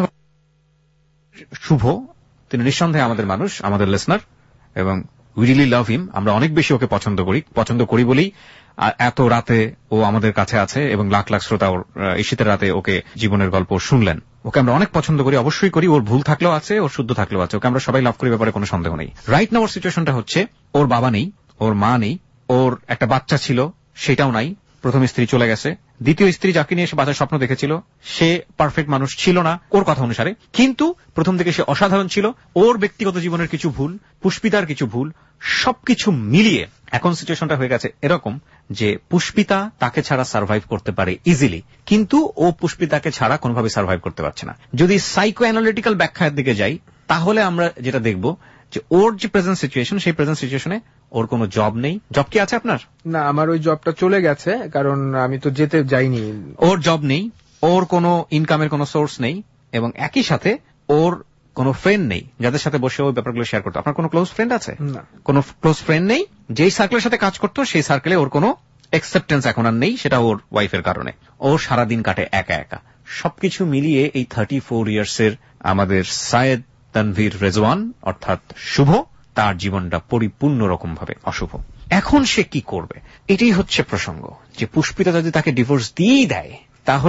শুভ, তিনি নিঃসন্দেহে আমাদের মানুষ, আমাদের লিসনার, এবং উই রিয়েলি লাভ হিম। আমরা অনেক বেশি ওকে পছন্দ করি, পছন্দ করি বলেই এত রাতে ও আমাদের কাছে আছে এবং লাখ লাখ শ্রোতা ওর এই শীতের রাতে ওকে জীবনের গল্প শুনলেন। ওকে আমরা অনেক পছন্দ করি, অবশ্যই করি। ওর ভুল থাকলেও আছে, ওর শুদ্ধ থাকলেও আছে, ওকে আমরা সবাই লাভ করি, ব্যাপারে কোনো সন্দেহ নেই। রাইট নাও ওর সিচুয়েশনটা হচ্ছে ওর বাবা নেই, ওর মা নেই, ওর একটা বাচ্চা ছিল সেটাও নাই, প্রথম স্ত্রী চলে গেছে, দ্বিতীয় স্ত্রী যাকে নিয়ে সে বাচ্চার স্বপ্ন দেখেছিল সে পারফেক্ট মানুষ ছিল না ওর কথা অনুসারে, কিন্তু প্রথম থেকে সে অসাধারণ ছিল। ওর ব্যক্তিগত জীবনের কিছু ভুল, পুষ্পিতার কিছু ভুল, সবকিছু মিলিয়ে এখন সিচুয়েশনটা হয়ে গেছে এরকম যে পুষ্পিতা তাকে ছাড়া সার্ভাইভ করতে পারে ইজিলি, কিন্তু ও পুষ্পিতাকে ছাড়া কোনোভাবে সার্ভাইভ করতে পারছে না। যদি সাইকো অ্যানালিটিক্যাল ব্যাখ্যার দিকে যাই, তাহলে আমরা যেটা দেখব যে ওর যে প্রেজেন্ট সিচুয়েশন, সেই প্রেজেন্ট সিচুয়েশনে ওর কোনো জব নেই। জব কি আছে আপনার? না, আমার ওই জবটা চলে গেছে, কারণ আমি তো যেতে যাইনি। ওর জব নেই, ওর কোনো ইনকামের কোনো সোর্স নেই, এবং একই সাথে ওর কোনো ফ্রেন্ড নেই যাদের সাথে বসে ওই ব্যাপারগুলো শেয়ার করতো। আপনার কোনো ক্লোজ ফ্রেন্ড আছে? না, কোনো ক্লোজ ফ্রেন্ড নেই। যেই সার্কেলের সাথে কাজ করতো সেই সার্কেলে ওর কোনো অ্যাকসেপ্টেন্স এখন আর নেই, সেটা ওর ওয়াইফের কারণে। ও সারাদিন কাটে একা একা। সবকিছু মিলিয়ে এই থার্টি ফোর ইয়ার্স এর আমাদের সায়েদ তানভীর রেজওয়ান অর্থাৎ শুভ, তার জীবনটা পরিপূর্ণ রকম ভাবে অশুভ। এখন সে কি করবে, এটাই হচ্ছে প্রসঙ্গ। যে পুষ্পিতা যদি তাকে ডিভোর্স দিয়েই দেয়, তাহলে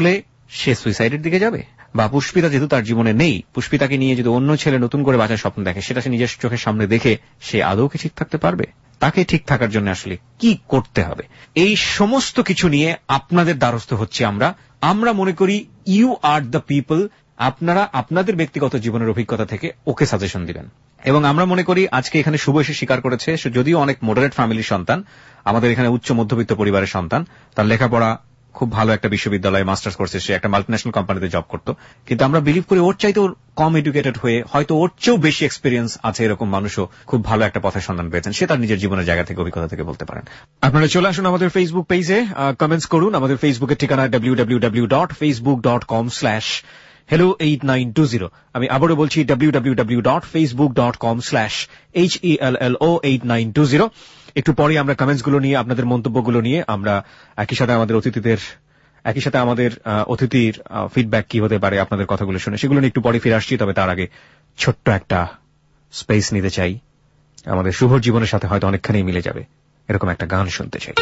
সে সুইসাইডের দিকে যাবে? বা পুষ্পিতা যেহেতু তার জীবনে নেই, পুষ্পিতাকে নিয়ে যদি অন্য ছেলে নতুন করে বাঁচার স্বপ্ন দেখে, সেটা সে নিজের চোখের সামনে দেখে সে আদৌ কি ঠিক থাকতে পারবে? তাকে ঠিক থাকার জন্য আসলে কি করতে হবে? এই সমস্ত কিছু নিয়ে আপনাদের দ্বারস্থ হচ্ছি আমরা। আমরা মনে করি ইউ আর দ্য পিপল। আপনারা আপনাদের ব্যক্তিগত জীবনের অভিজ্ঞতা থেকে ওকে সাজেশন দিবেন। এবং আমরা মনে করি আজকে এখানে শুভ এসে স্বীকার করেছে, সে যদিও অনেক মডারেট ফ্যামিলির সন্তান, আমাদের এখানে উচ্চ মধ্যবিত্ত পরিবারের সন্তান, তার লেখাপড়া খুব ভালো একটা বিশ্ববিদ্যালয়ে মাস্টার্স করছে, সে একটা মাল্টিন্যাশনাল কোম্পানিতে জব করতো, কিন্তু আমরা বিলিভ করি ওর চাইতে ওর কম এডুকেটেড হয়ে হয়তো ওর চেয়েও বেশি এক্সপিরিয়েন্স আছে এরকম মানুষও খুব ভালো একটা পথের সন্ধান পেয়েছেন। সে তার নিজের জীবনের জায়গা থেকে অভিজ্ঞতা থেকে বলতে পারেন। আপনারা চলে আসুন আমাদের ফেসবুক পেজে, কমেন্টস করুন। আমাদের ফেসবুকের ঠিকানা W W W dot Facebook dot com slash hello eight nine two zero. আমি আবারও বলছি W W W dot Facebook dot com slash H E L L O eight nine two zero. একটু পরে আমরা কমেন্টস গুলো নিয়ে, আপনাদের মন্তব্যগুলো নিয়ে, আমরা একই সাথে আমাদের অতিথিদের একই সাথে আমাদের অতিথির ফিডব্যাক কি হতে পারে আপনাদের কথাগুলো শুনে, সেগুলো নিয়ে একটু পরে ফিরে আসছি। তবে তার আগে ছোট্ট একটা স্পেস নিতে চাই। আমাদের শুভর জীবনের সাথে হয়তো অনেকখানি মিলে যাবে এরকম একটা গান শুনতে চাই।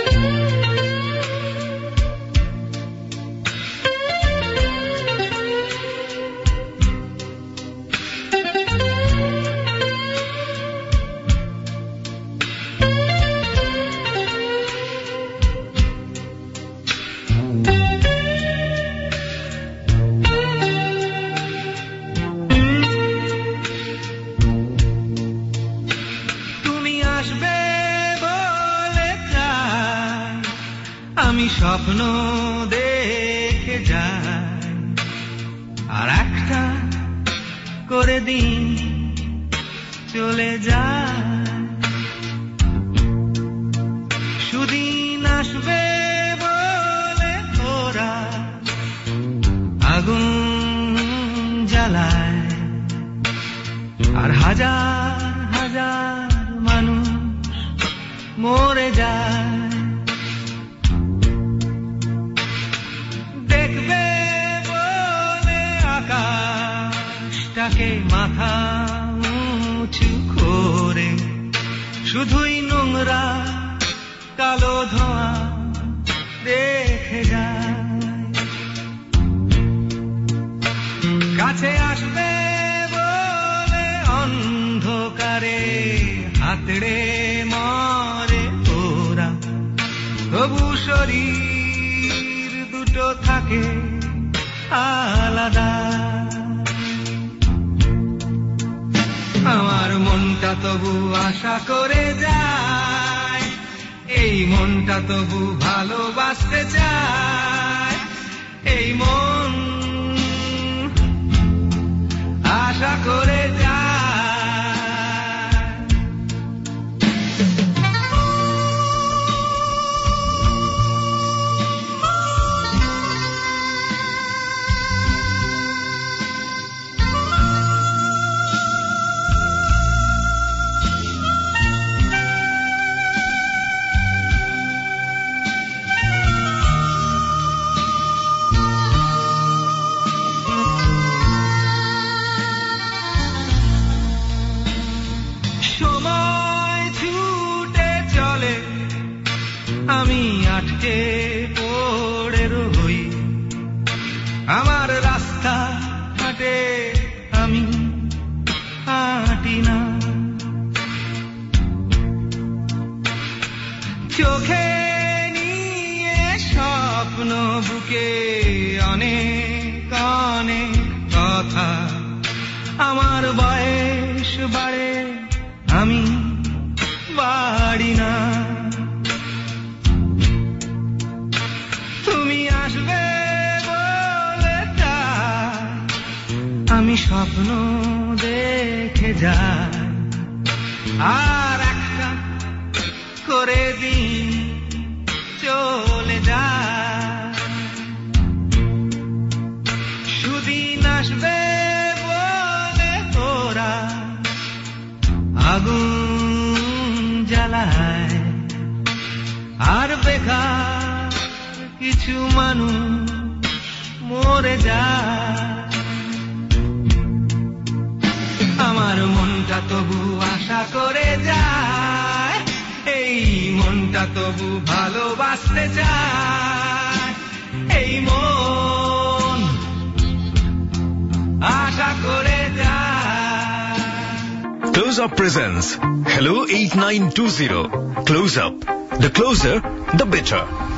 স্বপ্ন দেখে যায় আর একটা করে দিন চলে যায়, সুদিন আসবে বলে ওরা আগুন জ্বালায় আর হাজার হাজার মানুষ মরে যায়। আকাশটাকে মাথা উঁচু করে শুধুই নোংরা কালো ধোঁয়া দেখে যায়। কাছে আসবে বলে অন্ধকারে হাতড়ে মরে ওরা, তবু শরীর দুটো থাকে আলাদা। আমার মনটা তবু আশা করে যায়, এই মনটা তবু ভালোবাসতে চায়, এই মন আশা করে যায়। আমি আটকে পড়ে রই, আমার রাস্তা হাঁটে আমি হাঁটি না, চোখে নিয়ে স্বপ্ন বুকে অনেক অনেক কথা, আমার বয়স বাড়ে আমি বাড়ি না। আমি স্বপ্ন দেখে যাই আর একটা করে দিন চলে যায়, সুদিন আসবে বলে তোরা আগুন জ্বালায় আর বেকার কিছু মানুষ মরে যায়। আমার মনটা তবু আশা করে যায়, এই মনটা তবু ভালোবাসতে চায়, এই মন Close Up presents Hello eight nine two zero. Close Up. The closer, the better.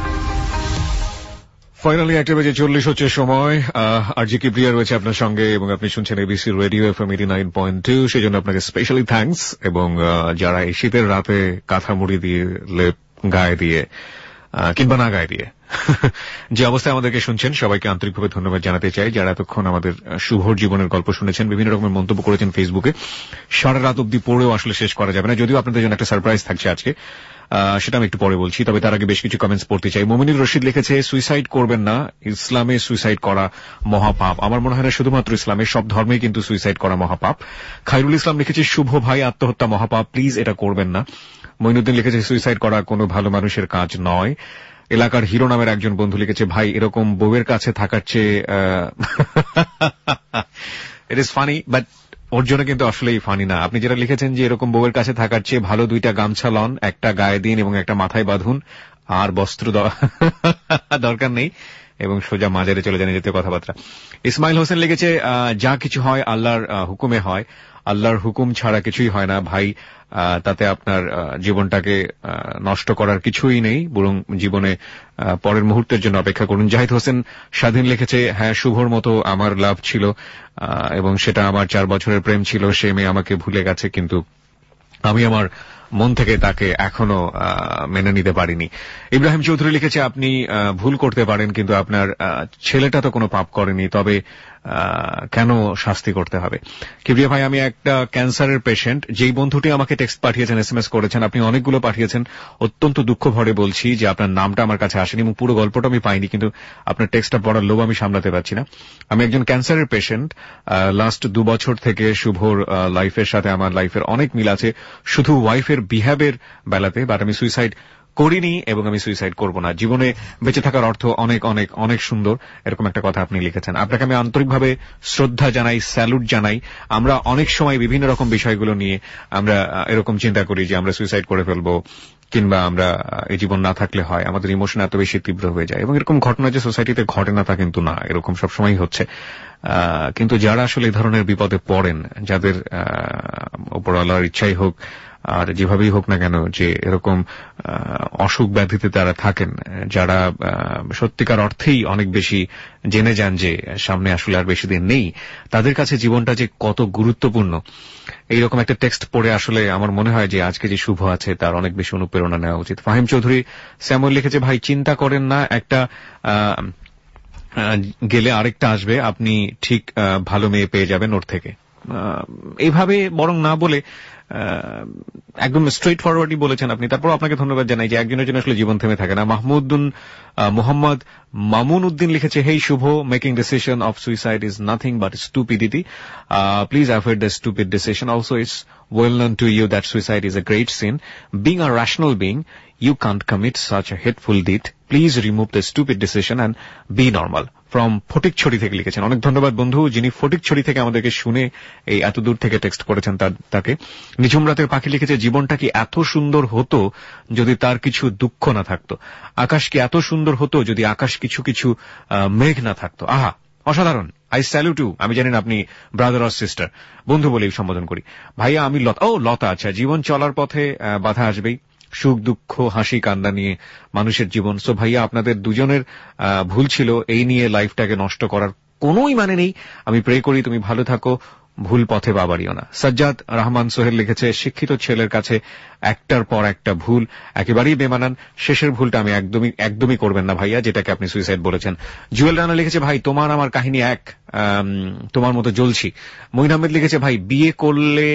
Finally একটা বেজে চল্লিশ হচ্ছে সময়। আর জি কিবরিয়া রয়েছে আপনার সঙ্গে এবং আপনি শুনছেন ABC radio FM eighty nine point two. সেই জন্য আপনাকে স্পেশালি থ্যাঙ্কস। এবং যারা এই শীতের রাতে কাঁথা মুড়ি দিয়ে লেপ গায়ে দিয়ে কিংবা না গায়ে দিয়ে যে অবস্থায় আমাদেরকে শুনছেন সবাইকে আন্তরিকভাবে ধন্যবাদ জানাতে চাই। যারা এতক্ষণ আমাদের শুভর জীবনের গল্প শুনেছেন, বিভিন্ন রকমের মন্তব্য করেছেন ফেসবুকে, সারা রাত অব্দি পড়েও আসলে শেষ করা যাবে না, যদিও আপনাদের জন্য একটা সারপ্রাইজ থাকছে আজকে, সেটা আমি একটু পরে বলছি। তবে তার আগে বেশ কিছু কমেন্টস পড়তে চাই। মোমিনুর রশিদ লিখেছে, সুইসাইড করবেন না, ইসলামে সুইসাইড করা মহাপাপ। আমার মনে হয় না শুধুমাত্র ইসলামে, সব ধর্মেই কিন্তু সুইসাইড করা মহাপাপ। খায়রুল ইসলাম লিখেছে, শুভ ভাই, আত্মহত্যা মহাপাপ, প্লিজ এটা করবেন না। মঈনুদ্দিন লিখেছে, সুইসাইড করা কোনো ভালো মানুষের কাজ নয়। এলাকার হিরো নামের একজন বন্ধু লিখেছে, ভাই এরকম বউয়ের কাছে থাকার চেয়ে ইট ইজ ফানি, বাট ওর জন্য কিন্তু আসলেই ফানি না। আপনি যেটা লিখেছেন যে এরকম বউয়ের কাছে থাকার চেয়ে ভালো দুইটা গামছা লন, একটা গায়ে দিন এবং একটা মাথায় বাঁধুন, আর বস্ত্র দরকার নেই এবং সোজা মাজারে চলে যান, যেতে কথাবার্তা। ইসমাইল হোসেন লিখেছে, যা কিছু হয় আল্লাহর হুকুমে হয়, আল্লাহর হুকুম ছাড়া কিছুই হয় না ভাই। তাতে আপনার জীবনটাকে নষ্ট করার কিছুই নেই, বরং জীবনে পরের মুহূর্তের জন্য অপেক্ষা করুন। জাহিদ হোসেন স্বাধীন লিখেছে, হ্যাঁ শুভর মতো আমার লাভ ছিল এবং সেটা আমার চার বছরের প্রেম ছিল, সে মেয়ে আমাকে ভুলে গেছে, কিন্তু আমি আমার মন থেকে তাকে এখনো মেনে নিতে পারিনি। ইব্রাহিম চৌধুরী লিখেছে, আপনি ভুল করতে পারেন কিন্তু আপনার ছেলেটা তো কোনো পাপ করেনি, তবে কেন শাস্তি করতে হবে? কিবরিয়া ভাই, আমি একটা ক্যান্সারের পেশেন্ট। যেই বন্ধুটি আমাকে টেক্সট পাঠিয়েছেন, এসএমএস করেছেন, আপনি অনেকগুলো পাঠিয়েছেন, অত্যন্ত দুঃখ ভরে বলছি যে আপনার নামটা আমার কাছে আসেনি এবং পুরো গল্পটা আমি পাইনি, কিন্তু আপনার টেক্সটটা পড়ার লোভ আমি সামলাতে পারছি না। আমি একজন ক্যান্সারের পেশেন্ট। লাস্ট দু বছর থেকে শুভর লাইফের সাথে আমার লাইফের অনেক মিল আছে, শুধু ওয়াইফের বিহেভের বেলাতে, বাট আমি সুইসাইড করিনি এবং আমি সুইসাইড করব না। জীবনে বেঁচে থাকার অর্থ অনেক অনেক অনেক সুন্দর, এরকম একটা কথা আপনি লিখেছেন। আপনাকে আমি আন্তরিকভাবে শ্রদ্ধা জানাই, স্যালুট জানাই। আমরা অনেক সময় বিভিন্ন রকম বিষয়গুলো নিয়ে আমরা এরকম চিন্তা করি যে আমরা সুইসাইড করে ফেলবো কিংবা আমরা এই জীবন না থাকলে হয়, আমাদের ইমোশন এত বেশি তীব্র হয়ে যায় এবং এরকম ঘটনা যে সোসাইটিতে ঘটে না তা কিন্তু না, এরকম সবসময় হচ্ছে। কিন্তু যারা আসলে এই ধরনের বিপদে পড়েন, যাদের উপরওয়ালার ইচ্ছাই হোক আর যেভাবেই হোক না কেন, যে এরকম অসুখ ব্যাধিতে তারা থাকেন, যারা সত্যিকার অর্থেই অনেক বেশি জেনে যান যে সামনে আসলে আর বেশি দিন নেই, তাদের কাছে জীবনটা যে কত গুরুত্বপূর্ণ, এইরকম একটা টেক্সট পড়ে আসলে আমার মনে হয় যে আজকে যে শুভ আছে তার অনেক বেশি অনুপ্রেরণা নেওয়া উচিত। ফাহিম চৌধুরী স্যামুয়েল লিখেছে, ভাই চিন্তা করেন না, একটা গেলে আরেকটা আসবে, আপনি ঠিক ভালো মেয়ে পেয়ে যাবেন ওর থেকে। এইভাবে বরং না বলে একদম স্ট্রেট ফরওয়ার্ডই বলেছেন আপনি। তারপর আপনাকে ধন্যবাদ জানাই যে একজনের জন্য আসলে জীবন থেমে থাকে না। মাহমুদুন মোহাম্মদ মামুন উদ্দিন লিখেছে, hey Shuvo, making decision of suicide is nothing but stupidity, please avoid the stupid decision. Also it's well known to you that suicide is a great sin. Being a rational being, you can't commit such a hateful deed. Please remove the stupid decision and be normal. From Fatikchhari থেকে লিখেছেন। অনেক ধন্যবাদ বন্ধু, যিনি ফটিকছড়ি থেকে আমাদেরকে শুনে এই এত দূর থেকে টেক্সট করেছেন তাকে। নিঝুম রাতের পাখি লিখেছে, জীবনটা কি এত সুন্দর হতো যদি তার কিছু দুঃখ না থাকতো? আকাশ কি এত সুন্দর হতো যদি আকাশ কিছু কিছু মেঘ না থাকতো? আহা, অসাধারণ। I salute you. আমি জানি না আপনি ব্রাদার অর সিস্টার, বন্ধু বলেই সম্বোধন করি। ভাইয়া আমি লতা। ও লতা, আচ্ছা। জীবন চলার পথে বাধা আসবেই, সুখ দুঃখ হাসি কান্না নিয়ে মানুষের জীবন। সো ভাইয়া, আপনাদের দুজনের ভুল ছিল, এই নিয়ে লাইফটাকে নষ্ট করার কোনোই মানে নেই। আমি প্রে করি তুমি ভালো থাকো, ভুল পথে বাবাড়িও না। সাজ্জাদ রহমান সোহেল লিখেছে, শিক্ষিত ছেলের কাছে একটার পর একটা ভুল, একেবারেই বেমানান। শেষের ভুলটা আমি একদমই একদমই করবেন না ভাইয়া, যেটাকে আপনি সুইসাইড বলেছেন। জুয়েল রানা লিখেছে, ভাই তোমার আমার কাহিনী এক, তোমার মতো জ্বলছি। মঈন আহমেদ লিখেছে, ভাই বিয়ে করলে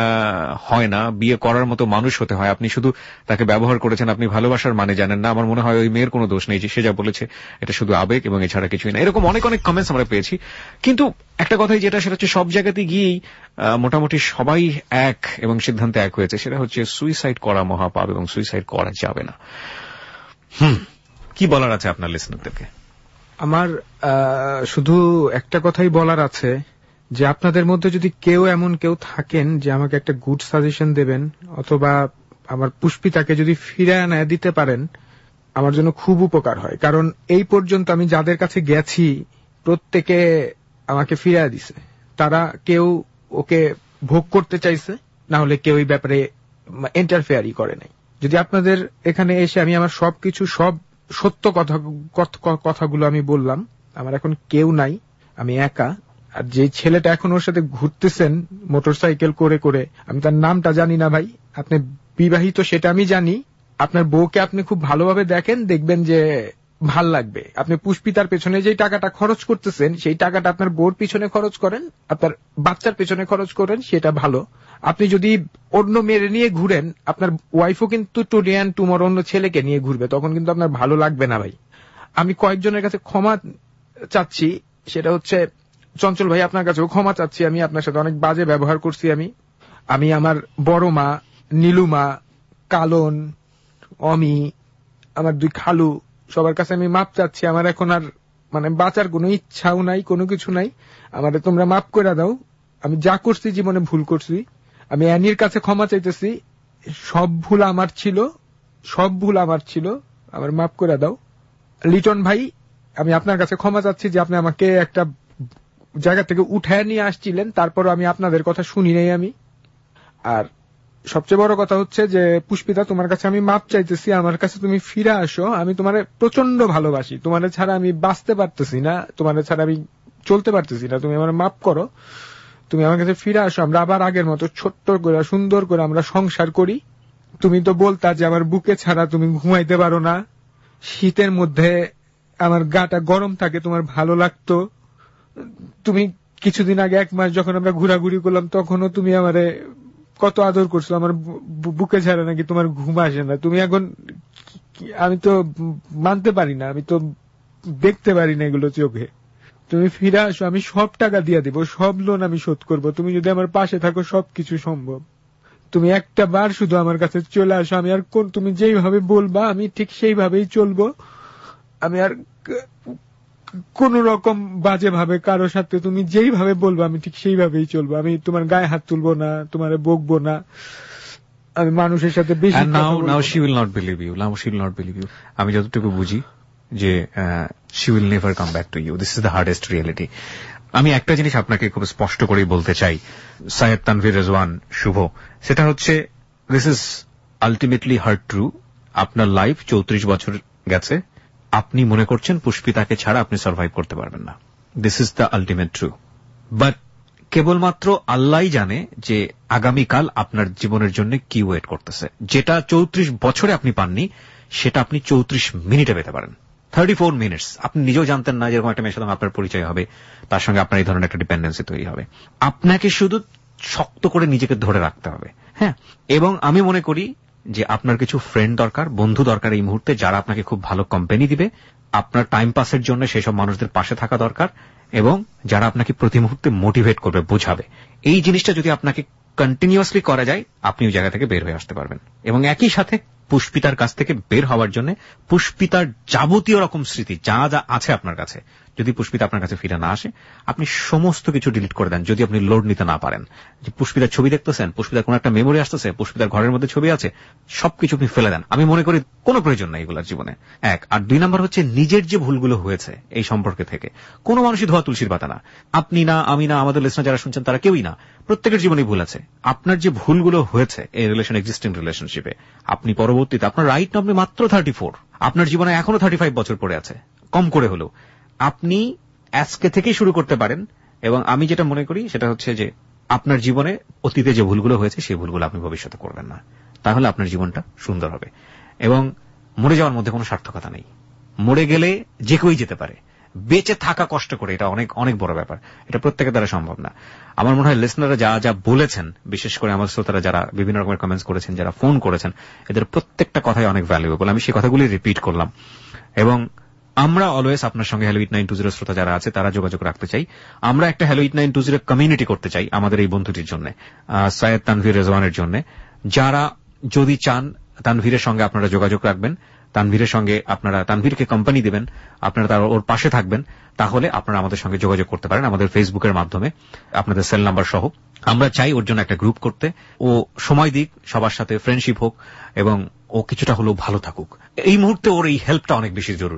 হয় না, বিয়ে করার মতো মানুষ হতে হয়। আপনি শুধু তাকে ব্যবহার করেছেন, আপনি ভালোবাসার মানে জানেন না। আমার মনে হয় ওই মেয়ের কোনো দোষ নেই, যে সে যা বলেছে এটা শুধু আবেগ এবং এছাড়া কিছুই না। এরকম অনেক অনেক কমেন্টস আমরা পেয়েছি, কিন্তু একটা কথাই যেটা, সেটা হচ্ছে সব জায়গাতে গিয়েই মোটামুটি সবাই এক এবং সিদ্ধান্তে এক হয়েছে, সেটা হচ্ছে সুইসাইড করা মহাপাপ এবং সুইসাইড করা যাবে না। হুম, কি বলার আছে আপনার লিসনারদেরকে? আমার শুধু একটা কথাই বলার আছে, যে আপনাদের মধ্যে যদি কেউ এমন কেউ থাকেন যে আমাকে একটা গুড সাজেশন দেবেন, অথবা আমার পুষ্পিতাকে যদি ফিরে আনা দিতে পারেন, আমার জন্য খুব উপকার হয়। কারণ এই পর্যন্ত আমি যাদের কাছে গেছি প্রত্যেকে আমাকে ফিরিয়ে দিছে। তারা কেউ ওকে ভোগ করতে চাইছে, না হলে কেউ এই ব্যাপারে ইন্টারফেয়ারই করে নাই। যদি আপনাদের এখানে এসে আমি আমার সবকিছু সব সত্য কথা কথাগুলো আমি বললাম, আমার এখন কেউ নাই, আমি একা, আর যে ছেলেটা এখন ওর সাথে ঘুরতেছেন মোটরসাইকেল করে করে, আমি তার নামটা জানি না ভাই, আপনি বিবাহিত সেটা আমি জানি, আপনার বউকে আপনি খুব ভালোভাবে দেখেন, দেখবেন যে ভাল লাগবে। আপনি পুষ্পিতার পেছনে যে টাকাটা খরচ করতেছেন সেই টাকাটা আপনার বউর পিছনে খরচ করেন, আপনার বাচ্চার পেছনে খরচ করেন, সেটা ভালো। আপনি যদি অন্য মেয়ে নিয়ে ঘুরেন, আপনার ওয়াইফও কিন্তু টুডে অ্যান্ড টুমরো অন্য ছেলেকে নিয়ে ঘুরবে, তখন কিন্তু আপনার ভালো লাগবে না ভাই। আমি কয়েকজনের কাছে ক্ষমা চাচ্ছি, সেটা হচ্ছে চঞ্চল ভাই, আপনার কাছেও ক্ষমা চাচ্ছি, আমি আপনার সাথে অনেক বাজে ব্যবহার করছি। আমি আমি আমার বড় মা, নীলুমা, কালন, অমি, আমার দুই খালু, সবার কাছে আমি মাপ চাচ্ছি। আমার এখন আর মানে বাঁচার কোনো ইচ্ছাও নাই, কোনো কিছু নাই, আমাদের তোমরা মাপ করে দাও। আমি যা করছি জীবনে ভুল করছি, আমি অ্যানির কাছে ক্ষমা চাইতেছি, সব ভুল আমার ছিল, সব ভুল আমার ছিল, আমার মাপ করে দাও। লিটন ভাই, আমি আপনার কাছে ক্ষমা চাচ্ছি যে আপনি আমাকে একটা জায়গা থেকে উঠায় নিয়ে আসছিলেন, তারপর আমি আপনাদের কথা শুনি নাই আমি। আর সবচেয়ে বড় কথা হচ্ছে যে পুষ্পিতা, তোমার কাছে আমি মাপ চাইতেছি, আমার কাছে তুমি ফিরে আসো, আমি তোমারে প্রচন্ড ভালোবাসি, তোমার ছাড়া আমি বাঁচতে পারতেছি না, তোমার ছাড়া আমি চলতে পারতেছি না, তুমি আমার মাপ করো, তুমি আমার কাছে ফিরে আসো, আমরা আবার আগের মতো ছোট্ট করে সুন্দর করে আমরা সংসার করি। তুমি তো বলতা যে আমার বুকে ছাড়া তুমি ঘুমাইতে পারো না, শীতের মধ্যে আমার গাটা গরম থাকে, তোমার ভালো লাগতো। তুমি কিছুদিন আগে এক মাস যখন আমরা ঘোরাঘুরি করলাম, তখনও তুমি আমারে কত আদর করছো, আমার বুকে ছাড়া নাকি তোমার ঘুম আসে না। তুমি এখন, আমি তো মানতে পারি না, আমি তো দেখতে পারি না এগুলো চোখে। তুমি ফিরে আসো, আমি সব টাকা দিয়ে দিব, সব লোন আমি শোধ করব, তুমি যদি আমার পাশে থাকো সবকিছু সম্ভব। তুমি একটা বার শুধু আমার কাছে চলে আসো, আমি আর কোন, তুমি যেইভাবে বলবা আমি ঠিক সেইভাবেই চলবো। আমি আর কোন রকম বাজে ভাবে কারো সাথে, তুমি যেইভাবে বলবো আমি ঠিক সেইভাবেই চলবো। আমি তোমার গায়ে হাত তুলবো না, তোমার বকবো না, আমি মানুষের সাথে বেশি। Now she will not believe you, now she will not believe you. আমি যতটুকু বুঝি যে she will never come back to you, this is the hardest reality. আমি একটা জিনিস আপনাকে খুব স্পষ্ট করেই বলতে চাই, সাইয়েদ তানভীর রেজওয়ান শুভ, সেটা হচ্ছে this is ultimately hard true. আপনার লাইফ চৌত্রিশ বছর গেছে, আপনি মনে করছেন পুষ্পিতাকে ছাড়া আপনি সার্ভাইভ করতে পারবেন না, this is the ultimate true. But কেবলমাত্র আল্লাহই জানে যে আগামীকাল আপনার জীবনের জন্য কি ওয়েট করতেছে। যেটা চৌত্রিশ বছরে আপনি পাননি, সেটা আপনি চৌত্রিশ মিনিটে পেতে পারেন, থার্টি ফোর মিনিটস। আপনি নিজেও জানতেন না যেরকম একটা মেয়ের সাথে আপনার পরিচয় হবে, তার সঙ্গে আপনার এই ধরনের একটা ডিপেন্ডেন্সি তৈরি হবে। আপনাকে শুধু শক্ত করে নিজেকে ধরে রাখতে হবে, হ্যাঁ। এবং আমি মনে করি যে আপনার কিছু ফ্রেন্ড দরকার, বন্ধু দরকার এই মুহূর্তে, যারা আপনাকে খুব ভালো কোম্পানি দিবে, আপনার টাইম পাসের জন্য সেসব মানুষদের পাশে থাকা দরকার, এবং যারা আপনাকে প্রতি মুহূর্তে মোটিভেট করবে, বোঝাবে। এই জিনিসটা যদি আপনাকে কন্টিনিউয়াসলি করা যায়, আপনি ওই জায়গা থেকে বের হয়ে আসতে পারবেন। এবং একই সাথে পুষ্পিতার কাছ থেকে বের হওয়ার জন্য পুষ্পিতার যাবতীয় রকম স্মৃতি যা যা আছে আপনার কাছে, যদি পুষ্পিতা আপনার কাছে ফিরে না আসে, আপনি সমস্ত কিছু ডিলিট করে দেন। যদি আপনি লোড নিতে না পারেন, যে পুষ্পিতার ছবি দেখতেছেন, পুষ্পিতার কোন একটা মেমোরি আসতেছে, পুষ্পিতার ঘরের মধ্যে ছবি আছে, সবকিছু আপনি ফেলে দেন। আমি মনে করি কোনো প্রয়োজন নাই এগুলোর জীবনে, এক। আর দুই নম্বর হচ্ছে নিজের যে ভুলগুলো হয়েছে এই সম্পর্কে থেকে, কোনো মানুষই ধোয়া তুলসীর পাতা না, আপনি না, আমি না, আমাদের লিসনার যারা শুনছেন তারা কেউই না, প্রত্যেকের জীবনে ভুল আছে। আপনার যে ভুলগুলো হয়েছে এই রিলেশন, এক্সিস্টিং রিলেশনশিপে, আপনি পরবর্তীতে, আপনার রাইট না, আপনি মাত্র থার্টি ফোর, আপনার জীবনে এখনো থার্টি ফাইভ বছর পড়ে আছে, কম করে হলেও আপনি আজকে থেকেই শুরু করতে পারেন। এবং আমি যেটা মনে করি সেটা হচ্ছে যে আপনার জীবনে অতীতে যে ভুলগুলো হয়েছে সেই ভুলগুলো আপনি ভবিষ্যতে করবেন না, তাহলে আপনার জীবনটা সুন্দর হবে। এবং মরে যাওয়ার মধ্যে কোনো সার্থকতা নেই, মরে গেলে যে কেউই যেতে পারে, বেঁচে থাকা কষ্ট করে এটা অনেক অনেক বড় ব্যাপার, এটা প্রত্যেকের দ্বারা সম্ভব না। আমার মনে হয় লিসনাররা যা যা বলেছেন, বিশেষ করে আমার শ্রোতারা যারা বিভিন্ন রকমের কমেন্টস করেছেন, যারা ফোন করেছেন, এদের প্রত্যেকটা কথাই অনেক ভ্যালুয়েবল। আমি সেই কথাগুলি রিপিট করলাম। এবং আমরা অলওয়েজ আপনার সঙ্গে hello eight nine two zero শ্রোতা যারা আছে তারা যোগাযোগ রাখতে চাই। আমরা একটা hello eight nine two zero community করতে চাই আমাদের এই বন্ধুটির জন্য, সাইয়েদ তানভীর রেজওয়ানের জন্য। যারা যদি চান তানভীরের সঙ্গে আপনারা যোগাযোগ রাখবেন, তানভীরের সঙ্গে আপনারা তানভীরকে কোম্পানি দেবেন, আপনারা তার ওর পাশে থাকবেন, তাহলে আপনারা আমাদের সঙ্গে যোগাযোগ করতে পারেন আমাদের ফেসবুকের মাধ্যমে, আপনাদের সেল নাম্বার সহ। আমরা চাই ওর জন্য একটা গ্রুপ করতে, ও সময় দিক, সবার সাথে ফ্রেন্ডশিপ হোক, এবং ও কিছুটা হলেও ভালো থাকুক। এই মুহূর্তে ওর এই হেল্পটা অনেক বেশি জরুরি।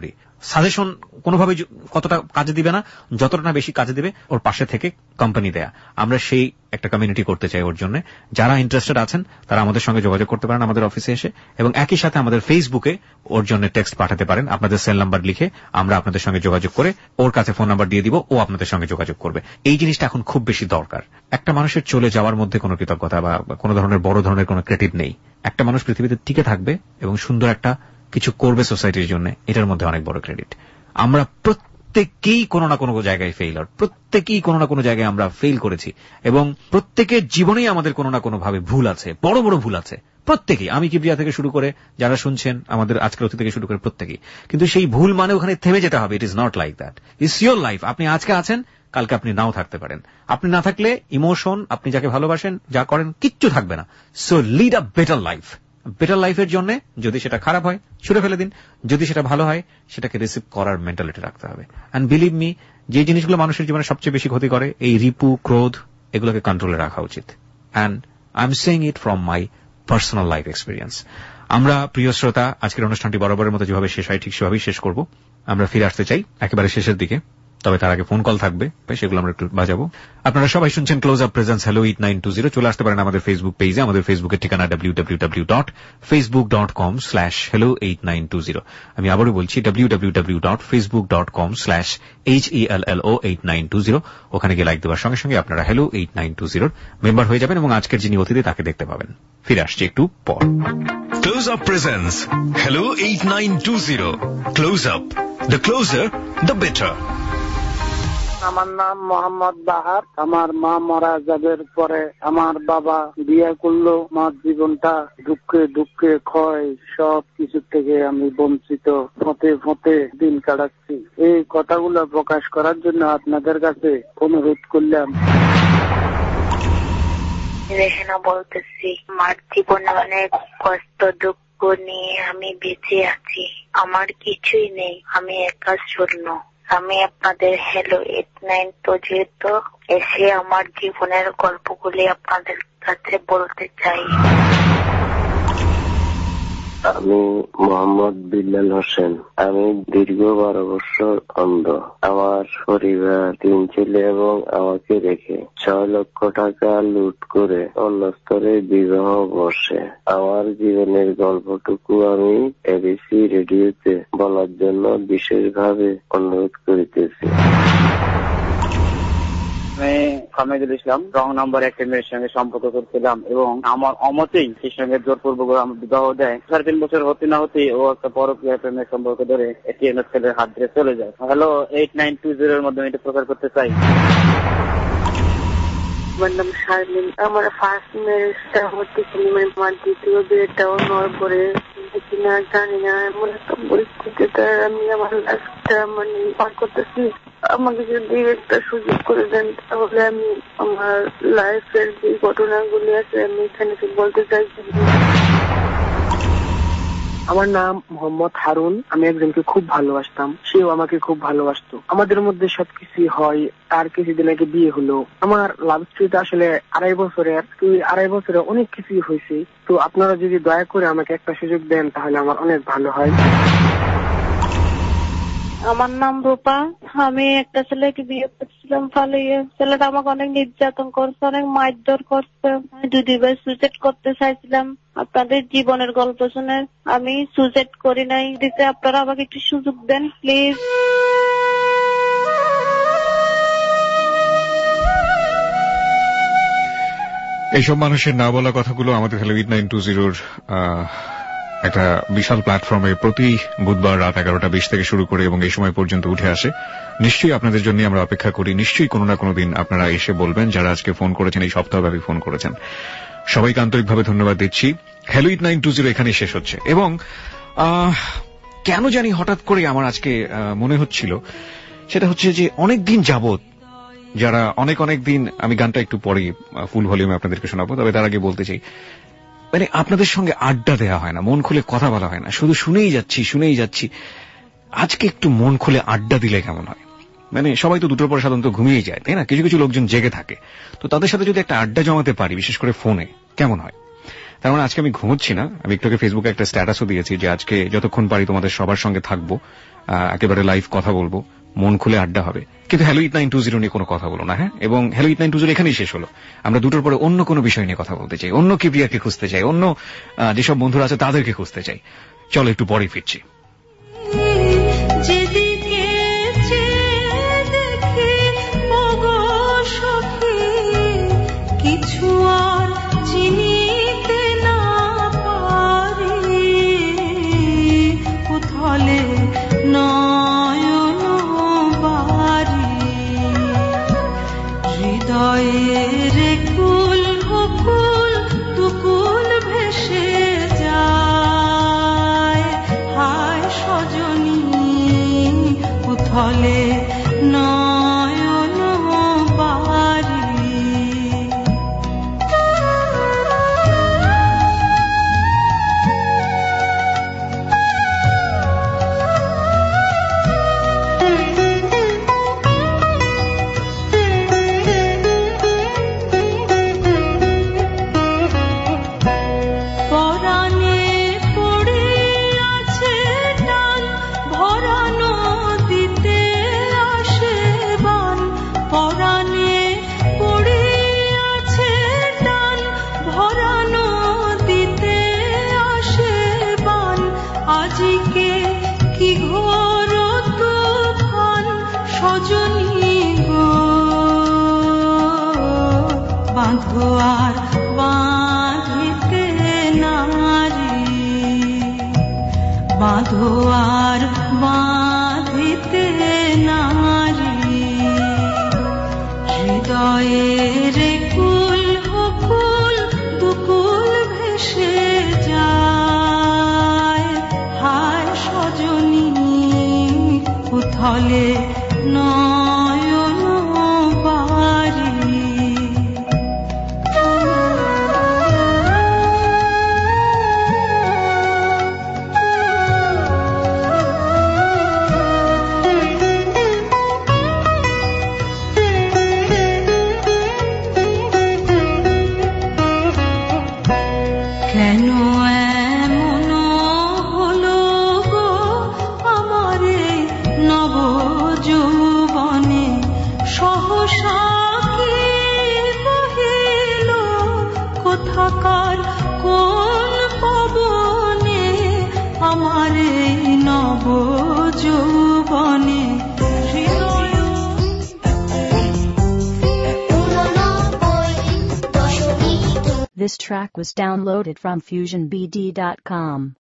সাজেশন কোনোভাবে কতটা কাজে দিবে না, যতটা না বেশি কাজে দিবে ওর পাশে থেকে কোম্পানি দেয়া। আমরা সেই একটা কমিউনিটি করতে চাই ওর জন্য। যারা ইন্টারেস্টেড আছেন তারা আমাদের সঙ্গে যোগাযোগ করতে পারেন আমাদের অফিসে এসে, এবং একই সাথে আমাদের ফেসবুকে ওর জন্য টেক্সট পাঠাতে পারেন আপনাদের সেল নাম্বার লিখে। আমরা আপনাদের সঙ্গে যোগাযোগ করে ওর কাছে ফোন নাম্বার দিয়ে দিব, ও আপনাদের সঙ্গে যোগাযোগ করবে। এই জিনিসটা এখন খুব বেশি দরকার। একটা মানুষের চলে যাওয়ার মধ্যে কোনো কৃতজ্ঞতা বা কোনো ধরনের বড় ধরনের কোনো ক্রেডিট নেই। একটা মানুষ পৃথিবীতে টিকে থাকবে এবং সুন্দর একটা কিছু করবে সোসাইটির জন্য, এটার মধ্যে অনেক বড় ক্রেডিট। আমরা প্রত্যেকেই কোনো না কোনো জায়গায় ফেইলার, প্রত্যেকেই কোনো না কোনো জায়গায় আমরা ফেইল করেছি, এবং প্রত্যেকের জীবনেই আমাদের কোনো না কোনো ভাবে ভুল আছে, বড় বড় ভুল আছে প্রত্যেকেই। আমি কিবরিয়া থেকে শুরু করে যারা শুনছেন আমাদের আজকের অতিথি থেকে শুরু করে প্রত্যেকেই। কিন্তু সেই ভুল মানে ওখানে থেমে যেতে হবে। It is not like that. It's your life. আপনি আজকে আছেন, কালকে আপনি নাও থাকতে পারেন। আপনি না থাকলে ইমোশন, আপনি যাকে ভালোবাসেন, যা করেন, কিচ্ছু থাকবে না। So lead a better life. Better লাইফের জন্য যদি সেটা খারাপ হয় ছুড়ে ফেলে দিন, যদি সেটা ভালো হয় সেটাকে রিসিভ করার মেন্টালিটি রাখতে হবে। অ্যান্ড বিলিভ মি, যে জিনিসগুলো মানুষের জীবনে সবচেয়ে বেশি ক্ষতি করে, এই রিপু, ক্রোধ, এগুলোকে কন্ট্রোলে রাখা উচিত। And I am saying it from my personal life experience. আমরা প্রিয় শ্রোতা, আজকের অনুষ্ঠানটি বরাবরের মতো যেভাবে শেষ হয় ঠিক সেভাবেই শেষ করব। আমরা ফিরে আসতে চাই একেবারে শেষের দিকে, তবে তার আগে ফোন কল থাকবে, সেগুলো আমরা একটু বাজাবো। আপনারা সবাই শুনছেন close up presence hello eight nine two zero. চলে আসতে পারেন আমাদের ফেসবুক পেজে। আমাদের ফেসবুকের ঠিকানা W W W dot Facebook dot com slash hello eight nine two zero. আমি আবারও বলছি W W W dot Facebook dot com slash H E L L O eight nine two zero. ওখানে গিয়ে লাইক দেওয়ার সঙ্গে সঙ্গে আপনারা হ্যালো এইট নাইন টু জিরোর মেম্বার হয়ে যাবেন এবং আজকের যিনি অতিথি তাকে দেখতে পাবেন। ফিরে আসছি একটু পর। Close Up presents Hello eight nine two zero. Close Up. The closer, the better. আমার নাম মোহাম্মদ বাহার। আমার মা মারা যাবার পরে আমার বাবা বিয়ে করলো। আমার জীবনটা দুঃখে দুঃখে ক্ষয়, সব কিছু থেকে আমি বঞ্চিত, ফতে ফতে দিন কাটাচ্ছি। এই কথাগুলো প্রকাশ করার জন্য আপনাদের কাছে অনুরোধ করলাম। রেহেনা বলতেছি। আমার জীবনে অনেক কষ্ট দুঃখ নিয়ে আমি বেঁচে আছি। আমার কিছুই নেই, আমি একা শূন্য। আমি আপনাদের hello eight nine two zero এসে আমার জীবনের গল্পগুলি আপনাদের কাছে বলতে চাই। আমি মোহাম্মদ বিল্লাল হোসেন। আমি দীর্ঘ বারো বছর অন্ধ। আমার পরিবার তিন ছেলে এবং আমাকে রেখে ছয় লক্ষ টাকা লুট করে অন্য স্তরে বিবাহ বসে। আমার জীবনের গল্পটুকু আমি এবিসি রেডিওতে বলার জন্য বিশেষভাবে অনুরোধ করিতেছি। আমি হামিদুল ইসলাম। রং নাম্বার একটা মেয়ের সঙ্গে সম্পর্ক করছিলাম এবং আমার অমতেই সেই সঙ্গে জোরপূর্বক আমার বিবাহ দেয়। সাড়ে তিন বছর হতে না হতে ও একটা পরকীয়া প্রেমের সম্পর্ক ধরে এটিএম এর ছেলের হাত ধরে চলে যায়। Hello eight nine two zero এর মাধ্যমে এটা প্রকার করতে চাই। আমার নাম শারমিন। আমার ফার্স্ট ম্যারেজটা হচ্ছে আমার দ্বিতীয় বিয়েটাও নয় করে কিনা জানি না, এমন একটা পরিস্থিতিতে আমি আমার লাইফটা মানে পার করতেছি। আমাকে যদি একটা সুযোগ করে দেন তাহলে আমি আমার লাইফের যে ঘটনাগুলি আছে আমি এখানে বলতে চাইছি। আমার নাম মোহাম্মদ হারুন। আমি একজনকে খুব ভালোবাসতাম, সেও আমাকে খুব ভালোবাসতো। আমাদের মধ্যে সবকিছু হয়। তার কিছুদিন আগে বিয়ে হলো। আমার লাভ স্টোরিটা আসলে আড়াই বছরের। তো আড়াই বছরে অনেক কিছুই হয়েছে। তো আপনারা যদি দয়া করে আমাকে একটা সুযোগ দেন তাহলে আমার অনেক ভালো হয়। আমার নাম রূপা। আমি একটা ছেলেকে বিয়ে করছিলাম পালিয়ে। ছেলেটা আমাকে অনেক নির্যাতন করছে, অনেক মারধর করছে। আমি দুই দুইবার সুইসাইড করতে চাইছিলাম। আপনাদের জীবনের গল্প শুনে আমি সুইসাইড করি নাই। দিতে আপনারা আমাকে একটু সুযোগ দেন প্লিজ। এইসব মানুষের না বলা কথাগুলো আমাদের হ্যালো এইট নাইন টু জিরোর একটা বিশাল প্ল্যাটফর্মে প্রতি বুধবার রাত এগারোটা বিশ থেকে শুরু করে এবং এই সময় পর্যন্ত উঠে আসে। নিশ্চয়ই আপনাদের জন্য আমরা অপেক্ষা করি। নিশ্চয়ই কোনো না কোনো দিন আপনারা এসে বলবেন, যারা আজকে ফোন করেছেন, এই সপ্তাহব্যাপী ফোন করেছেন, সবাইকে আন্তরিকভাবে ধন্যবাদ দিচ্ছি। Hello eight nine two zero এখানেই শেষ হচ্ছে। এবং কেন জানি হঠাৎ করে আমার আজকে মনে হচ্ছিল, সেটা হচ্ছে যে অনেক দিন যাবত যারা অনেক অনেক দিন, আমি গানটা একটু পরে ফুল ভলিউমে আপনাদেরকে শোনাবো, তবে তার আগে বলতে চাই, মানে আপনাদের সঙ্গে আড্ডা দেওয়া হয় না, মন খুলে কথা বলা হয় না, শুধু শুনেই যাচ্ছি শুনেই যাচ্ছি। আজকে একটু মন খুলে আড্ডা দিলে কেমন হয়? মানে সবাই তো দুটোর পর সাধারণত ঘুমিয়ে যায়, তাই না? কিছু কিছু লোকজন জেগে থাকে। তো তাদের সাথে যদি একটা আড্ডা জমাতে পারি, বিশেষ করে ফোনে, কেমন হয়? তার মানে আজকে আমি ঘুমোচ্ছি না। আমি একটু ফেসবুকে একটা স্ট্যাটাসও দিয়েছি যে আজকে যতক্ষণ পারি তোমাদের সবার সঙ্গে থাকবো, একেবারে লাইভ কথা বলবো, মন খুলে আড্ডা হবে, কিন্তু hello eight nine two zero নিয়ে কোনো কথা বলো না। হ্যাঁ, এবং hello eight nine two zero এখানেই শেষ হলো। আমরা দুটোর পরে অন্য কোনো বিষয় নিয়ে কথা বলতে চাই, অন্য কিবরিয়াকে খুঁজতে চাই, অন্য যেসব বন্ধুরা আছে তাদেরকে খুঁজতে চাই। চলো একটু পরে ফিরছি। কিছু আর চিনিতে না পারি, উথলে নয়ন বাড়ি, হৃদয়ের কুল কুল দুকুল ভেসে যায়, হায় সজনী উথলে নয়ন বাড়ি। বাঁধো আর বাঁধিতে নারী, বাঁধো আর বাঁধিতে নারী, হৃদয়ের কুল কুল দুকুল ভেসে যায়, হায় সজনী উথলে নয়ন বাড়ি। কেন এমন হলো গো আমার নব যৌবনে, সহসা কি বহিল কোথাকার কোন পবনে, আমার নব যৌবনে। This track was downloaded from fusion b d dot com.